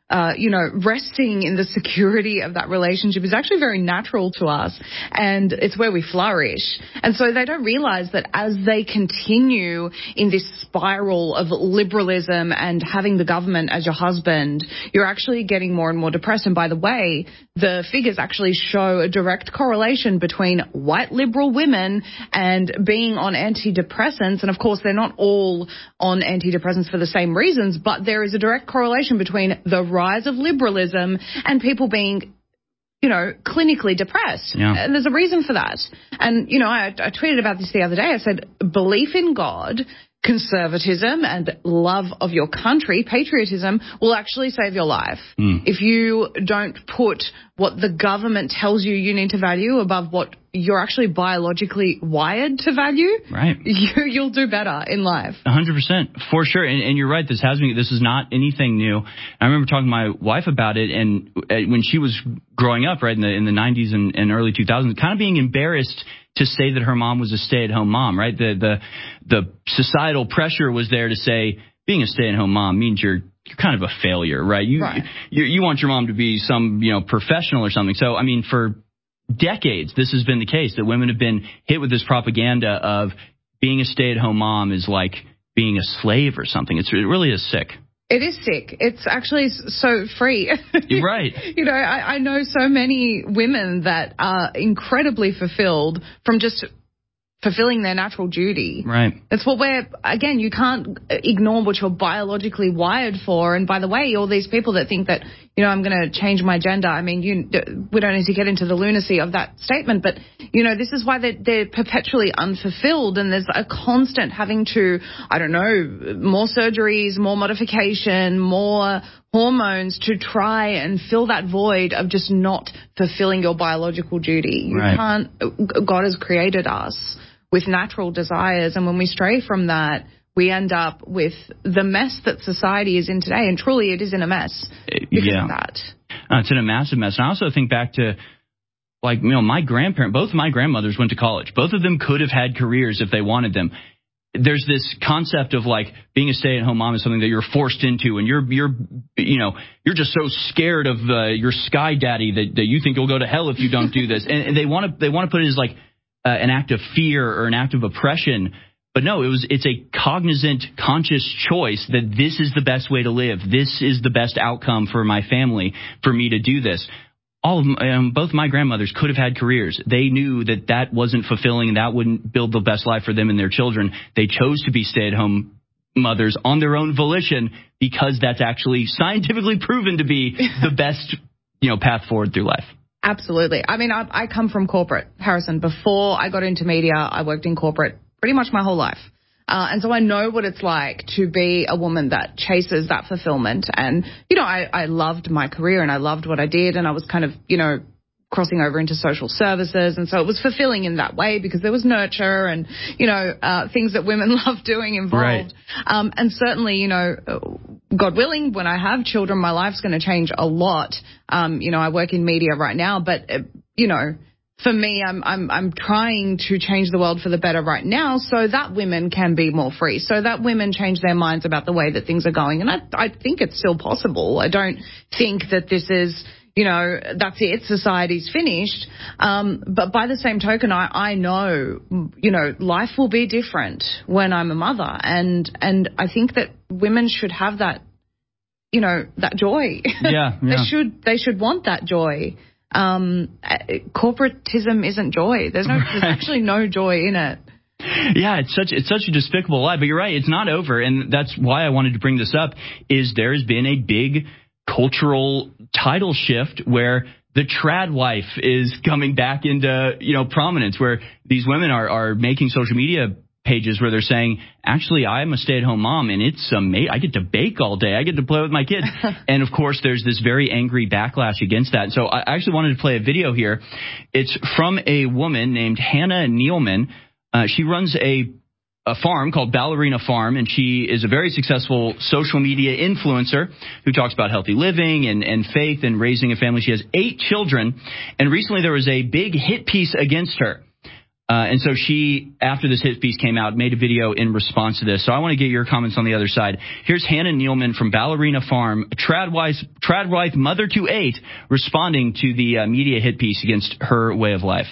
resting in the security of that relationship is actually very natural to us, and it's where we flourish. And so they don't realize that as they continue in this spiral of liberalism and having the government as your husband, you're actually getting more and more depressed. And by the way, the figures actually show a direct correlation between white liberal women and being on antidepressants. And of course, they're not all on antidepressants for the same reasons, but there is a direct correlation between the rise of liberalism and people being, clinically depressed. Yeah. And there's a reason for that. And, I tweeted about this the other day. I said, belief in God, conservatism and love of your country, patriotism, will actually save your life. If you don't put what the government tells you need to value above what you're actually biologically wired to value, right, you'll do better in life. 100%, for sure. And you're right, this is not anything new. I remember talking to my wife about it, and when she was growing up, right, in the 90s and early 2000s, kind of being embarrassed to say that her mom was a stay-at-home mom, right? The societal pressure was there to say being a stay-at-home mom means you're kind of a failure, right? You want your mom to be some, professional or something. So, I mean, for decades, this has been the case, that women have been hit with this propaganda of being a stay-at-home mom is like being a slave or something. It really is sick. It is sick. It's actually so free. You're right. I know so many women that are incredibly fulfilled from just fulfilling their natural duty. Right. That's what again, you can't ignore what you're biologically wired for. And by the way, all these people that think that, I'm going to change my gender, I mean, we don't need to get into the lunacy of that statement, but, this is why they're perpetually unfulfilled, and there's a constant having to, more surgeries, more modification, more hormones to try and fill that void of just not fulfilling your biological duty. You can't, God has created us with natural desires, and when we stray from that, we end up with the mess that society is in today, and truly it is in a mess because of that. It's in a massive mess. And I also think back to, my both my grandmothers went to college. Both of them could have had careers if they wanted them. There's this concept of being a stay-at-home mom is something that you're forced into, and you're just so scared of your sky daddy that you think you'll go to hell if you don't do this. And they want to put it as an act of fear or an act of oppression. But no, it's a cognizant, conscious choice that this is the best way to live. This is the best outcome for my family, for me to do this. Both my grandmothers could have had careers. They knew that wasn't fulfilling and that wouldn't build the best life for them and their children. They chose to be stay-at-home mothers on their own volition because that's actually scientifically proven to be the best, path forward through life. Absolutely. I mean, I come from corporate, Harrison. Before I got into media, I worked in corporate pretty much my whole life. And so I know what it's like to be a woman that chases that fulfillment. And, I loved my career and I loved what I did. And I was kind of, crossing over into social services. And so it was fulfilling in that way because there was nurture and, things that women love doing involved. Right. And certainly, God willing, when I have children, my life's going to change a lot. I work in media right now, but, for me, I'm trying to change the world for the better right now so that women can be more free, so that women change their minds about the way that things are going. And I think it's still possible. I don't think that this is, that's it, society's finished. But by the same token, I know, life will be different when I'm a mother. And I think that women should have that, that joy. Yeah. They should want that joy. Corporatism isn't joy. There's actually no joy in it. Yeah, it's such a despicable lie. But you're right, it's not over, and that's why I wanted to bring this up. Is there has been a big cultural title shift where the trad wife is coming back into prominence, where these women are making social media pages where they're saying, actually, I'm a stay-at-home mom, and it's amazing. I get to bake all day. I get to play with my kids. And, of course, there's this very angry backlash against that. So I actually wanted to play a video here. It's from a woman named Hannah Nealman. She runs a farm called Ballerina Farm, and she is a very successful social media influencer who talks about healthy living and faith and raising a family. She has 8 children, and recently there was a big hit piece against her. And so she, after this hit piece came out, made a video in response to this. So I want to get your comments on the other side. Here's Hannah Nealman from Ballerina Farm, a trad wife, mother to 8, responding to the media hit piece against her way of life.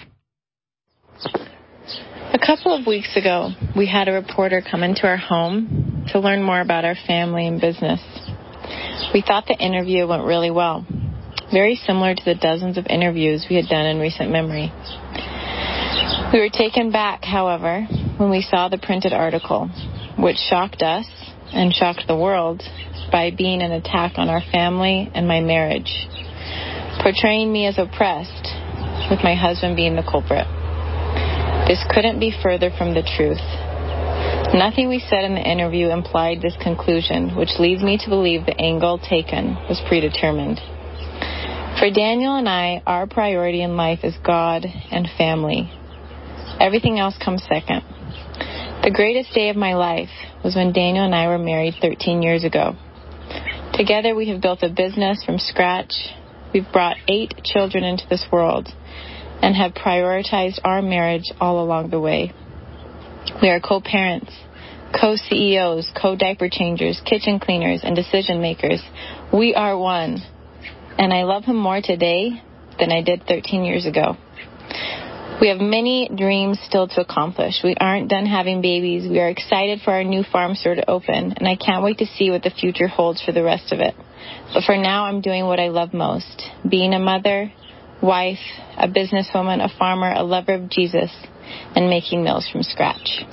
A couple of weeks ago, we had a reporter come into our home to learn more about our family and business. We thought the interview went really well, very similar to the dozens of interviews we had done in recent memory. We were taken back, however, when we saw the printed article, which shocked us and shocked the world by being an attack on our family and my marriage, portraying me as oppressed, with my husband being the culprit. This couldn't be further from the truth. Nothing we said in the interview implied this conclusion, which leads me to believe the angle taken was predetermined. For Daniel and I, our priority in life is God and family. Everything else comes second. The greatest day of my life was when Daniel and I were married 13 years ago. Together we have built a business from scratch. We've brought 8 children into this world and have prioritized our marriage all along the way. We are co-parents, co-CEOs, co-diaper changers, kitchen cleaners, and decision makers. We are one. And I love him more today than I did 13 years ago. We have many dreams still to accomplish. We aren't done having babies. We are excited for our new farm store to open, and I can't wait to see what the future holds for the rest of it. But for now, I'm doing what I love most, being a mother, wife, a businesswoman, a farmer, a lover of Jesus, and making meals from scratch.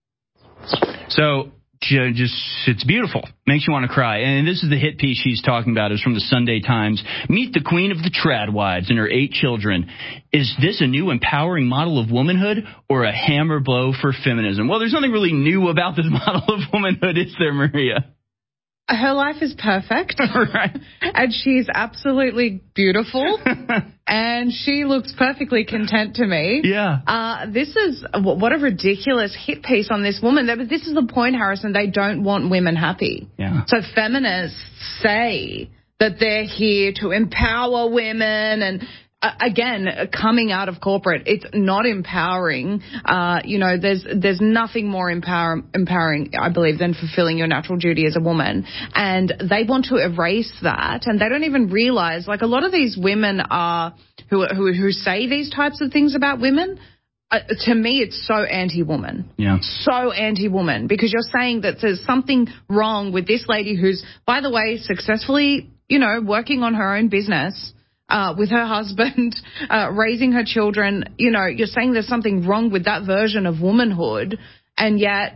So, it's beautiful. Makes you want to cry. And this is the hit piece she's talking about. It's from the Sunday Times. Meet the queen of the trad wives and her 8 children. Is this a new empowering model of womanhood or a hammer blow for feminism? Well, there's nothing really new about this model of womanhood, is there, Maria? Her life is perfect. Right. And she's absolutely beautiful. And she looks perfectly content to me. Yeah. This is, what a ridiculous hit piece on this woman. This is the point, Harrison. They don't want women happy. Yeah. So feminists say that they're here to empower women and, again, coming out of corporate, it's not empowering. There's nothing more empowering, I believe, than fulfilling your natural duty as a woman. And they want to erase that, and they don't even realize, like, a lot of these women are who say these types of things about women. To me, it's so anti-woman. Yeah. So anti-woman, because you're saying that there's something wrong with this lady who's, by the way, successfully, working on her own business. With her husband, raising her children, you're saying there's something wrong with that version of womanhood, and yet,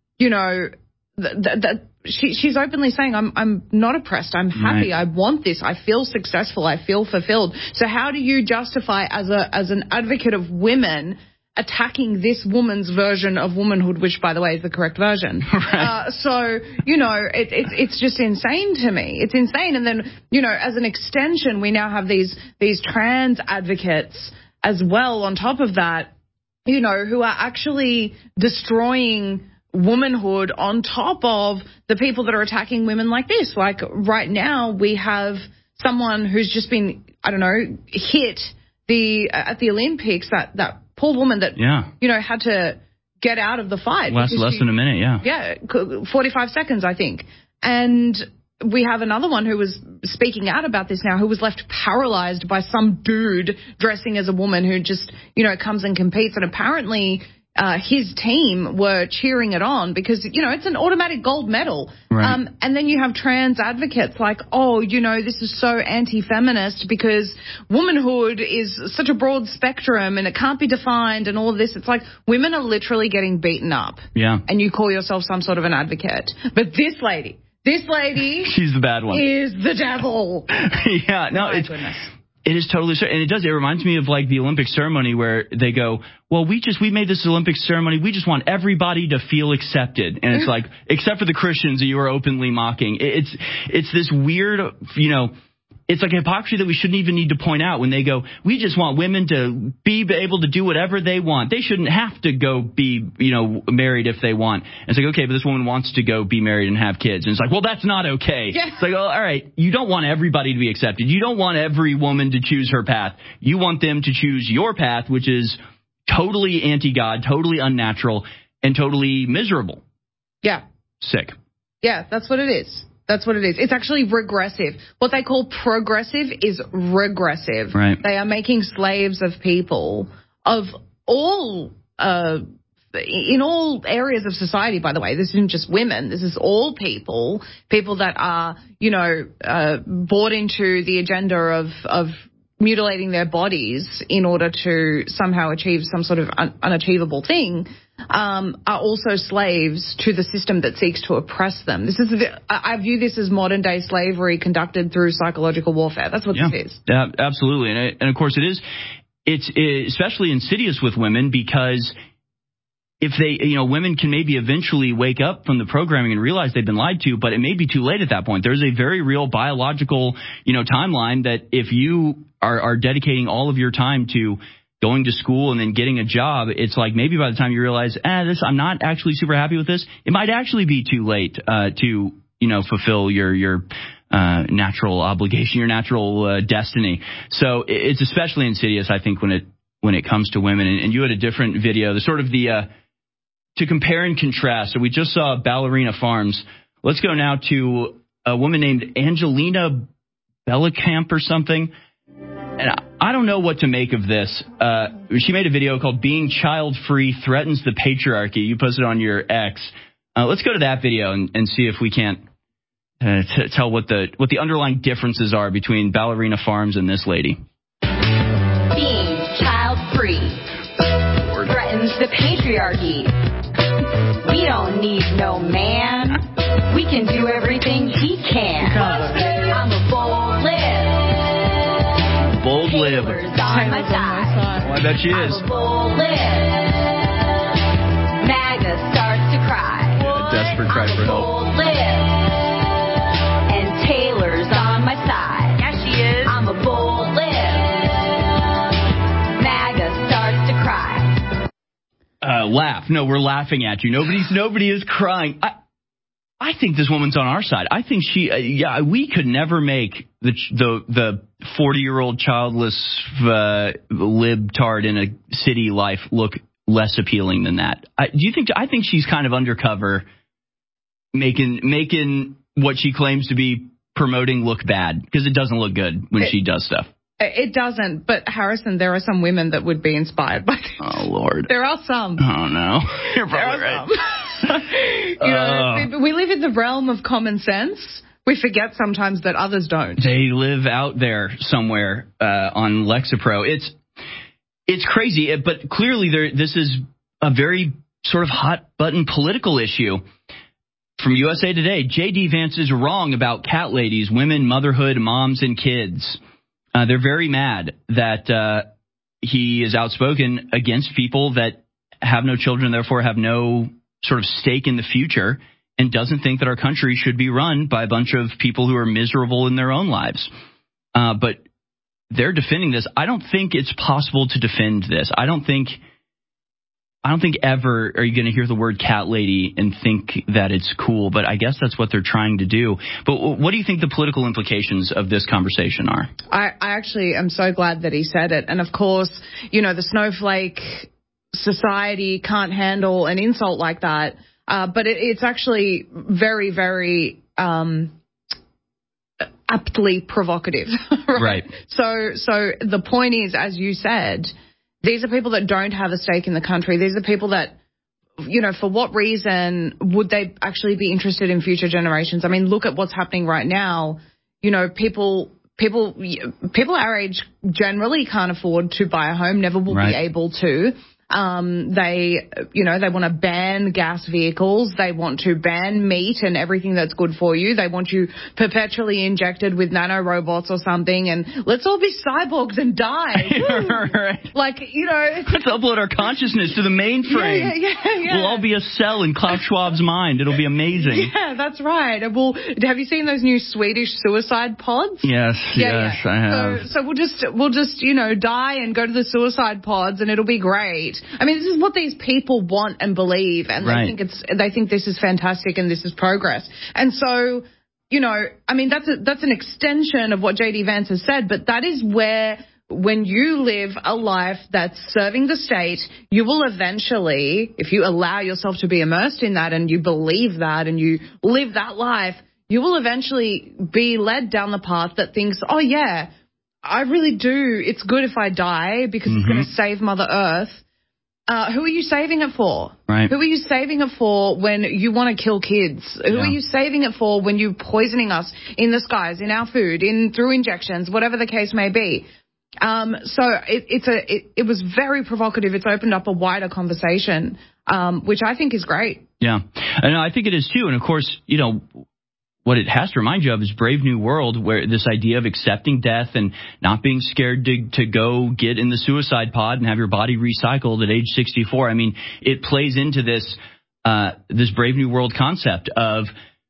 she's openly saying, I'm not oppressed, I'm happy, right. I want this, I feel successful, I feel fulfilled. So how do you justify as an advocate of women attacking this woman's version of womanhood, which, by the way, is the correct version? Right. It's just insane to me. It's insane. And then, as an extension, we now have these trans advocates as well on top of that, who are actually destroying womanhood on top of the people that are attacking women like this. Like right now, we have someone who's just been, hit at the Olympics, that poor woman that, had to get out of the fight. Less than a minute, yeah. Yeah, 45 seconds, I think. And we have another one who was speaking out about this now, who was left paralyzed by some dude dressing as a woman who just, comes and competes. And apparently his team were cheering it on because, it's an automatic gold medal. Right. And then you have trans advocates like, this is so anti-feminist because womanhood is such a broad spectrum and it can't be defined and all of this. It's like women are literally getting beaten up. Yeah. And you call yourself some sort of an advocate. But this lady, she's the bad one. Is the devil. Yeah, no, goodness. It is totally certain. And it reminds me of like the Olympic ceremony where they go, well, we made this Olympic ceremony. We just want everybody to feel accepted. And it's like, except for the Christians that you are openly mocking. It's this weird, it's like hypocrisy that we shouldn't even need to point out when they go, we just want women to be able to do whatever they want. They shouldn't have to go be, married if they want. And it's like, okay, but this woman wants to go be married and have kids. And it's like, well, that's not okay. Yeah. It's like, oh, all right, you don't want everybody to be accepted. You don't want every woman to choose her path. You want them to choose your path, which is totally anti-God, totally unnatural, and totally miserable. Yeah. Sick. Yeah, that's what it is. That's what it is. It's actually regressive. What they call progressive is regressive. Right. They are making slaves of people of all, in all areas of society, by the way. This isn't just women. This is all people that are, bought into the agenda of mutilating their bodies in order to somehow achieve some sort of unachievable thing, are also slaves to the system that seeks to oppress them. I view this as modern day slavery conducted through psychological warfare. That's what this is. Yeah, absolutely. And of course it's especially insidious with women, because if they, women can maybe eventually wake up from the programming and realize they've been lied to, but it may be too late at that point. There's a very real biological, timeline that if you are dedicating all of your time to going to school and then getting a job, it's like maybe by the time you realize, I'm not actually super happy with this, it might actually be too late to, fulfill your natural obligation, your natural destiny. So it's especially insidious, I think, when it comes to women. And you had a different video, to compare and contrast. So we just saw Ballerina Farms. Let's go now to a woman named Angelina Bellicamp or something. And I don't know what to make of this. She made a video called "Being Child-Free Threatens the Patriarchy." You posted on your X. Let's go to that video and see if we can't tell what the underlying differences are between Ballerina Farms and this lady. Being child-free threatens the patriarchy. We don't need no man. We can do everything he can. I'm a bold lib. Bold lib. On my side. Oh, I bet she is. I'm a bold lib. MAGA starts to cry. A desperate cry for help. Bold lib. And Taylor's on my side. Yeah, she is. I'm a bold lib. MAGA starts to cry. Laugh. No, we're laughing at you. Nobody is crying. I think this woman's on our side. I think we could never make the 40-year-old childless libtard in a city life look less appealing than that. I think she's kind of undercover, making what she claims to be promoting look bad, because it doesn't look good when she does stuff. It doesn't, but Harrison, there are some women that would be inspired by this. Oh, Lord. There are some. Oh, no. You're probably right. We live in the realm of common sense. We forget sometimes that others don't. They live out there somewhere on Lexapro. It's crazy, but clearly this is a very sort of hot-button political issue. From USA Today, J.D. Vance is wrong about cat ladies, women, motherhood, moms, and kids. They're very mad that he is outspoken against people that have no children, therefore have no sort of stake in the future, and doesn't think that our country should be run by a bunch of people who are miserable in their own lives. But they're defending this. I don't think it's possible to defend this. I don't think ever are you going to hear the word cat lady and think that it's cool, but I guess that's what they're trying to do. But what do you think the political implications of this conversation are? I actually am so glad that he said it. And of course, the snowflake society can't handle an insult like that. But it's actually very, very aptly provocative. Right. So the point is, as you said, these are people that don't have a stake in the country. These are people that, for what reason would they actually be interested in future generations? I mean, look at what's happening right now. People our age generally can't afford to buy a home, never will be able to. They want to ban gas vehicles. They want to ban meat and everything that's good for you. They want you perpetually injected with nanorobots or something. And let's all be cyborgs and die. Right. Let's upload our consciousness to the mainframe. Yeah. We'll all be a cell in Klaus Schwab's mind. It'll be amazing. Yeah, that's right. Have you seen those new Swedish suicide pods? Yes, I have. So we'll just die and go to the suicide pods, and it'll be great. I mean, this is what these people want and believe, and they think this is fantastic and this is progress. And so, I mean, that's an extension of what J.D. Vance has said, but that is where when you live a life that's serving the state, you will eventually, if you allow yourself to be immersed in that and you believe that and you live that life, you will eventually be led down the path that thinks, oh, yeah, I really do. It's good if I die because it's going to save Mother Earth. Who are you saving it for? Right. Who are you saving it for when you want to kill kids? Who are you saving it for when you're poisoning us in the skies, in our food, through injections, whatever the case may be? So it was very provocative. It's opened up a wider conversation, which I think is great. Yeah, and I think it is too. And of course, you know, what it has to remind you of is Brave New World, where this idea of accepting death and not being scared to go get in the suicide pod and have your body recycled at age 64. I mean, it plays into this Brave New World concept of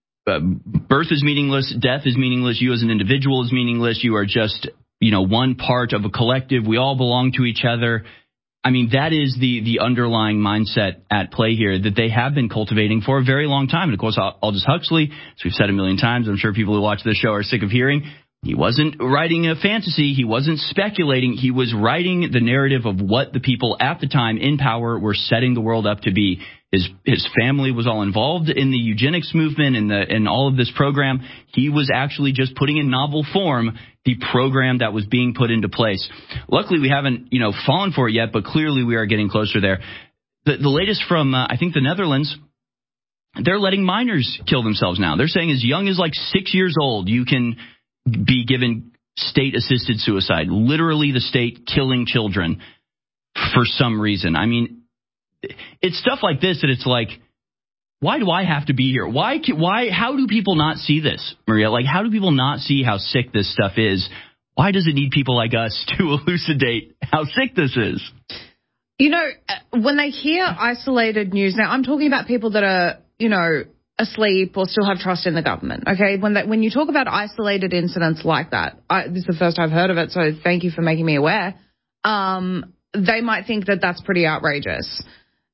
birth is meaningless, death is meaningless, you as an individual is meaningless, you are just, you know, one part of a collective, we all belong to each other. I mean, that is the underlying mindset at play here that they have been cultivating for a very long time. And, of course, Aldous Huxley, as we've said a million times, I'm sure people who watch this show are sick of hearing, he wasn't writing a fantasy. He wasn't speculating. He was writing the narrative of what the people at the time in power were setting the world up to be. His family was all involved in the eugenics movement and all of this program. He was actually just putting in novel form the program that was being put into place. Luckily, we haven't, you know, fallen for it yet, but clearly we are getting closer there. The latest from, I think, the Netherlands, they're letting minors kill themselves now. They're saying as young as like 6 years old, you can be given state-assisted suicide, literally the state killing children for some reason. I mean, it's stuff like this that it's like, why do I have to be here? How do people not see this, Maria? Like, how do people not see how sick this stuff is? Why does it need people like us to elucidate how sick this is? You know, when they hear isolated news, now I'm talking about people that are, you know, asleep or still have trust in the government, okay? When you talk about isolated incidents like that, this is the first I've heard of it, so thank you for making me aware, they might think that that's pretty outrageous.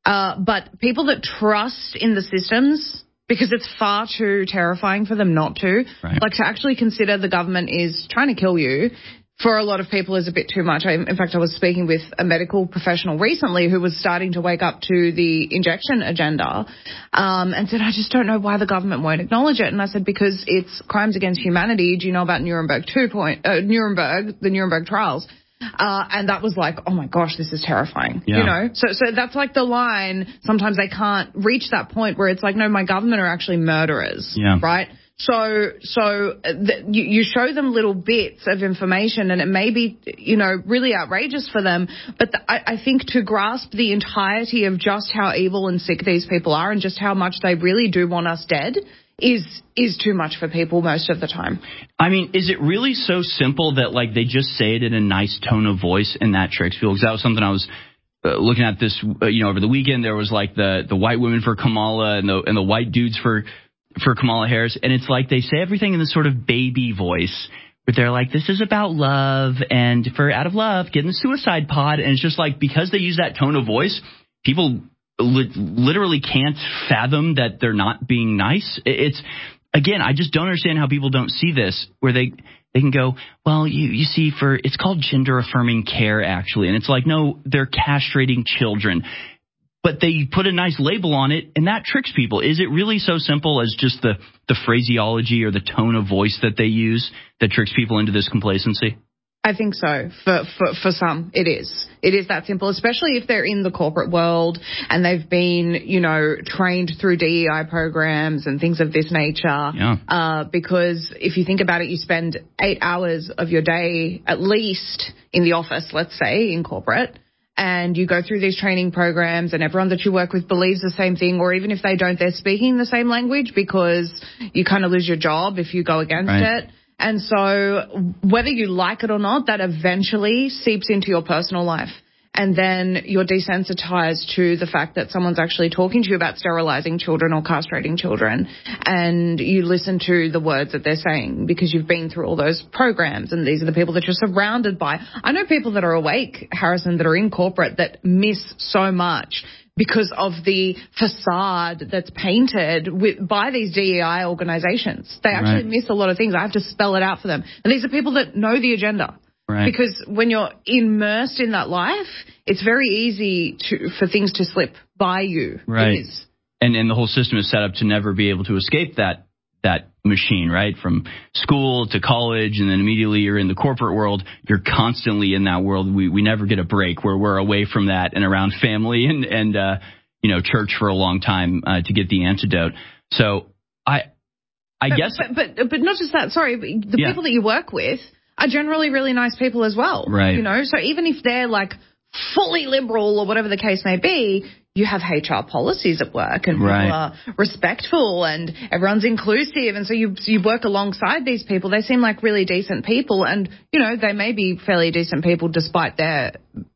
But people that trust in the systems, because it's far too terrifying for them not to, like to actually consider the government is trying to kill you, for a lot of people is a bit too much. In fact, I was speaking with a medical professional recently who was starting to wake up to the injection agenda and said, I just don't know why the government won't acknowledge it. And I said, because it's crimes against humanity. Do you know about the Nuremberg trials? And that was like, oh my gosh, this is terrifying. Yeah. You know, so that's like the line. Sometimes they can't reach that point where it's like, no, my government are actually murderers. Yeah. Right. So you show them little bits of information and it may be, you know, really outrageous for them. But I think to grasp the entirety of just how evil and sick these people are and just how much they really do want us dead is too much for people most of the time. I mean, is it really so simple that, like, they just say it in a nice tone of voice and that tricks people? Because that was something I was looking at this, you know, over the weekend. There was, like, the white women for Kamala and the white dudes for Kamala Harris. And it's like they say everything in this sort of baby voice. But they're like, this is about love, and for out of love, get in the suicide pod. And it's just like, because they use that tone of voice, people literally can't fathom that they're not being nice. It's, again, I just don't understand how people don't see this, where they can go, well, you see, it's called gender affirming care, actually. And it's like, no, they're castrating children. But they put a nice label on it, and that tricks people. Is it really so simple as just the phraseology or the tone of voice that they use that tricks people into this complacency? I think so. For some, it is. It is that simple, especially if they're in the corporate world and they've been, you know, trained through DEI programs and things of this nature. Yeah. Because if you think about it, you spend 8 hours of your day at least in the office, let's say, in corporate. And you go through these training programs and everyone that you work with believes the same thing, or even if they don't, they're speaking the same language, because you kind of lose your job if you go against it. And so whether you like it or not, that eventually seeps into your personal life. And then you're desensitized to the fact that someone's actually talking to you about sterilizing children or castrating children. And you listen to the words that they're saying because you've been through all those programs. And these are the people that you're surrounded by. I know people that are awake, Harrison, that are in corporate that miss so much because of the facade that's painted by these DEI organizations. They actually miss a lot of things. I have to spell it out for them. And these are people that know the agenda. Right. Because when you're immersed in that life, it's very easy for things to slip by you. Right. And the whole system is set up to never be able to escape that machine, right? From school to college, and then immediately you're in the corporate world. You're constantly in that world. We never get a break where we're away from that and around family and church for a long time to get the antidote. So I guess. But not just that. Sorry, the people that you work with are generally really nice people as well. Right. So even if they're like fully liberal or whatever the case may be, you have HR policies at work, and people are respectful, and everyone's inclusive, and so you work alongside these people. They seem like really decent people, and they may be fairly decent people despite their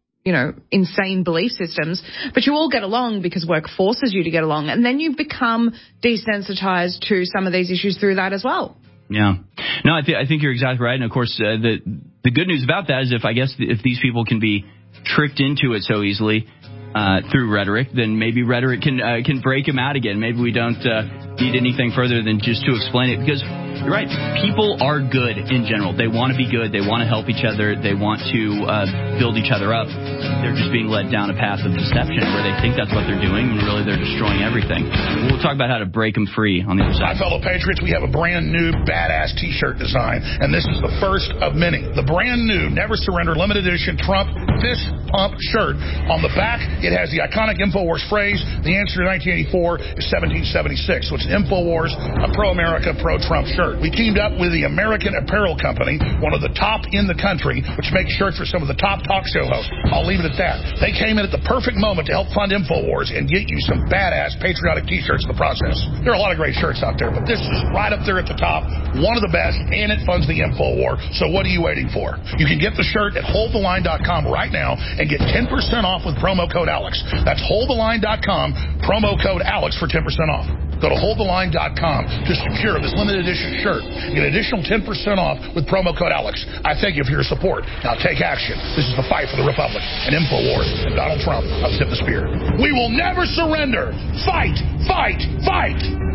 insane belief systems, but you all get along because work forces you to get along, and then you become desensitized to some of these issues through that as well. Yeah. No, I think you're exactly right. And of course, the good news about that is if these people can be tricked into it so easily through rhetoric, then maybe rhetoric can break them out again. Maybe we don't need anything further than just to explain it, because you're right. People are good in general. They want to be good. They want to help each other. They want to build each other up. They're just being led down a path of deception where they think that's what they're doing, when really they're destroying everything. We'll talk about how to break them free on the other side. My fellow patriots, we have a brand new badass T-shirt design, and this is the first of many. The brand new Never Surrender limited edition Trump Fist Pump shirt. On the back, it has the iconic InfoWars phrase, the answer to 1984 is 1776. So it's an InfoWars, a pro-America, pro-Trump shirt. We teamed up with the American Apparel Company, one of the top in the country, which makes shirts for some of the top talk show hosts. I'll leave it at that. They came in at the perfect moment to help fund InfoWars and get you some badass patriotic T-shirts in the process. There are a lot of great shirts out there, but this is right up there at the top, one of the best, and it funds the InfoWar. So what are you waiting for? You can get the shirt at holdtheline.com right now and get 10% off with promo code Alex. That's holdtheline.com, promo code Alex for 10% off. Go to holdtheline.com to secure this limited edition shirt. Get an additional 10% off with promo code Alex. I thank you for your support. Now take action. This is the fight for the Republic and InfoWars and Donald Trump of Tip the Spear. We will never surrender. Fight, fight, fight.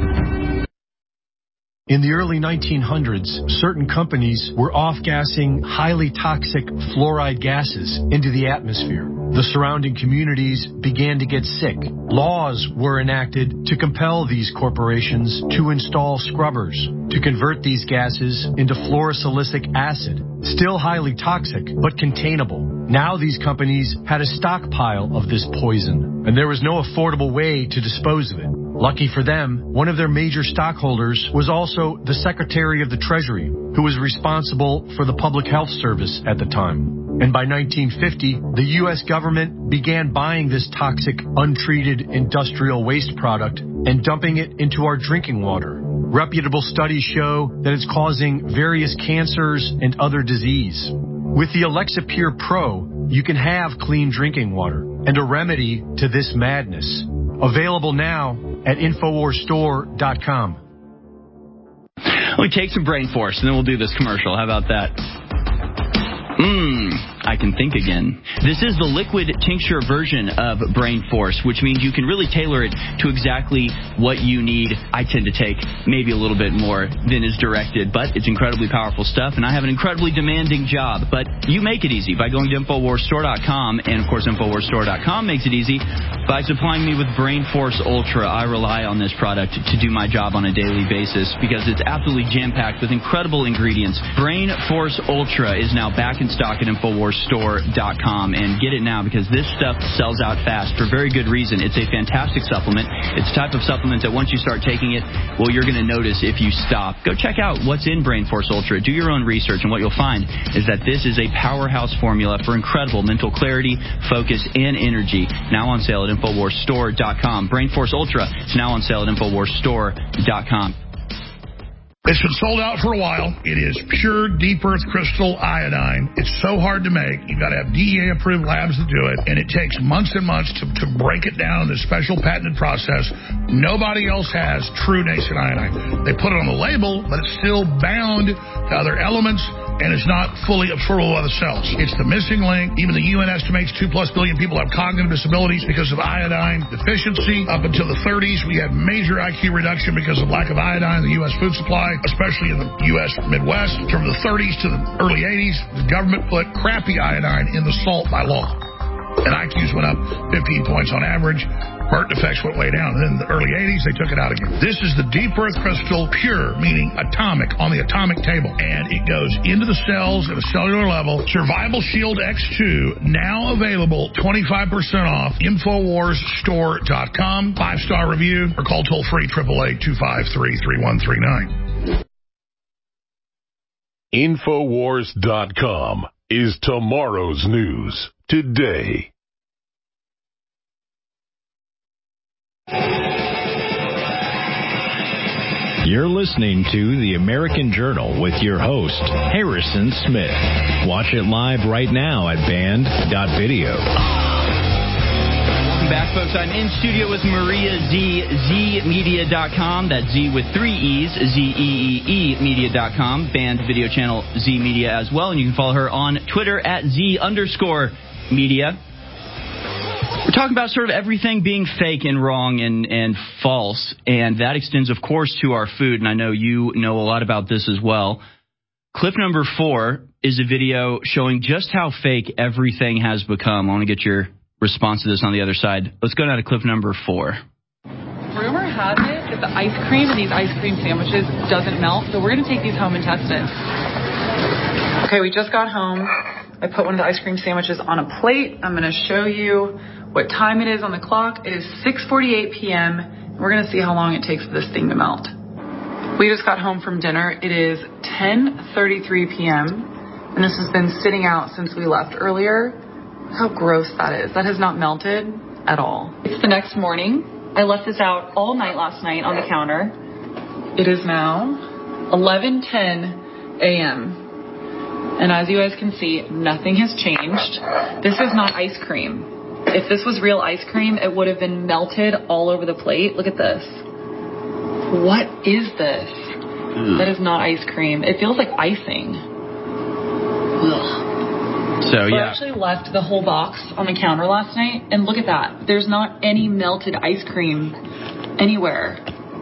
In the early 1900s, certain companies were off-gassing highly toxic fluoride gases into the atmosphere. The surrounding communities began to get sick. Laws were enacted to compel these corporations to install scrubbers to convert these gases into fluorosilicic acid, still highly toxic but containable. Now these companies had a stockpile of this poison, and there was no affordable way to dispose of it. Lucky for them, one of their major stockholders was also the Secretary of the Treasury, who was responsible for the Public Health Service at the time. And by 1950, the U.S. government began buying this toxic, untreated industrial waste product and dumping it into our drinking water. Reputable studies show that it's causing various cancers and other disease. With the Alexa Pure Pro, you can have clean drinking water and a remedy to this madness. Available now at InfoWarsStore.com. Let me take some brain force, and then we'll do this commercial. How about that? I can think again. This is the liquid tincture version of Brain Force, which means you can really tailor it to exactly what you need. I tend to take maybe a little bit more than is directed, but it's incredibly powerful stuff, and I have an incredibly demanding job. But you make it easy by going to InfoWarsStore.com, and of course InfoWarsStore.com makes it easy by supplying me with Brain Force Ultra. I rely on this product to do my job on a daily basis because it's absolutely jam-packed with incredible ingredients. Brain Force Ultra is now back in stock at InfoWarsStore.com, and get it now because this stuff sells out fast for very good reason. It's a fantastic supplement. It's the type of supplement that once you start taking it, well, you're going to notice if you stop. Go check out what's in Brain Force Ultra. Do your own research, and what you'll find is that this is a powerhouse formula for incredible mental clarity, focus, and energy. Now on sale at InfoWarsStore.com. Brain Force Ultra is now on sale at InfoWarsStore.com. It's been sold out for a while. It is pure deep earth crystal iodine. It's so hard to make. You've got to have DEA-approved labs to do it, and it takes months and months to break it down in this special patented process. Nobody else has true nascent iodine. They put it on the label, but it's still bound to other elements. and it's not fully absorbable by the cells. It's the missing link. Even the UN estimates 2+ billion people have cognitive disabilities because of iodine deficiency. Up until the 30s, we had major IQ reduction because of lack of iodine in the U.S. food supply, especially in the U.S. Midwest. From the 30s to the early 80s, the government put crappy iodine in the salt by law. And IQs went up 15 points on average. Heart defects went way down. And then in the early 80s, they took it out again. This is the deep earth crystal, pure, meaning atomic, on the atomic table. And it goes into the cells at a cellular level. Survival Shield X2, now available 25% off. InfoWarsStore.com. 5-star review, or call toll-free 888-253-3139. InfoWars.com is tomorrow's news today. You're listening to The American Journal with your host, Harrison Smith. Watch it live right now at band.video. Welcome back, folks. I'm in studio with Maria Z, zmedia.com. That's Z with 3 E's, Z-E-E-E media.com. Band video channel Z Media as well. And you can follow her on Twitter at Z_media. We're talking about sort of everything being fake and wrong and false, and that extends, of course, to our food, and I know you know a lot about this as well. Clip number 4 is a video showing just how fake everything has become. I want to get your response to this on the other side. Let's go down to clip number 4. Rumor has it that the ice cream in these ice cream sandwiches doesn't melt, so we're going to take these home and test it. Okay, we just got home. I put one of the ice cream sandwiches on a plate. I'm going to show you what time it is on the clock. It is 6:48 p.m. We're going to see how long it takes for this thing to melt. We just got home from dinner. It is 10:33 p.m. and this has been sitting out since we left earlier. How gross that is. That has not melted at all. It's the next morning. I left this out all night last night on the counter. It is now 11:10 a.m. And as you guys can see, nothing has changed. This is not ice cream. If this was real ice cream, it would have been melted all over the plate. Look at this. What is this? That is not ice cream. It feels like icing. Ugh. So, yeah. I actually left the whole box on the counter last night, and look at that. There's not any melted ice cream anywhere.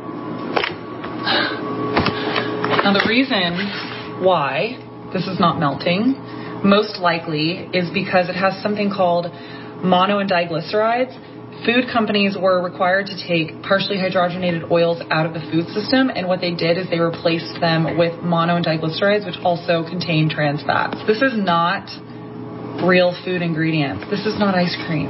Now, the reason why this is not melting, most likely, is because it has something called mono and diglycerides. Food companies were required to take partially hydrogenated oils out of the food system, and what they did is they replaced them with mono and diglycerides, which also contain trans fats. This is not real food ingredients. This is not ice cream.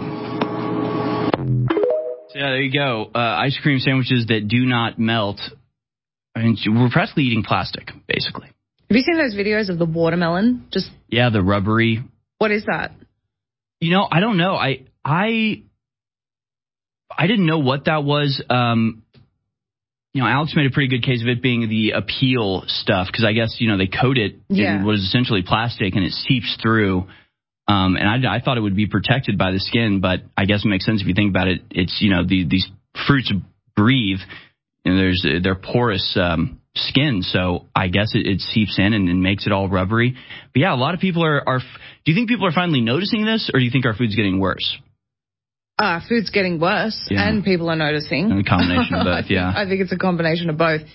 So yeah, there you go. Ice cream sandwiches that do not melt. I mean, we're practically eating plastic, basically. Have you seen those videos of the watermelon? Yeah, the rubbery. What is that? You know, I don't know. I didn't know what that was. You know, Alex made a pretty good case of it being the appeal stuff because I guess, you know, they coat it in what is essentially plastic and it seeps through. And I thought it would be protected by the skin, but I guess it makes sense if you think about it. It's, you know, these fruits breathe and they're porous skin, so I guess it seeps in and makes it all rubbery. But yeah, a lot of people are. Do you think people are finally noticing this, or do you think our food's getting worse? Food's getting worse, and people are noticing. A combination of both, yeah. I think it's a combination of both.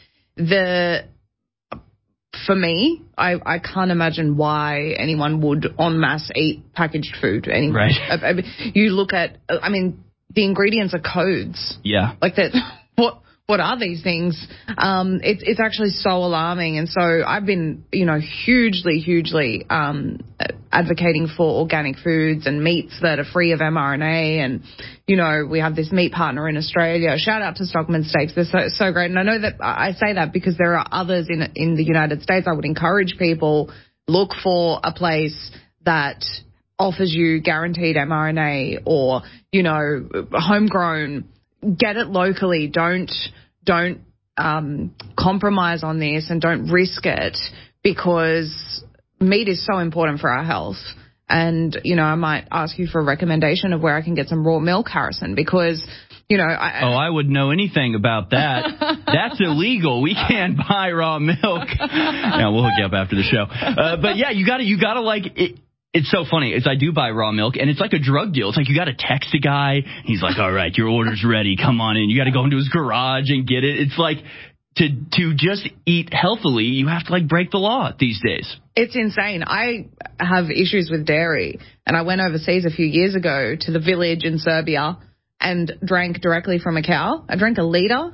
For me, I can't imagine why anyone would en masse eat packaged food. Anyway. Right. You look at, I mean, the ingredients are codes. Yeah. Like that. What are these things? It's actually so alarming. And so I've been, you know, hugely advocating for organic foods and meats that are free of mRNA. And, you know, we have this meat partner in Australia. Shout out to Stockman Steaks. They're so great. And I know that I say that because there are others in the United States. I would encourage people, look for a place that offers you guaranteed mRNA or, you know, homegrown. Get it locally. Don't compromise on this and don't risk it because meat is so important for our health. And, you know, I might ask you for a recommendation of where I can get some raw milk, Harrison, because, I wouldn't know anything about that. That's illegal. We can't buy raw milk. Yeah, we'll hook you up after the show. But yeah, you gotta like it. It's so funny. I do buy raw milk, and it's like a drug deal. It's like you got to text a guy. He's like, all right, your order's ready. Come on in. You got to go into his garage and get it. It's like to just eat healthily, you have to like break the law these days. It's insane. I have issues with dairy, and I went overseas a few years ago to the village in Serbia and drank directly from a cow. I drank a liter.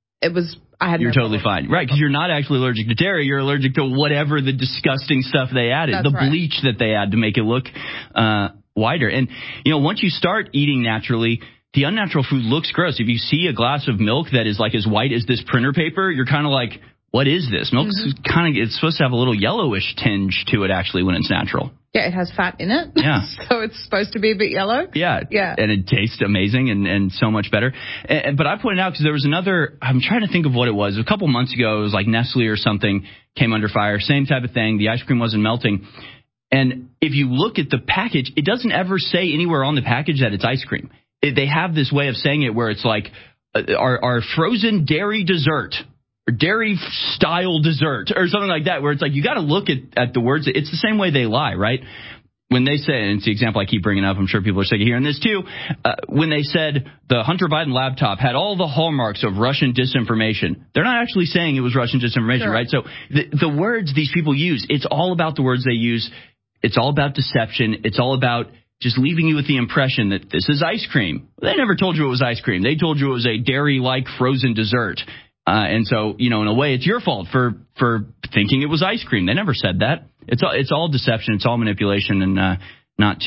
You're totally fine. Right, because you're not actually allergic to dairy. You're allergic to whatever the disgusting stuff they added, the bleach that they add to make it look whiter. And, once you start eating naturally, the unnatural food looks gross. If you see a glass of milk that is like as white as this printer paper, you're kind of like, what is this? Milk's it's supposed to have a little yellowish tinge to it actually when it's natural. Yeah, it has fat in it. Yeah. So it's supposed to be a bit yellow. Yeah. And it tastes amazing and so much better. But I pointed out because there was I'm trying to think of what it was. A couple months ago, it was like Nestle or something came under fire. Same type of thing. The ice cream wasn't melting. And if you look at the package, it doesn't ever say anywhere on the package that it's ice cream. They have this way of saying it where it's like our frozen dairy dessert. Dairy-style dessert or something like that, where it's like you got to look at the words. It's the same way they lie, right? When they say, and it's the example I keep bringing up, I'm sure people are sick of hearing this too, when they said the Hunter Biden laptop had all the hallmarks of Russian disinformation, they're not actually saying it was Russian disinformation, right? So the words these people use, it's all about the words they use. It's all about deception. It's all about just leaving you with the impression that this is ice cream. They never told you it was ice cream. They told you it was a dairy-like frozen dessert. And so, in a way, it's your fault for thinking it was ice cream. They never said that. It's all deception. It's all manipulation. And not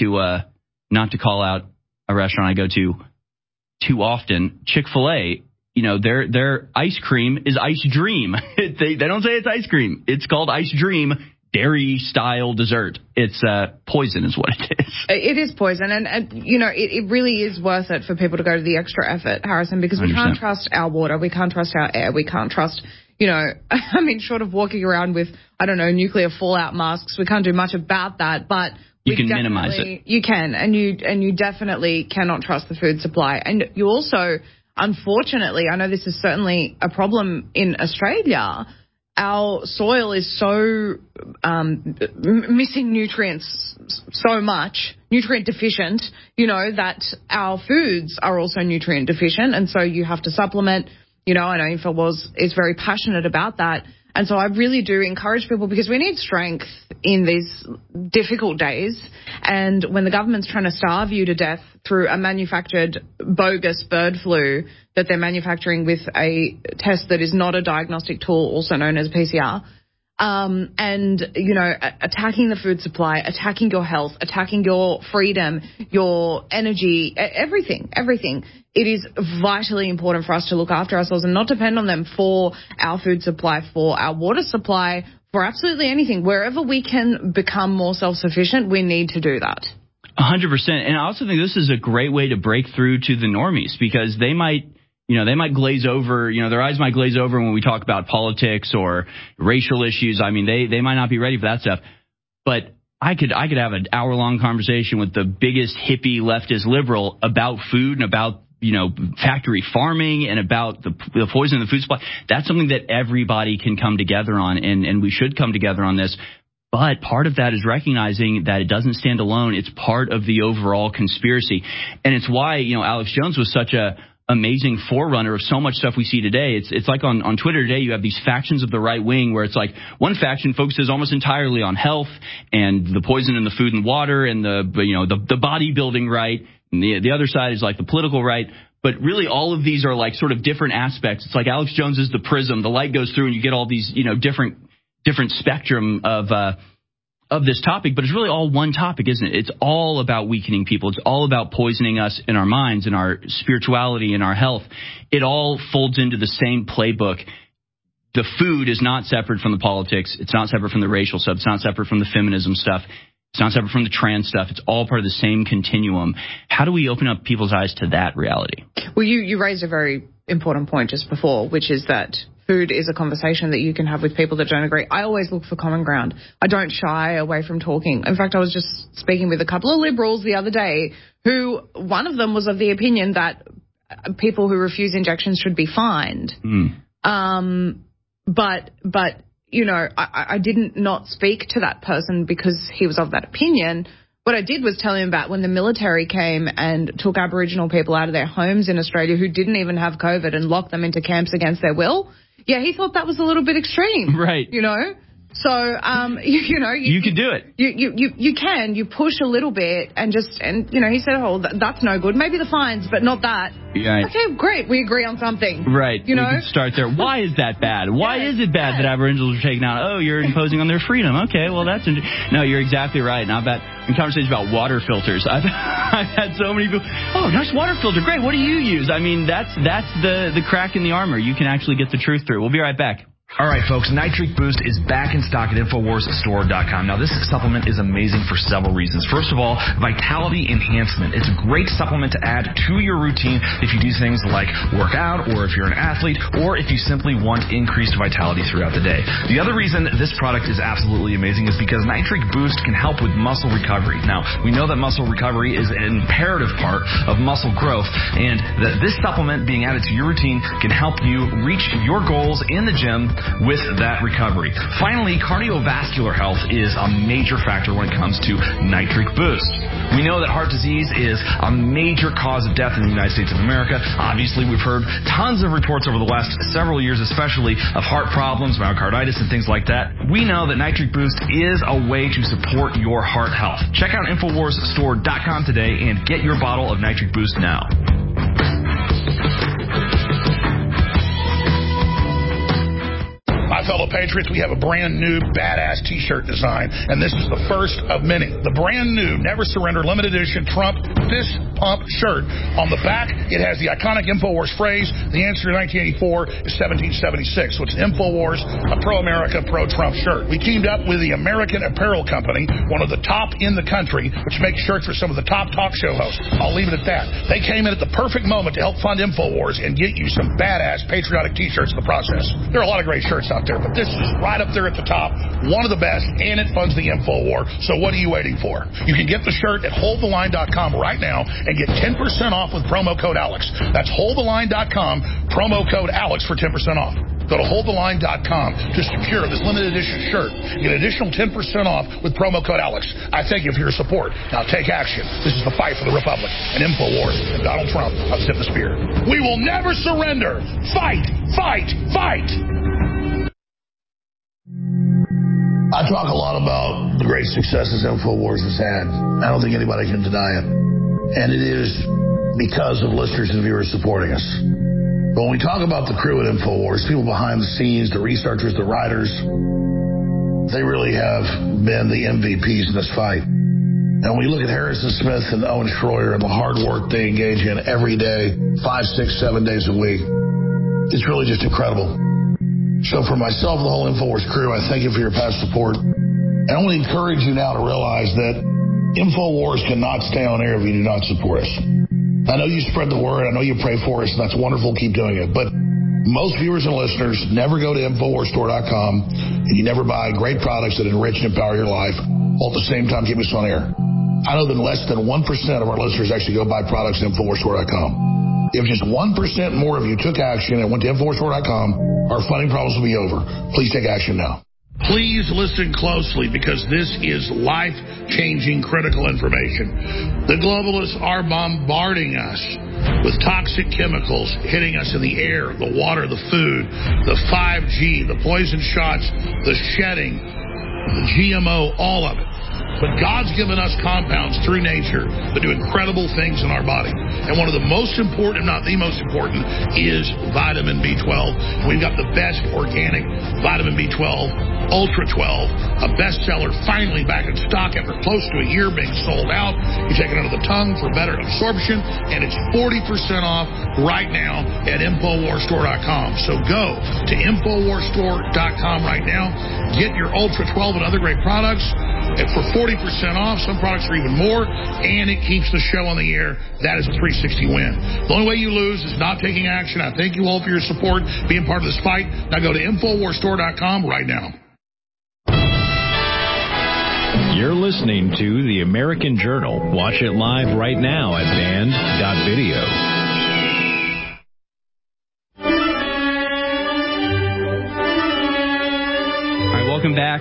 to call out a restaurant I go to too often, Chick-fil-A. Their ice cream is Ice Dream. They don't say it's ice cream. It's called Ice Dream. Dairy-style dessert. It's poison is what it is. It is poison, and it really is worth it for people to go to the extra effort, Harrison, because we 100%. Can't trust our water, we can't trust our air, we can't trust, short of walking around with, nuclear fallout masks, we can't do much about that, but you can minimize it. You can, and you definitely cannot trust the food supply. And you also, unfortunately, I know this is certainly a problem in Australia, our soil is so missing nutrients so much, nutrient deficient, that our foods are also nutrient deficient. And so you have to supplement. I know InfoWars is very passionate about that. And so I really do encourage people, because we need strength in these difficult days. And when the government's trying to starve you to death through a manufactured bogus bird flu that they're manufacturing with a test that is not a diagnostic tool, also known as PCR, attacking the food supply, attacking your health, attacking your freedom, your energy, everything. It is vitally important for us to look after ourselves and not depend on them for our food supply, for our water supply, for absolutely anything. Wherever we can become more self-sufficient, we need to do that. 100%. And I also think this is a great way to break through to the normies, because they might glaze over, their eyes might glaze over when we talk about politics or racial issues. I mean, they might not be ready for that stuff. But I could have an hour-long conversation with the biggest hippie leftist liberal about food and about factory farming and about the poison in the food supply. That's something that everybody can come together on, and we should come together on this. But part of that is recognizing that it doesn't stand alone. It's part of the overall conspiracy. And it's why, Alex Jones was such a amazing forerunner of so much stuff we see today. It's like on Twitter today, you have these factions of the right wing where it's like one faction focuses almost entirely on health and the poison in the food and water and the bodybuilding right. And the other side is like the political right. But really all of these are like sort of different aspects. It's like Alex Jones is the prism. The light goes through and you get all these, different spectrum of this topic, but it's really all one topic, isn't it? It's all about weakening people. It's all about poisoning us in our minds, in our spirituality, in our health. It all folds into the same playbook. The food is not separate from the politics. It's not separate from the racial stuff. It's not separate from the feminism stuff. It's not separate from the trans stuff. It's all part of the same continuum. How do we open up people's eyes to that reality? Well, you raised a very important point just before, which is that food is a conversation that you can have with people that don't agree. I always look for common ground. I don't shy away from talking. In fact, I was just speaking with a couple of liberals the other day who one of them was of the opinion that people who refuse injections should be fined. But you know, I didn't not speak to that person because he was of that opinion. What I did was tell him about when the military came and took Aboriginal people out of their homes in Australia who didn't even have COVID and locked them into camps against their will. Yeah, he thought that was a little bit extreme. Right. You know? So, you know. You can do it. You can. You push a little bit and you know, he said, oh, that's no good. Maybe the fines, but not that. Right. Okay, great. We agree on something. Right. You know? We can start there. Why is that bad? Why is it bad that Aboriginals are taken out? Oh, you're imposing on their freedom. Okay, well, that's... No, you're exactly right. And I bet in conversations about water filters, I've had so many people, oh, nice water filter. Great. What do you use? I mean, that's the crack in the armor. You can actually get the truth through. We'll be right back. All right, folks, Nitric Boost is back in stock at InfoWarsStore.com. Now, this supplement is amazing for several reasons. First of all, vitality enhancement. It's a great supplement to add to your routine if you do things like work out, or if you're an athlete, or if you simply want increased vitality throughout the day. The other reason this product is absolutely amazing is because Nitric Boost can help with muscle recovery. Now, we know that muscle recovery is an imperative part of muscle growth, and that this supplement being added to your routine can help you reach your goals in the gym with that recovery. Finally, cardiovascular health is a major factor when it comes to Nitric Boost. We know that heart disease is a major cause of death in the United States of America. Obviously, we've heard tons of reports over the last several years, especially of heart problems, myocarditis, and things like that. We know that Nitric Boost is a way to support your heart health. Check out InfoWarsStore.com today and get your bottle of Nitric Boost now. My fellow patriots, we have a brand new badass t-shirt design, and this is the first of many. The brand new Never Surrender limited edition Trump Fist Pump shirt. On the back, it has the iconic InfoWars phrase, the answer to 1984 is 1776. So it's InfoWars, a pro-America, pro-Trump shirt. We teamed up with the American Apparel Company, one of the top in the country, which makes shirts for some of the top talk show hosts. I'll leave it at that. They came in at the perfect moment to help fund InfoWars and get you some badass patriotic t-shirts in the process. There are a lot of great shirts out there, but this is right up there at the top, one of the best, and it funds the InfoWar. So what are you waiting for? You can get the shirt at holdtheline.com right now and get 10% off with promo code Alex. That's holdtheline.com, promo code Alex for 10% off. Go to holdtheline.com to secure this limited edition shirt. Get an additional 10% off with promo code Alex. I thank you for your support. Now take action. This is the fight for the Republic and InfoWars and Donald Trump on Tip the Spear. We will never surrender. Fight, fight, fight. I talk a lot about the great successes InfoWars has had. I don't think anybody can deny it. And it is because of listeners and viewers supporting us. But when we talk about the crew at InfoWars, people behind the scenes, the researchers, the writers, they really have been the MVPs in this fight. And when we look at Harrison Smith and Owen Schroyer and the hard work they engage in every day, 5, 6, 7 days a week, it's really just incredible. So for myself and the whole InfoWars crew, I thank you for your past support. And I want to encourage you now to realize that InfoWars cannot stay on air if you do not support us. I know you spread the word. I know you pray for us, and that's wonderful. Keep doing it. But most viewers and listeners never go to InfoWarsStore.com, and you never buy great products that enrich and empower your life, while at the same time keep us on air. I know that less than 1% of our listeners actually go buy products at InfoWarsStore.com. If just 1% more of you took action and went to InfoWarsStore.com, our funding problems will be over. Please take action now. Please listen closely because this is life-changing critical information. The globalists are bombarding us with toxic chemicals hitting us in the air, the water, the food, the 5G, the poison shots, the shedding, the GMO, all of it. But God's given us compounds through nature that do incredible things in our body. And one of the most important, if not the most important, is vitamin B12. We've got the best organic vitamin B12, Ultra 12, a bestseller, finally back in stock after close to a year being sold out. You take it under the tongue for better absorption, and it's 40% off right now at InfoWarsStore.com. So go to InfoWarsStore.com right now. Get your Ultra 12 and other great products. And for 40% off, some products are even more, and it keeps the show on the air. That is a 360 win. The only way you lose is not taking action. I thank you all for your support, being part of this fight. Now go to InfoWarsStore.com right now. You're listening to The American Journal. Watch it live right now at band.video.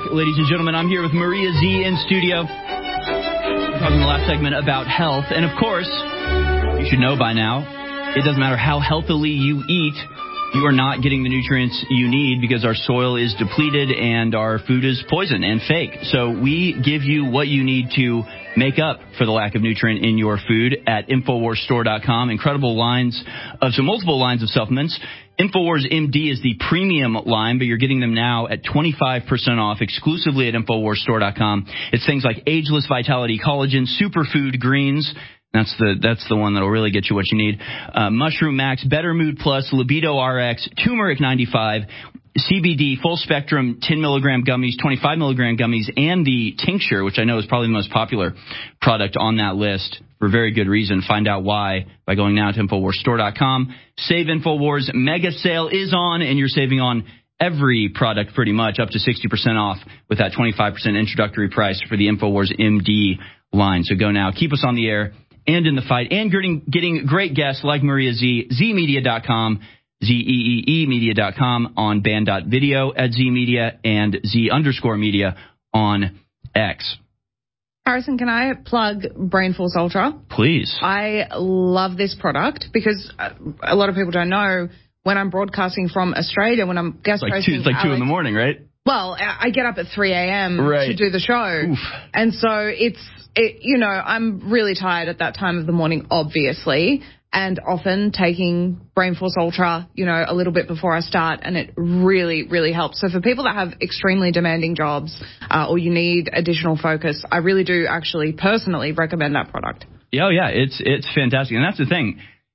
ladies and gentlemen. I'm here with Maria Z in studio. We're talking in the last segment about health. And, of course, you should know by now, it doesn't matter how healthily you eat, you are not getting the nutrients you need because our soil is depleted and our food is poison and fake. So we give you what you need to make up for the lack of nutrient in your food at InfoWarsStore.com. Incredible lines of, so multiple lines of supplements. InfoWars MD is the premium line, but you're getting them now at 25% off exclusively at InfoWarsStore.com. It's things like Ageless Vitality Collagen, Superfood Greens. That's the one that'll really get you what you need. Mushroom Max, Better Mood Plus, Libido RX, Turmeric 95, CBD, Full Spectrum 10 milligram gummies, 25 milligram gummies, and the tincture, which I know is probably the most popular product on that list for very good reason. Find out why by going now to InfoWarsStore.com. Save InfoWars Mega Sale is on, and you're saving on every product pretty much, up to 60% off with that 25% introductory price for the InfoWars MD line. So go now. Keep us on the air and in the fight, and getting great guests like Maria Z, zmedia.com, ZEEE-media.com, on band.video at zmedia, and Z_media on X. Harrison, can I plug Brain Force Ultra? Please. I love this product because a lot of people don't know, when I'm broadcasting from Australia, when I'm guest hosting, it's like 2 in the morning, right? Well, I get up at 3 a.m. to do the show. Oof. And so I'm really tired at that time of the morning, obviously, and often taking Brain Force Ultra, a little bit before I start, and it really, really helps. So for people that have extremely demanding jobs or you need additional focus, I really do actually personally recommend that product. Oh, yeah, it's fantastic. And that's the thing.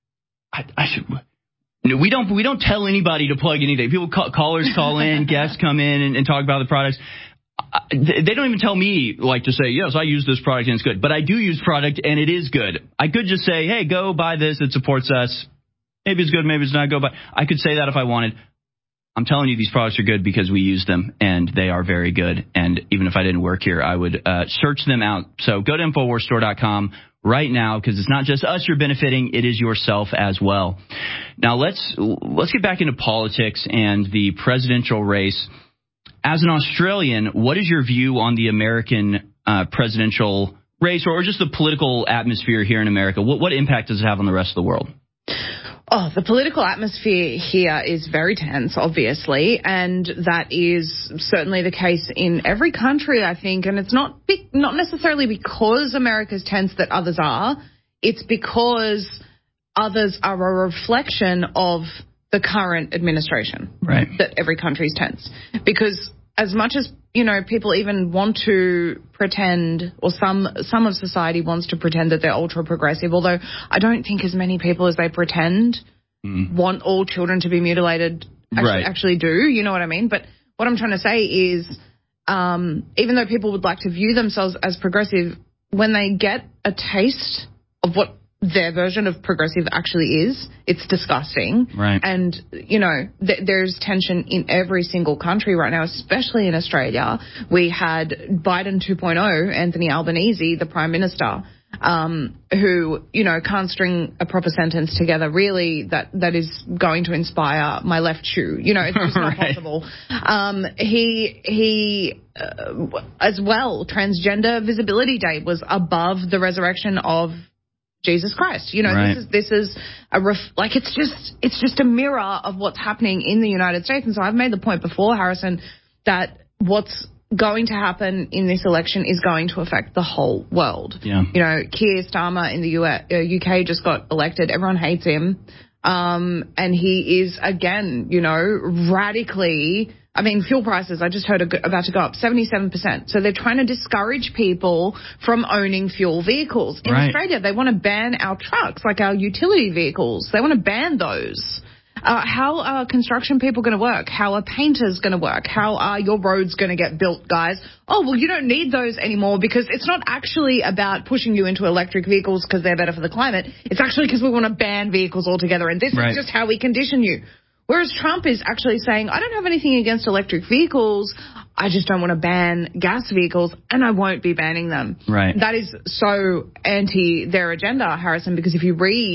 We don't tell anybody to plug anything. People callers call in, guests come in and talk about the products. They don't even tell me to say, yes, I use this product and it's good. But I do use product and it is good. I could just say, hey, go buy this. It supports us. Maybe it's good. Maybe it's not. Go buy. I could say that if I wanted. I'm telling you, these products are good because we use them and they are very good. And even if I didn't work here, I would search them out. So go to InfoWarsStore.com right now, because it's not just us you're benefiting, it is yourself as well. Now let's get back into politics and the presidential race. As an Australian, what is your view on the American presidential race, or just the political atmosphere here in America? What impact does it have on the rest of the world? Oh, the political atmosphere here is very tense, obviously, and that is certainly the case in every country, I think. And it's not necessarily because America's tense that others are. It's because others are a reflection of the current administration, right? That every country is tense. Because as much as people even want to pretend, or some of society wants to pretend that they're ultra progressive, although I don't think as many people as they pretend want all children to be mutilated actually do. You know what I mean? But what I'm trying to say is, even though people would like to view themselves as progressive, when they get a taste of what their version of progressive actually is, it's disgusting. Right. And, there's tension in every single country right now, especially in Australia. We had Biden 2.0, Anthony Albanese, the Prime Minister, who, can't string a proper sentence together, really, that is going to inspire my left shoe. It's just not possible. He as well, Transgender Visibility Day was above the resurrection of Jesus Christ. Right. This is it's just a mirror of what's happening in the United States. And so I've made the point before, Harrison, that what's going to happen in this election is going to affect the whole world. Yeah. Keir Starmer in the UK just got elected. Everyone hates him. And he is, again, radically, fuel prices, I just heard, about to go up 77%. So they're trying to discourage people from owning fuel vehicles. In Australia, they want to ban our trucks, like our utility vehicles. They want to ban those. How are construction people going to work? How are painters going to work? How are your roads going to get built, guys? Oh, well, you don't need those anymore, because it's not actually about pushing you into electric vehicles because they're better for the climate. It's actually because we want to ban vehicles altogether, and this is just how we condition you. Whereas Trump is actually saying, I don't have anything against electric vehicles, I just don't want to ban gas vehicles, and I won't be banning them. Right. That is so anti their agenda, Harrison, because if you read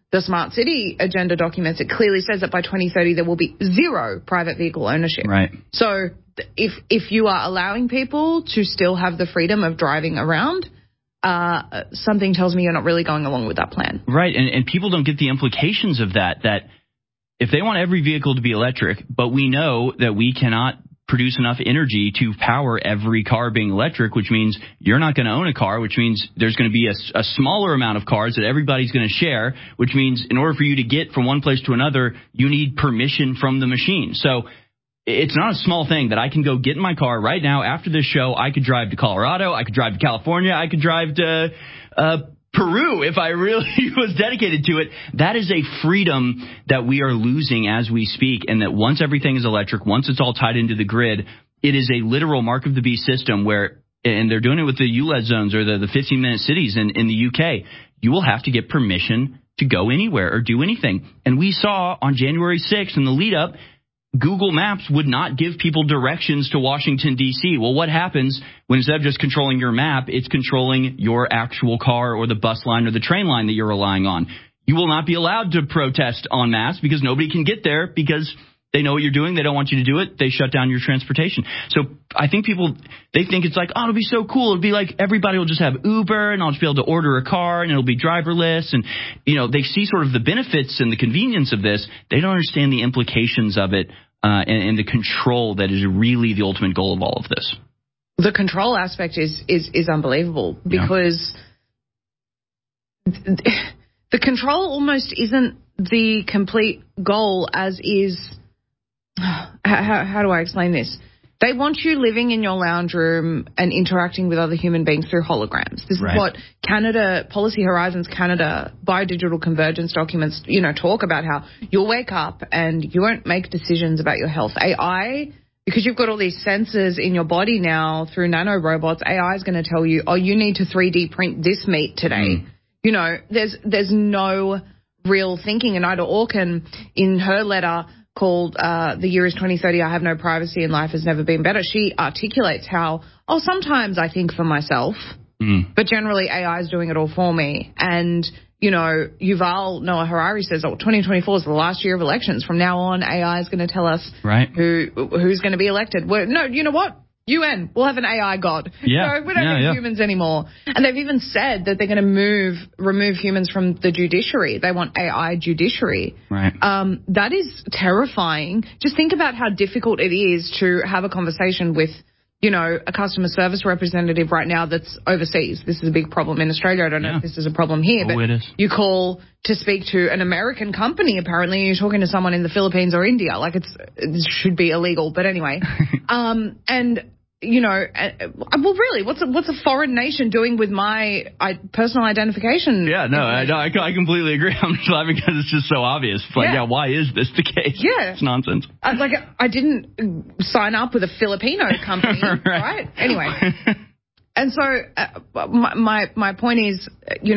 the Smart City Agenda documents, it clearly says that by 2030 there will be zero private vehicle ownership. Right. So if you are allowing people to still have the freedom of driving around, something tells me you're not really going along with that plan. Right, and people don't get the implications of that if they want every vehicle to be electric, but we know that we cannot produce enough energy to power every car being electric, which means you're not going to own a car, which means there's going to be a smaller amount of cars that everybody's going to share, which means in order for you to get from one place to another, you need permission from the machine. So it's not a small thing that I can go get in my car right now after this show. I could drive to Colorado. I could drive to California. I could drive to Peru if I really was dedicated to it. That is a freedom that we are losing as we speak, and that once everything is electric, once it's all tied into the grid, it is a literal mark of the beast system where, and they're doing it with the ULEZ zones or the 15-minute cities in the UK, you will have to get permission to go anywhere or do anything. And we saw on January 6th in the lead up, Google Maps would not give people directions to Washington, D.C. Well, what happens when instead of just controlling your map, it's controlling your actual car or the bus line or the train line that you're relying on? You will not be allowed to protest en masse because nobody can get there because they know what you're doing. They don't want you to do it. They shut down your transportation. So I think people, they think it's like, oh, it'll be so cool. It'll be like everybody will just have Uber and I'll just be able to order a car and it'll be driverless. And, they see sort of the benefits and the convenience of this. They don't understand the implications of it and the control that is really the ultimate goal of all of this. The control aspect is unbelievable because the control almost isn't the complete goal, as is. How do I explain this? They want you living in your lounge room and interacting with other human beings through holograms. This is what Canada, Policy Horizons Canada, biodigital convergence documents, talk about, how you'll wake up and you won't make decisions about your health. AI, because you've got all these sensors in your body now through nanorobots, AI is going to tell you, oh, you need to 3D print this meat today. There's no real thinking. And Ida Orkin, in her letter called The Year is 2030, I Have No Privacy and Life Has Never Been Better, she articulates how, sometimes I think for myself, but generally AI is doing it all for me. And, Yuval Noah Harari says, 2024 is the last year of elections. From now on, AI is going to tell us who's going to be elected. No, you know what? UN, we'll have an AI god. Yeah. We don't need humans anymore. And they've even said that they're going to remove humans from the judiciary. They want AI judiciary. Right. That is terrifying. Just think about how difficult it is to have a conversation with, a customer service representative right now that's overseas. This is a big problem in Australia. I don't know if this is a problem here, but it is. You call to speak to an American company, apparently, and you're talking to someone in the Philippines or India. It should be illegal. But anyway, well, really, what's a foreign nation doing with my personal identification? Yeah, no, I completely agree. I'm just laughing because it's just so obvious. It's why is this the case? Yeah. It's nonsense. I didn't sign up with a Filipino company, right? Anyway. And so my point is,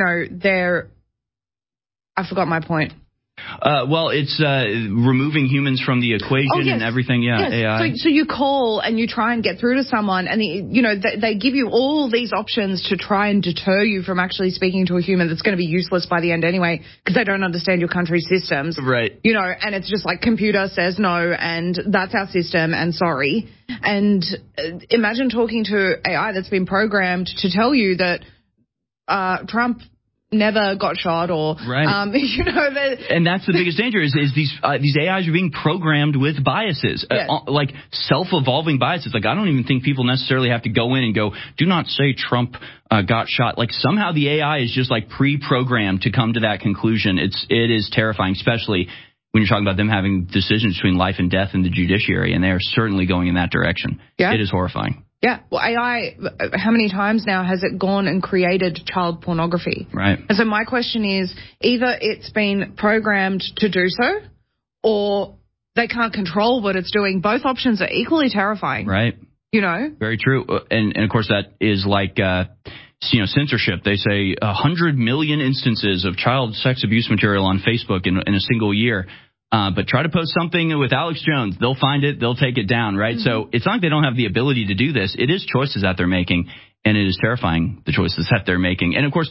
I forgot my point. Well, it's removing humans from the equation and everything. Yeah, yes. AI. So you call and you try and get through to someone, and they give you all these options to try and deter you from actually speaking to a human that's going to be useless by the end anyway, because they don't understand your country's systems. Right. And it's just like computer says no, and that's our system, and sorry. And imagine talking to AI that's been programmed to tell you that Trump never got shot, or and that's the biggest danger is these AIs are being programmed with biases, like self-evolving biases. I don't even think people necessarily have to go in and go, do not say Trump got shot. Somehow the AI is just pre-programmed to come to that conclusion. It is terrifying, especially when you're talking about them having decisions between life and death in the judiciary, and they are certainly going in that direction. It is horrifying. Yeah, well, AI, how many times now has it gone and created child pornography? Right. And so my question is, either it's been programmed to do so, or they can't control what it's doing. Both options are equally terrifying. Right. Very true. And of course, that is censorship. They say 100 million instances of child sex abuse material on Facebook in a single year. But try to post something with Alex Jones. They'll find it. They'll take it down, right? Mm-hmm. So it's not like they don't have the ability to do this. It is choices that they're making, and it is terrifying, the choices that they're making. And, of course,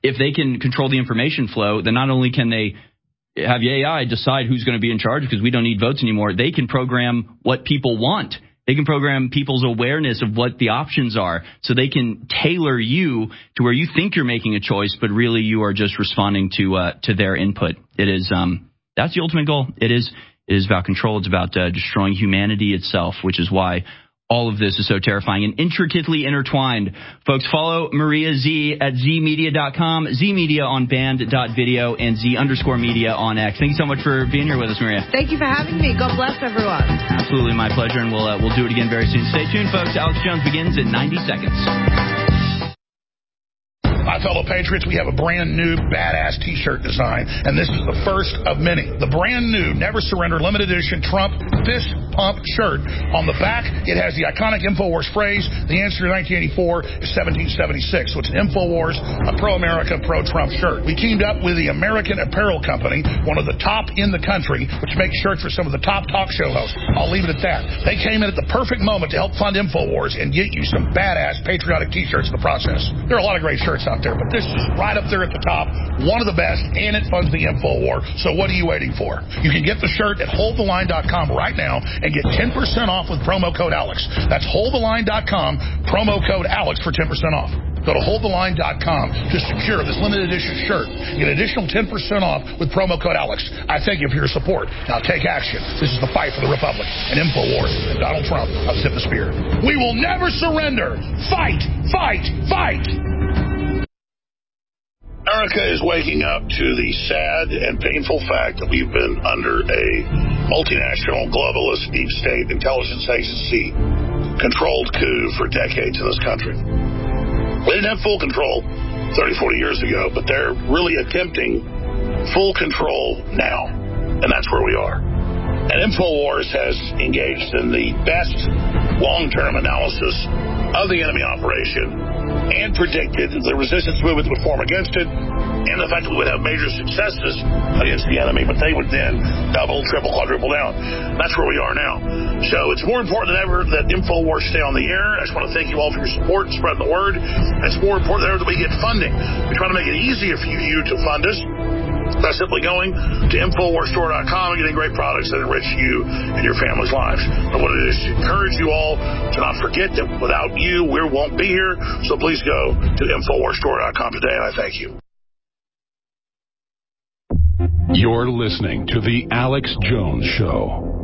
if they can control the information flow, then not only can they have the AI decide who's going to be in charge because we don't need votes anymore, they can program what people want. They can program people's awareness of what the options are, so they can tailor you to where you think you're making a choice, but really you are just responding to their input. It is that's the ultimate goal. It is about control. It's about destroying humanity itself, which is why all of this is so terrifying and intricately intertwined. Folks, follow Maria Z at zmedia.com, zmedia on band.video, and z_media on X. Thank you so much for being here with us, Maria. Thank you for having me. God bless everyone. Absolutely, my pleasure, and we'll do it again very soon. Stay tuned, folks. Alex Jones begins in 90 seconds. My fellow patriots, we have a brand new badass t-shirt design, and this is the first of many. The brand new Never Surrender limited edition Trump fist pump shirt. On the back, it has the iconic InfoWars phrase, the answer to 1984 is 1776. So it's an InfoWars, a pro-America, pro-Trump shirt. We teamed up with the American Apparel Company, one of the top in the country, which makes shirts for some of the top talk show hosts. I'll leave it at that. They came in at the perfect moment to help fund InfoWars and get you some badass patriotic t-shirts in the process. There are a lot of great shirts out there, but this is right up there at the top, one of the best, and it funds the InfoWar. So what are you waiting for? You can get the shirt at holdtheline.com right now and get 10% off with promo code Alex. That's holdtheline.com, promo code Alex for 10% off. Go to holdtheline.com to secure this limited edition shirt. Get an additional 10% off with promo code Alex. I thank you for your support. Now take action. This is the fight for the Republic and InfoWars and Donald Trump of Zip the Spear. We will never surrender. Fight, fight, fight. America is waking up to the sad and painful fact that we've been under a multinational, globalist, deep state intelligence agency controlled coup for decades in this country. We didn't have full control 30, 40 years ago, but they're really attempting full control now, and that's where we are. And InfoWars has engaged in the best long-term analysis of the enemy operation and predicted the resistance movement would form against it, and the fact that we would have major successes against the enemy, but they would then double, triple, quadruple down. That's where we are now. So it's more important than ever that InfoWars stay on the air. I just want to thank you all for your support and spreading the word. And it's more important than ever that we get funding. We try to make it easier for you to fund us by simply going to InfoWarsStore.com and getting great products that enrich you and your family's lives. I want to just encourage you all to not forget that without you, we won't be here. So please go to InfoWarsStore.com today, and I thank you. You're listening to The Alex Jones Show.